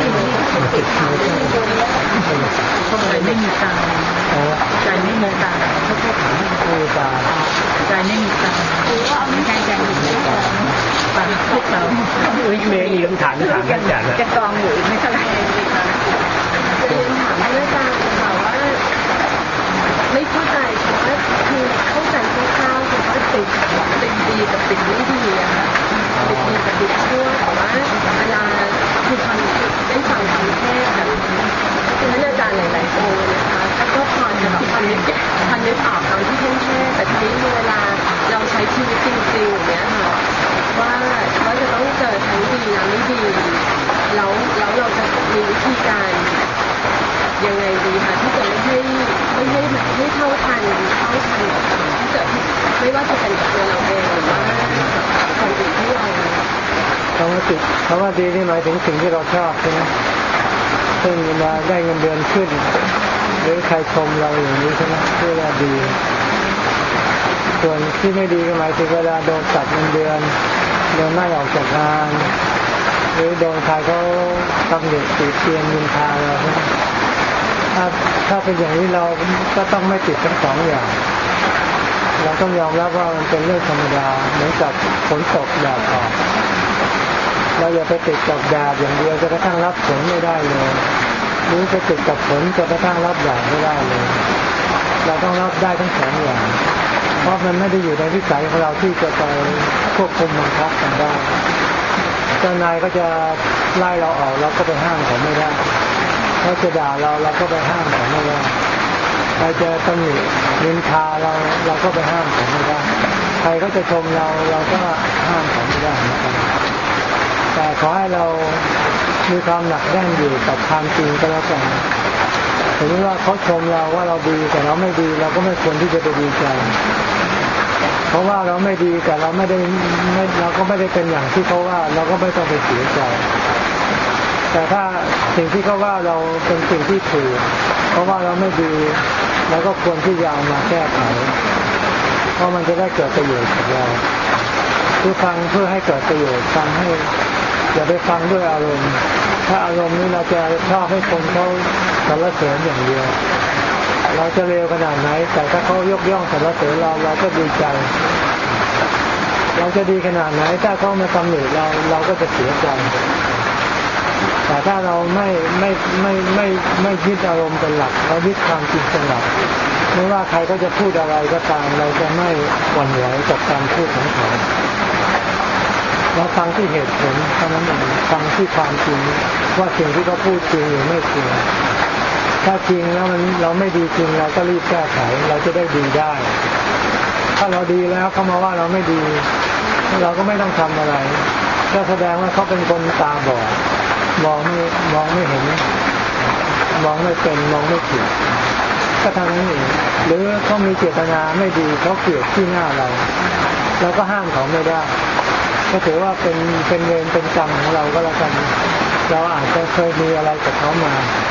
ใจไม่มีตาใจไม่มีตาเขาแค่ถามไม่มีตาใจไม่มีตาไม่ใช่ใจมีตาปากพวกเราเมย์มีคำถามท่านอาจารย์จะกองอยู่อีกไม่เท่าไหร่ถามอาจารย์ค่ะว่าไม่เข้าใจเพราะว่าคือเข้าใจคร่าวๆแต่ว่าติดดีกับติดไม่ดีอะค่ะติดดีกับติดชั่วแต่ว่าเวลาคือฟังได้ฟังคำเทศน์แบบคืออาจารย์หลายๆองค์นะคะก็พอจะแบบทันนึกออกตอนที่ท่านเทศน์แต่ทีนี้เวลาเราใช้ชีวิตจริงๆเนี้ยค่ะว่าจะต้องเจอทั้งดีและไม่ดีแล้วเราจะมีวิธีการยังไงดีคะที่จะไม่เท่าทันที่จะไม่ว่าจะเป็นกับตัวเราเองหรือว่าคนอื่นที่เราคำว่าดีนี่หมายถึงสิ่งที่เราชอบใช่ไหมเช่นเวลาได้เงินเดือนขึ้นหรือใครชมเราอย่างนี้ใช่ไหมเรียกว่าดีส่วนที่ไม่ดีก็หมายถึงเวลาโดนตัดเงินเดือนโดนไล่ออกจากงานหรือโดนใครเขาตำหนิติเตียนนินทาเราใช่ไหมถ้าเป็นอย่างนี้เราก็ต้องไม่ติดทั้งสองอย่างเราต้องยอมรับว่ามันเป็นเรื่องธรรมดาเหมือนกับฝนตกแดดออกเราอย่าไปติดกับแดดอย่างเดียวจนกระทั่งรับฝนไม่ได้เลยหรือจะติดกับฝนจนกระทั่งรับแดดไม่ได้เลยเราต้องรับได้ทั้งสองอย่างเพราะมันไม่ได้อยู่ในวิสัยของเราที่จะไปควบคุมบังคับกันได้เจ้านายก็จะไล่เราออกเราก็ไปห้ามเขาไม่ได้เขาจะด่าเราก็ไปห้ามเขาไม่ได้ใครจะตำหนินินทาเราก็ไปห้ามเขาไม่ได้ใครก็จะชมเราก็ห้ามเขาไม่ได้แต่ขอให้เรามีความหนักแน่นอยู่กับความจริงก็แล้วกันถึงว่าเขาชมเราว่าเราดีแต่เราไม่ดีเราก็ไม่ควรที่จะไปดีใจเพราะว่าเราไม่ดีแต่เราก็ไม่ได้เป็นอย่างที่เขาว่าเราก็ไม่ต้องไปเสียใจแต่ถ้าสิ่งที่เขาว่าเราเป็นสิ่งที่ถูกเพราะว่าเราไม่ดีเราก็ควรที่จะเอามาแก้ไขเพราะมันจะได้เกิดประโยชน์กับเราคือฟังเพื่อให้เกิดประโยชน์ฟังให้อย่าไปฟังด้วยอารมณ์ถ้าอารมณ์นี้เราจะชอบให้คนเขาสรรเสริญอย่างเดียวเราจะเลวขนาดไหนแต่ถ้าเขายกย่องสรรเสริญเราก็ดีใจเราจะดีขนาดไหนถ้าเขามาตำหนิเราก็จะเสียใจแต่ถ้าเราไม่ยึดอารมณ์เป็นหลักเรายึดความจริงเป็นหลักไม่ว่าใครก็จะพูดอะไรก็ตามเราจะไม่หวั่นไหวกับการพูดของเขาเราฟังที่เหตุผลเท่านั้นเองฟังที่ความจริงว่าสิ่งที่เขาพูดจริงหรือไม่จริงถ้าจริงแล้วเราไม่ดีจริงเราก็รีบแก้ไขเราจะได้ดีได้ถ้าเราดีแล้วเขามาว่าเราไม่ดีเราก็ไม่ต้องทำอะไรก็แสดงว่าเขาเป็นคนตาบอดมองไม่เห็นมองไม่เป็นมองไม่ถูกก็ทำนั้นเองหรือเขามีเจตนาไม่ดีเขาเกลียดที่หน้าเราก็ห้ามเขาไม่ได้ก็ถือว่าเป็นเวรเป็นกรรมของเราก็แล้วกันเราอาจจะเคยมีอะไรกับเขามา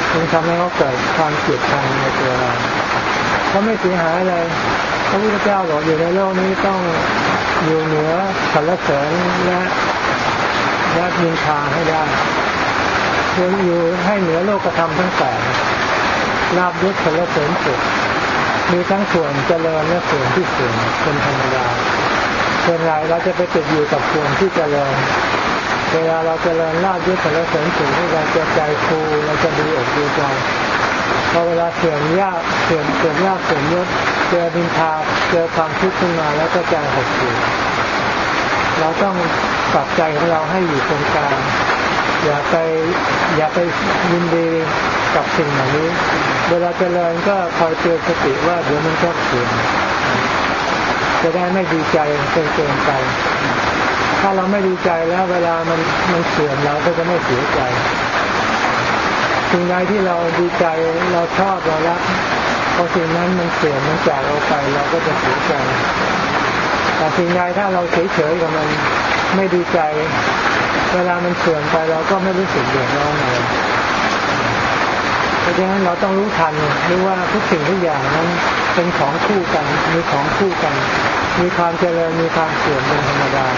จึงทำให้เขาเกิดความเกลียดชังในตัวเราเขาไม่เสียหายอะไรพระพุทธเจ้าบอกอยู่ในโลกนี้ต้องอยู่เหนือสรรเสริญและนินทาให้ได้ควรอยู่ให้เหนือโลกธรรมทั้งแปดลาภยศสรรเสริญสุขมีทั้งส่วนเจริญและส่วนที่เสื่อมเป็นธรรมดาส่วนใหญ่เราจะไปติดอยู่กับส่วนที่เจริญเวลาเราเจริญลาภยศสรรเสริญสุขที่เราจะใจฟูเราจะดีอกดีใจพอเวลาเสื่อมยากเสื่อมลาภเสื่อมยศเจอดินทาเจอความทุกข์ขึ้นมาแล้วก็ใจหดหู่เราต้องปรับใจของเราให้อยู่ตรงกลางอย่าไปยินดีกับสิ่งเหล่านี้เวลาเจริญก็คอยเตือนสติว่าเดี๋ยวมันก็เสื่อมจะได้ไม่ดีใจเกินไปถ้าเราไม่ดีใจแล้วเวลามันเสื่อมเราก็จะไม่เสียใจสิ่งใดที่เราดีใจเราชอบเรารักพอสิ่งนั้นมันเสื่อมมันจากเราไปเราก็จะเสียใจแต่สิ่งใดถ้าเราเฉยๆกับมันไม่ดีใจเวลามันเสื่อมไปเราก็ไม่รู้สึกเดือดร้อนอะไรเพราะฉะนั้นเราต้องรู้ทันรู้ว่าทุกสิ่งทุกอย่างนั้นเป็นของคู่กันมีของคู่กันมีความเจริญมีความเสื่อมเป็นธรรมดา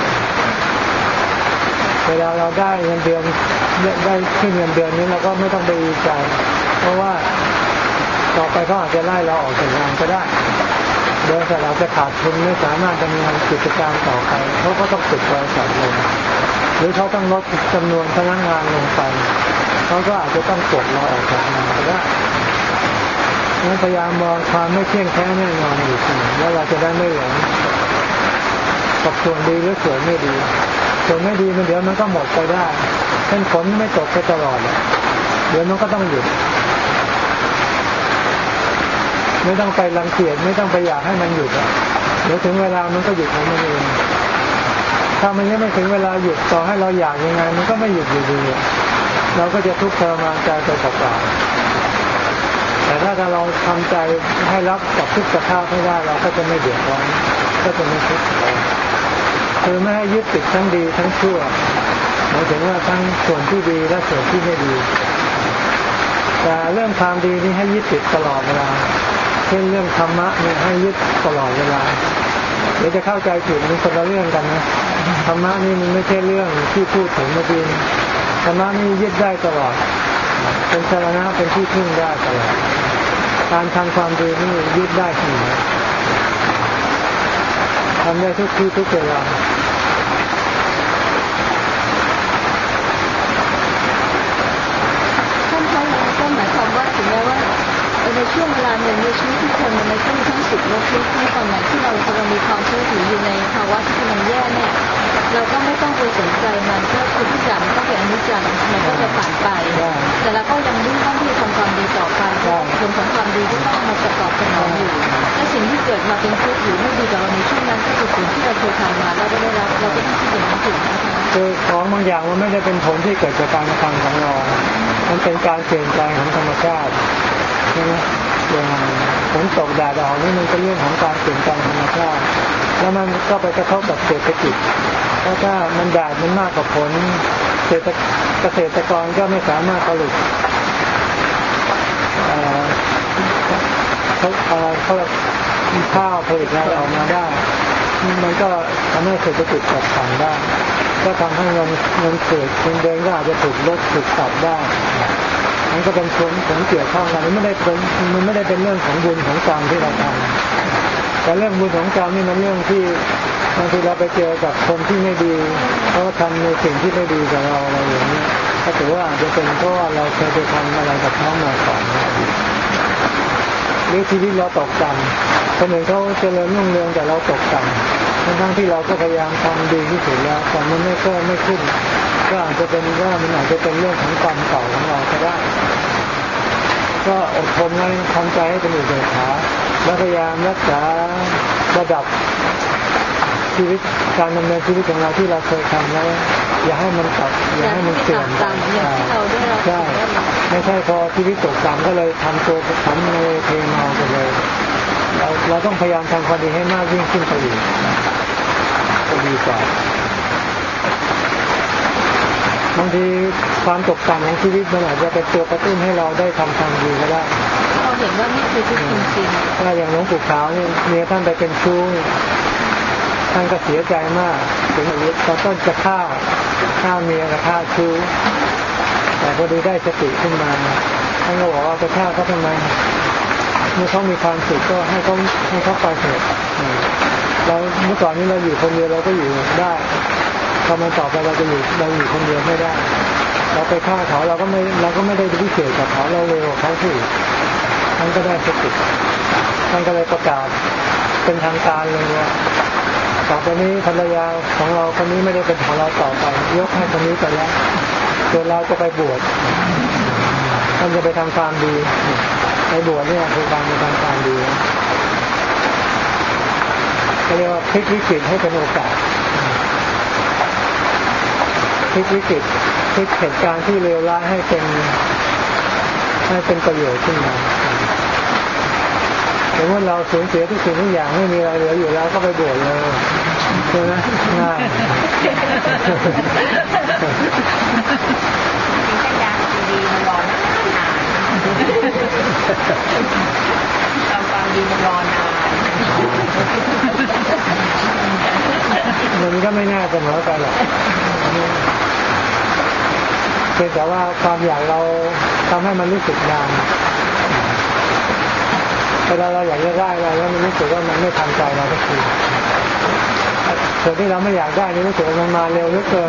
เวลาเราได้เงินเดือนได้ขึ้นเงินเดือนนี้เราก็ไม่ต้องไปดีใจเพราะว่าต่อไปเขาอาจจะไล่เราออกจากงานก็ได้เดินแต่เราจะขาดทุนไม่สามารถดำเนินกิจการต่อไปเขาก็ต้องปิดบริษัทลงหรือเขาต้องลดจำนวนพนักงานลงไปเขาก็อาจจะต้องปลดเราออกจากงานก็ได้งั้นพยายามมองความไม่เที่ยงแท้แน่นอนอยู่เสมอแล้วเราจะได้ไม่หลงกับส่วนดีหรือส่วนไม่ดีส่วนไม่ดีมันเดี๋ยวมันก็หมดไปได้เช่นฝนไม่ตกไปตลอดเดี๋ยวมันก็ต้องหยุดไม่ต้องไปรังเกียจไม่ต้องไปอยากให้มันหยุดเดี๋ยวถึงเวลามันก็หยุดของมันเองถ้ามันยังไม่ถึงเวลาหยุดต่อให้เราอยากยังไงมันก็ไม่หยุดอยู่ดีเราก็จะทุกข์ทรมานใจไปเปล่าๆแต่ถ้าเราทำใจให้รับกับทุกสภาพให้ได้เราก็จะไม่เดือดร้อนก็จะไม่ทุกข์คือไม่ให้ยึดติดทั้งดีทั้งชั่วหมายถึงว่าทั้งส่วนที่ดีและส่วนที่ไม่ดีแต่เรื่องความดีนี่ให้ยึดติดตลอดเวลาเช่นเรื่องธรรมะเนี่ยให้ยึดตลอดเวลาเดี๋ยวจะเข้าใจผิดมันคนละเรื่องกันนะธรรมะนี่มันไม่ใช่เรื่องที่พูดถึงเมื่อกี้ธรรมะนี่ยึดได้ตลอดเป็นสาระเป็นที่พึ่งได้ตลอดการทำความดีนี่ยึดได้เสมอทำได้ทุกที่ทุกเวลาท่านคะก็หมายความว่าถึงแม้ว่าในช่วงเวลาหนึ่งในชีวิตที่คนมันก็มีทั้งสุขและทุกข์ที่ตอนไหนที่เรากำลังมีความทุกข์อยู่ในภาวะที่กำลังแย่เนี่ยเราก็ไม่ต้องไปสนใจมันเพราะทุกอย่างมันก็เป็นอนิจจังมันก็จะผ่านไปแต่เราก็ยังมุ่งมั่นที่จะทำความดีต่อไปผลของความดีที่ต้องมาประกอบสนองอยู่และสิ่งที่เกิดมาเป็นทุกข์หรือไม่ดีกับเราในช่วงนั้นก็คือสิ่งที่เราเคยทำมาเราก็ได้รับเราก็ต้องคิดอย่างนั้นถูกนะคะคือของบางอย่างมันไม่ได้เป็นผลที่เกิดจากการกระทำของเรามันเป็นการเปลี่ยนแปลงของธรรมชาติใช่ไหมอย่างฝนตกแดดออกนี่มันเป็นเรื่องของการเปลี่ยนแปลงธรรมชาติแล้วมันก็ไปกระทบกับเศรษฐกิจเพราะถ้ามันแดดมันมากกว่าฝนเกษตรกรก็ไม่สามารถผลิตข้าวผลิตอะไรออกมาได้มันก็ทำให้เศรษฐกิจตกต่ำได้ก็ทำให้เงินเกิดเงินเดือนก็อาจจะถูกลดถูกตัดได้มันก็เป็นผลเกี่ยวข้องกันมันไม่ได้เป็นเรื่องของบุญของกรรมที่เราทำแต่เรื่องบุญของกรรมนี่มันเรื่องที่บางทีเราไปเจอกับคนที่ไม่ดีเขาทำในสิ่งที่ไม่ดีกับเราอะไรอย่างนี้ก็ถือว่าอาจจะเป็นเพราะว่าเราเคยไปทำอะไรกับเขามาก่อนหรือชีวิตเราตกต่ำคนอื่นเขาเจริญรุ่งเรืองแต่เราตกต่ำทั้งที่เราก็พยายามทำดีที่สุดแล้วแต่มันไม่ขึ้นก็อาจจะเป็นว่ามันอาจจะเป็นเรื่องของกรรมเก่าของเราก็ได้ก็อดทนให้ทำใจให้เป็นอุเบกขาแล้วพยายามรักษาระดับชีวิตการดำเนินชีวิตของเราที่เราเคยทำแล้วอย่าให้มันตัดอย่าให้มันเสื่อมใช่ไม่ใช่พอชีวิตตกต่ำก็เลยทำตัวทำในเทเมาไปเลยเราต้องพยายามทำความดีให้มากยิ่งขึ้นไปอีกจะดีกว่าบางทีความตกต่ำของชีวิตมันอาจจะเป็นตัวกระตุ้นให้เราได้ทำความดีก็ได้เราเห็นว่านี่คือทุกข์จริงๆถ้าอย่างหลวงปู่ขาวเนี่ยเมียท่านไปเป็นชู้ท่านก็เสียใจมากถึงตอนต้นจะฆ่าเมียกับฆ่าชู้แต่พอดีได้สติขึ้นมาท่านก็บอกว่าไปฆ่าเขาทำไมเมื่อเขามีความสุขก็ให้เขาไปเถิดเราเมื่อก่อนนี้เราอยู่คนเดียวเราก็อยู่ได้พอมาต่อไปเราอยู่คนเดียวไม่ได้เราไปฆ่าเขาเราก็ไม่ได้พิเศษกับเขาเราเร็วกว่าเขาสิท่านก็ได้สติท่านก็เลยประกาศเป็นทางการเลยว่าต่อไปนี้ภรรยาของเราคนนี้ไม่ได้เป็นของเราต่อไปยกให้คนนี้ไปแล้วส่วนเราจะไปบวชท่านจะไปทำความดีไปบวชเนี่ยคือการไปทำความดีเรียกว่าพลิกวิกฤตให้เป็นโอกาสพลิกวิกฤตพลิกเหตุการณ์ที่เลวร้ายให้เป็นประโยชน์ขึ้นมาสมมติเราสูญเสียทุกสิ่งทุกอย่างไม่มีอะไรเหลืออยู่แล้วก็ไปบวชเลยใช่ไหมง่ายดีมันรอนานทำความดีมันรอนานมันก็ไม่น่าเสมอไปหรอกเพียงแต่ว่าความอยากเราทำให้มันรู้สึกนานเวลาเราอยากจะได้อะไรแล้วมันรู้สึกว่ามันไม่ทันใจเราสักทีส่วนที่เราไม่อยากได้นี่รู้สึกว่ามันมาเร็วเหลือเกิน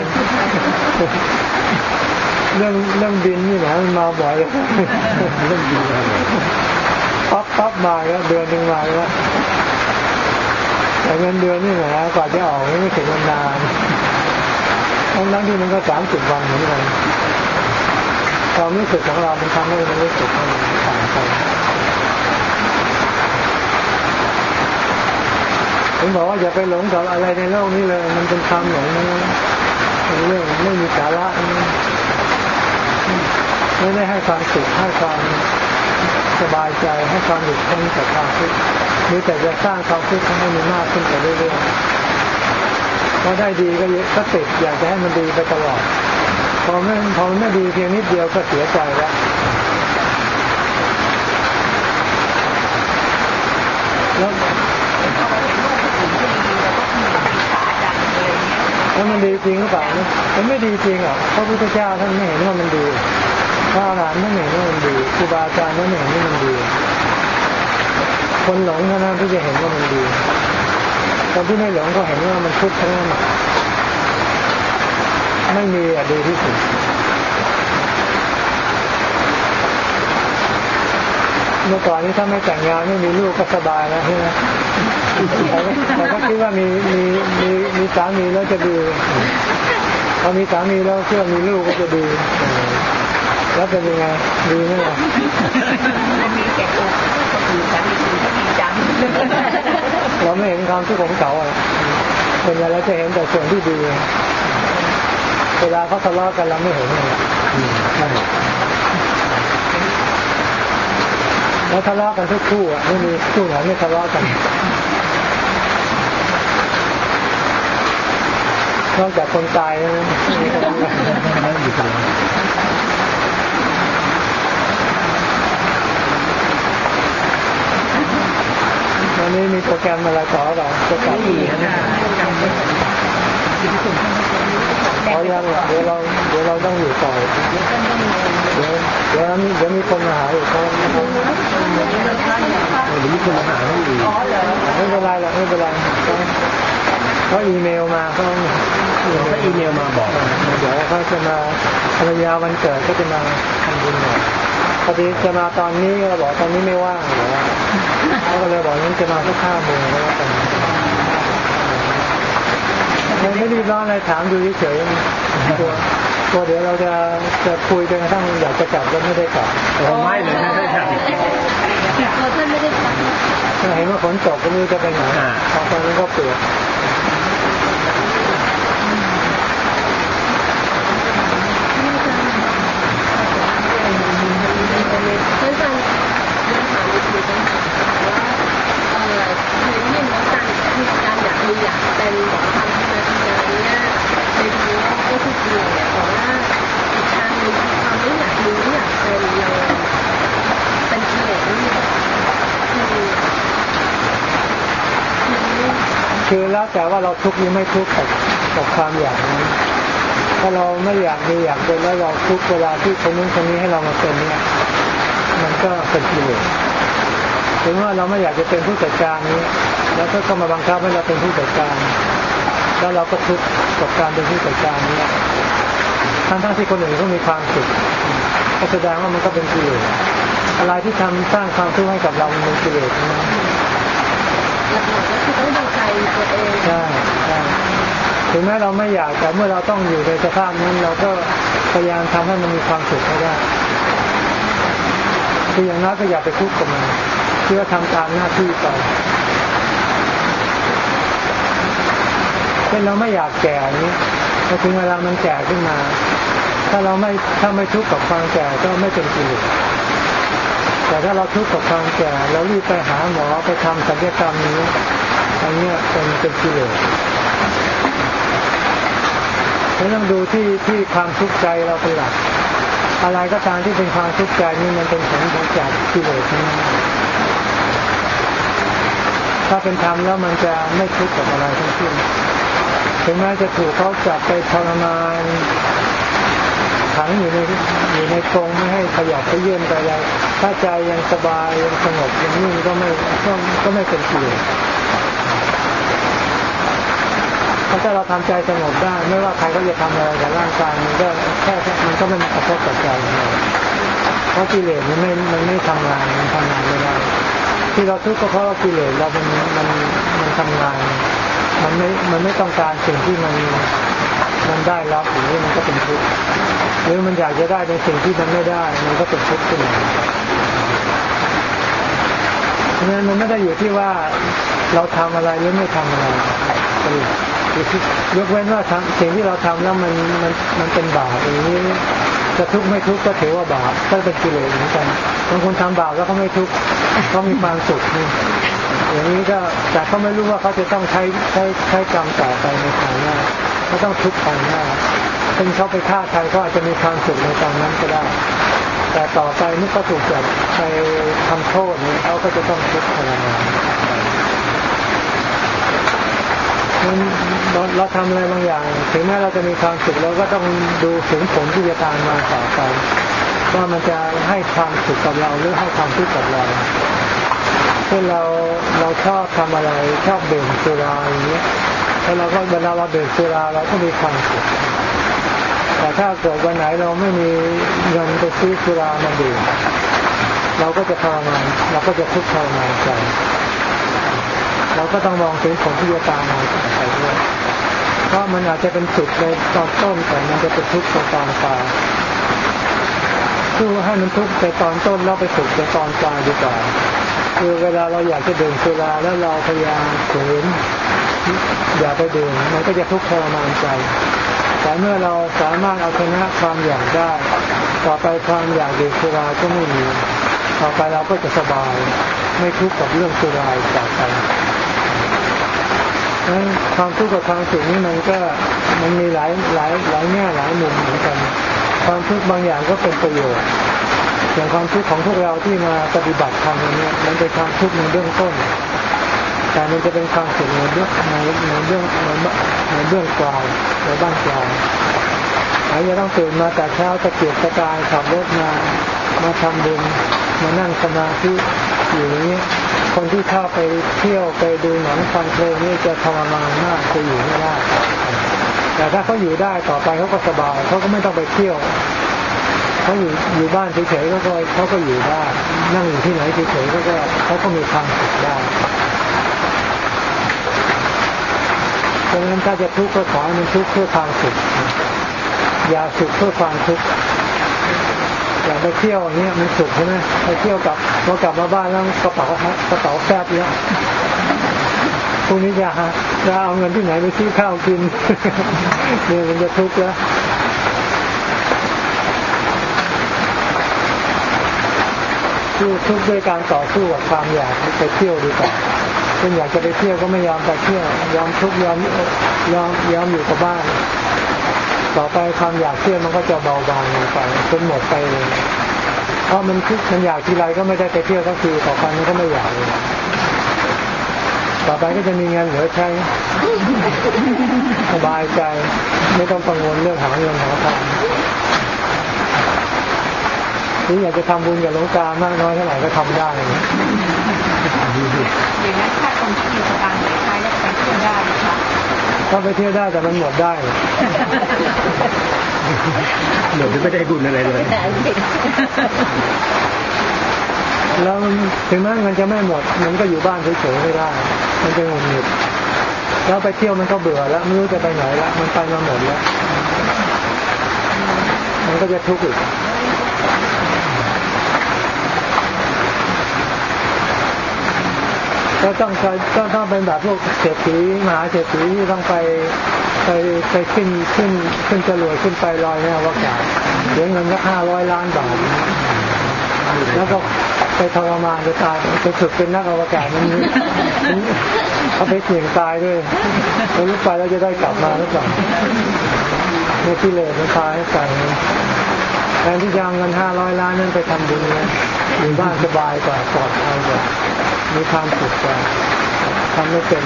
เรื่องบินนี่นะมันมาบ่อยเลยเรื่องบินปั๊บมาแล้วเดือนนึงมาแล้วแต่เงินเดือนนี่นะกว่าจะออกไม่ถึงนานทั้งที่มันก็30 วันเหมือนกันความรู้สึกของเรามันทำให้มันรู้สึกต่างกันผมบอกว่าอย่าไปหลงกับอะไรในโลกนี้เลยมันเป็นความหลงเรื่องไม่มีสาระไม่ได้ให้ความสุขให้ความสบายใจให้ความหลุดพ้นจากความทุกข์มีแต่จะสร้างความทุกข์ให้มันมากขึ้นไปเรื่อยๆพอได้ดีก็ติดอยากจะให้มันดีไปตลอดพอมันไม่ดีเพียงนิดเดียวก็เสียใจแล้วแล้วมันดีจริงหรือเปล่ามันไม่ดีจริงหรอกพระพุทธเจ้าท่านไม่เห็นว่ามันดีพระอรหันต์ท่านเห็นว่ามันดีครูบาอาจารย์ท่านเห็นว่ามันดีคนหลงเท่านั้นที่จะเห็นว่ามันดีคนที่ไม่หลงก็เห็นว่ามันทุกข์ทั้งนั้นไม่มีดีที่สุดเมื่อก่อนนี้ถ้าไม่แต่งงานไม่มีลูกก็สบายแล้วใช่ไหมแต่ก็คิดว่ามีสามีแล้วจะดีพอมีสามีแล้วเชื่อมีลูกก็จะดีแล้วเป็นยังไงดีไหมล่ะมีแก่ตัวมีสามีก็ดีจังเราไม่เห็นความทุกข์ของเขาอ่ะเป็นไงเราจะเห็นแต่ส่วนที่ดีเวลาเขาทะเลาะกันเราไม่เห็นเลยแล้วทะเลาะกันทุกคู่อ่ะไม่มีคู่ไหนไม่ทะเลาะกันนอกจากคนตายนะวันนี้มีโปรแกรมอะไรต่อเราจะกลับอีกนะเอายังเดี๋ยวเราต้องอยู่ต่อเดี๋ยวมีคนมาหาอีกเขาเดี๋ยวมีคนมาหาอีกไม่เป็นไรหรอกไม่เป็นไรเขาอีเมลมาเขาอีเมลมาบอกเดี๋ยวเขาจะมาภรรยาวันเกิดก็จะมาทำบุญหน่อยพอดีจะมาตอนนี้เราบอกตอนนี้ไม่ว่างเหรอเขาก็เลยบอกงั้นจะมาสัก5 โมงแล้วกันไม่รีบร้อนอะไรถามดูเฉยๆตัวเดี๋ยวเราจะคุยจนกระทั่งอยากจะกลับก็ไม่ได้กลับไม่เลยไม่ได้กลับท่านไม่ได้กลับเห็นว่าฝนตกก็ไม่รู้จะไปไหนพอตอนนี้ก็เปียกท่านอาจารย์ถามอีกทีว่าที่น้องการอยากเป็นหมอทำงานเนี่ยในทางโลกก็คือจริงเนี่ยเพราะว่าว่าเราทุกข์หรือไม่ทุกข์กับความอยากนั้นถ้าเราไม่อยากมีอยากเป็นแล้วเราทุกข์เวลาที่คนนู้นคนนี้ให้เรามาเป็นเนี่ยมันก็เป็นกิเลสถึงว่าเราไม่อยากจะเป็นผู้จัดการนี้แล้วก็มาบังคับให้เราเป็นผู้จัดการแล้วเราก็ทุกข์กับการเป็นผู้จัดการนี้ทั้งที่คนอื่นก็มีความสุขก็แสดงว่ามันก็เป็นกิเลสอะไรที่ทำสร้างความทุกข์ให้กับเรามันเป็นกิเลสนะหลักๆก็คือต้องดูใจตัวเองใช่ถึงแม้เราไม่อยากแต่เมื่อเราต้องอยู่ในสภาพนั้นเราก็พยายามทำให้มันมีความสุขให้ได้คืออย่างน้อยก็อย่าไปทุกข์กับมันเพื่อทำตามหน้าที่ไปเช่นเราไม่อยากแก่นี้พอถึงเวลามันแก่ขึ้นมาถ้าไม่ทุกข์กับความแก่ก็ไม่เป็นกิเลสแต่ถ้าเราทุกข์กับความแก่เรารีบไปหาหมอไปทำศัลยกรรมนี้อันนี้เป็นกิเลสเราต้องดูที่ความทุกข์ใจเราเป็นหลักอะไรก็ตามที่เป็นความทุกข์ใจนี่มันเป็นผลของจากกิเลสทั้งนั้นถ้าเป็นธรรมแล้วมันจะไม่ทุกข์กับอะไรทั้งสิ้นถึงแม้จะถูกเขาจับไปทรมานขังอยู่ในกรงไม่ให้ขยับไปเยื่อนไปอะไรถ้าใจยังสบายยังสงบอย่างนี้ก็ไม่เป็นกิเลสถ้าเราทำใจสงบได้ไม่ว่าใครก็จะทำอะไรกับร่างกายมันก็มันก็ไม่กระทบกับใจเพราะกิเลสมันไม่ทำงานมันทำงานไม่ได้ที่เราทุกข์ก็เพราะว่ากิเลสเรามันทำงานมันไม่ต้องการสิ่งที่มันได้รับอย่างนี้มันก็เป็นทุกข์หรือมันอยากจะได้ในสิ่งที่มันไม่ได้มันก็เป็นทุกข์ขึ้นมาเพราะฉะนั้นมันไม่ได้อยู่ที่ว่าเราทำอะไรหรือไม่ทำอะไรยกเว้นว่าสิ่งที่เราทำแล้วมันเป็นบาปอย่างนี้จะทุกข์ไม่ทุกข์ก็ถือว่าบาปก็เป็นกิเลสเหมือนกันบางคนทำบาปแล้วเขาไม่ทุกข์เขามีความสุขอย่างนี้ก็แต่เขาไม่รู้ว่าเขาจะต้องใช้กรรมต่อไปในภายหน้าเขาต้องทุกข์ภายหน้าถึงเขาไปฆ่าใครเขาอาจจะมีความสุขในตอนนั้นก็ได้แต่ต่อไปเมื่อเขาถูกจับไปทำโทษนี้เขาก็จะต้องทุกข์ทรมานเราทำอะไรบางอย่างถึงแม้เราจะมีความสุขเราก็ต้องดูถึงผลที่จะตามมาต่อไปว่ามันจะให้ความสุขกับเราหรือให้ความทุกข์กับเราเช่นเราชอบทำอะไรชอบดื่มสุราอย่างนี้แล้วเราก็เวลาเราดื่มสุราเราก็มีความสุขแต่ถ้าเกิดวันไหนเราไม่มีเงินไปซื้อสุรามาดื่มเราก็จะทรมานเราก็จะทุกข์ทรมานใจเราก็ต้องมองถึงผลที่จะตามมาไปด้วยเพราะมันอาจจะเป็นสุขในตอนต้นแต่มันจะเป็นทุกข์ในตอนปลายคือให้มันทุกข์ในตอนต้นแล้วไปสุขในตอนปลายดีกว่าคือเวลาเราอยากจะดื่มสุราแล้วเราพยายามฝืนอย่าไปดื่มมันก็จะทุกข์ทรมานใจแต่เมื่อเราสามารถเอาชนะความอยากได้ต่อไปความอยากดื่มสุราก็ไม่มีต่อไปเราก็จะสบายไม่ทุกข์กับเรื่องสุราต่อไปความทุกข์กับความสุขนี้มันมีหลายแง่หลายมุมเหมือนกันความทุกข์บางอย่างก็เป็นประโยชน์อย่างความทุกข์ของพวกเราที่มาปฏิบัติธรรมนี้มันเป็นความทุกข์ในเบื้องต้นแต่มันจะเป็นความสุขในเบื้องปลายในบ้านปลายเราจะต้องตื่นมาแต่เช้าตะเกียกตะกายขับรถมาทำบุญมานั่งสมาธิอยู่อย่างนี้คนที่เข้าไปเที่ยวไปดูหนังฟังเพลงนี่จะทรมานมากจะอยู่ไม่ได้แต่ถ้าเขาอยู่ได้ต่อไปเขาก็สบายเขาก็ไม่ต้องไปเที่ยวเขาอยู่บ้านเฉยๆเขาก็อยู่ได้นั่งอยู่ที่ไหนเฉยๆเขาก็มีความสุขได้ดังนั้นถ้าจะทุกข์ก็ขอให้มันทุกข์เพื่อความสุขอย่าสุขเพื่อความทุกข์อย่าไปเที่ยวอย่างนี้มันสุขใช่ไหมไปเที่ยวพอกลับมาบ้านแล้วกระเป๋าแฟบเยอะพรุ่งนี้จะเอาเงินที่ไหนไปซื้อข้าวกินเนี่ยมันจะทุกข์แล้วทุกข์ด้วยการต่อสู้กับความอยากไปเที่ยวดีกว่าคนอยากจะไปเที่ยวก็ไม่ยอมไปเที่ยวยอมทุกข์ยอมอยู่กับบ้านต่อไปความอยากเที่ยวมันก็จะเบาบางลงไปจนหมดไปเลยเพราะมันอยากทีไรก็ไม่ได้ไปเที่ยวสักทีต่อไปมันก็ไม่อยากเลยต่อไปก็จะมีเงินเหลือใช้สบายใจไม่ต้องกังวลเรื่องหาเงินหาทองนี่อยากจะทำบุญกับหลวงตามากน้อยเท่าไหร่ก็ทำได้อย่างนั้นถ้าคนที่มีสตางค์เหลือใช้แล้วไปเที่ยวได้ค่ะก็ไปเที่ยวได้แต่มันหมดได้เดี๋ยวไม่ได้บุญอะไรเลยแล้วถึงแม้มันจะไม่หมดมันก็อยู่บ้านเฉยๆไม่ได้มันจะหงุดหงิดแล้วไปเที่ยวมันก็เบื่อแล้วไม่รู้จะไปไหนแล้วมันไปมาหมดแล้วมันก็จะทุกข์อีกก็ต้องเป็นแบบพวกเศรษฐีมหาเศรษฐีที่ต้องไปขึ้นจรวดขึ้นไปลอยในอวกาศเสียเงินก็500 ล้านบาทแล้วก็ไปทรมานจะตายไปฝึกเป็นนักอวกาศมันเอาไปเสี่ยงตายด้วยแล้วลุกไปแล้วจะได้กลับมาหรือเปล่าในที่เลยมันพาให้ตายแทนที่จะเอาเงิน500 ล้านนั้นไปทำบุญนะอยู่บ้านสบายกว่าปลอดภัยกว่ามีความสุขกว่าทำไม่เป็น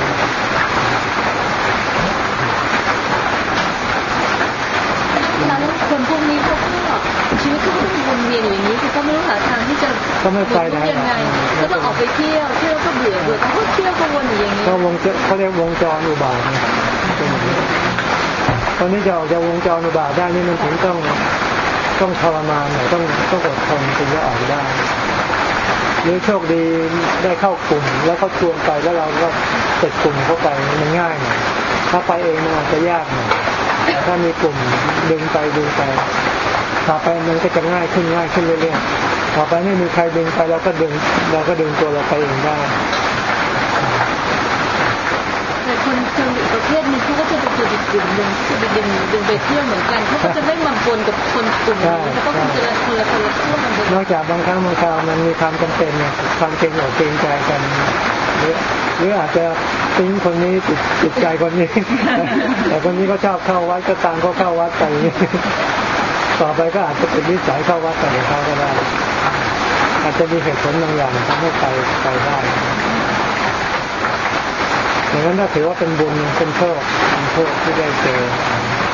แล้วคนพวกนี้เขาก็ชีวิตเขาก็ต้องวนเวียนอย่างนี้คือก็ไม่รู้หาทางที่จะก็ไม่ไปไหนยังไงก็ต้องออกไปเที่ยวก็เบื่อเขาก็เที่ยวก็วนอย่างนี้ก็เขาเรียกวงจรอุบาทตอนนี้จะออกจากวงจรอุบาทได้นี่มันถึงต้องทรมานหน่อยต้องอดทนถึงจะออกได้หรือโชคดีได้เข้ากลุ่มแล้วเขาชวนไปแล้วเราก็ติดกลุ่มเข้าไปมันง่ายหน่อยถ้าไปเองมันอาจจะยากหน่อยแต่ถ้ามีกลุ่มดึงไปต่อไปมันก็จะง่ายขึ้นเรื่อยๆต่อไปไม่มีใครดึงไปเราก็ดึงตัวเราไปเองได้แต่คนอีกประเภทนึงเขาก็จะไปอยู่อีกกลุ่มนึงที่จะดึงไปเที่ยวเหมือนกันเขาก็จะไม่มาปนกับคนกลุ่มนี้แล้วก็จะคนละช่วงกันนอกจากบางครั้งบางคราวมันมีความจำเป็นเนี่ยความเกรงอกเกรงใจกันหรืออาจจะทิ้งคนนี้ติดใจคนนี้แต่คนนี้ก็ชอบเข้าวัดก็ตามก็เข้าวัดไปต่อไปก็อาจจะเป็นนิสัยเข้าวัดแต่เขาก็ได้อาจจะมีเหตุผลบางอย่างทำให้ไปได้อย่างนั้นถ้าถือว่าเป็นบุญเป็นโชคที่ได้เจอ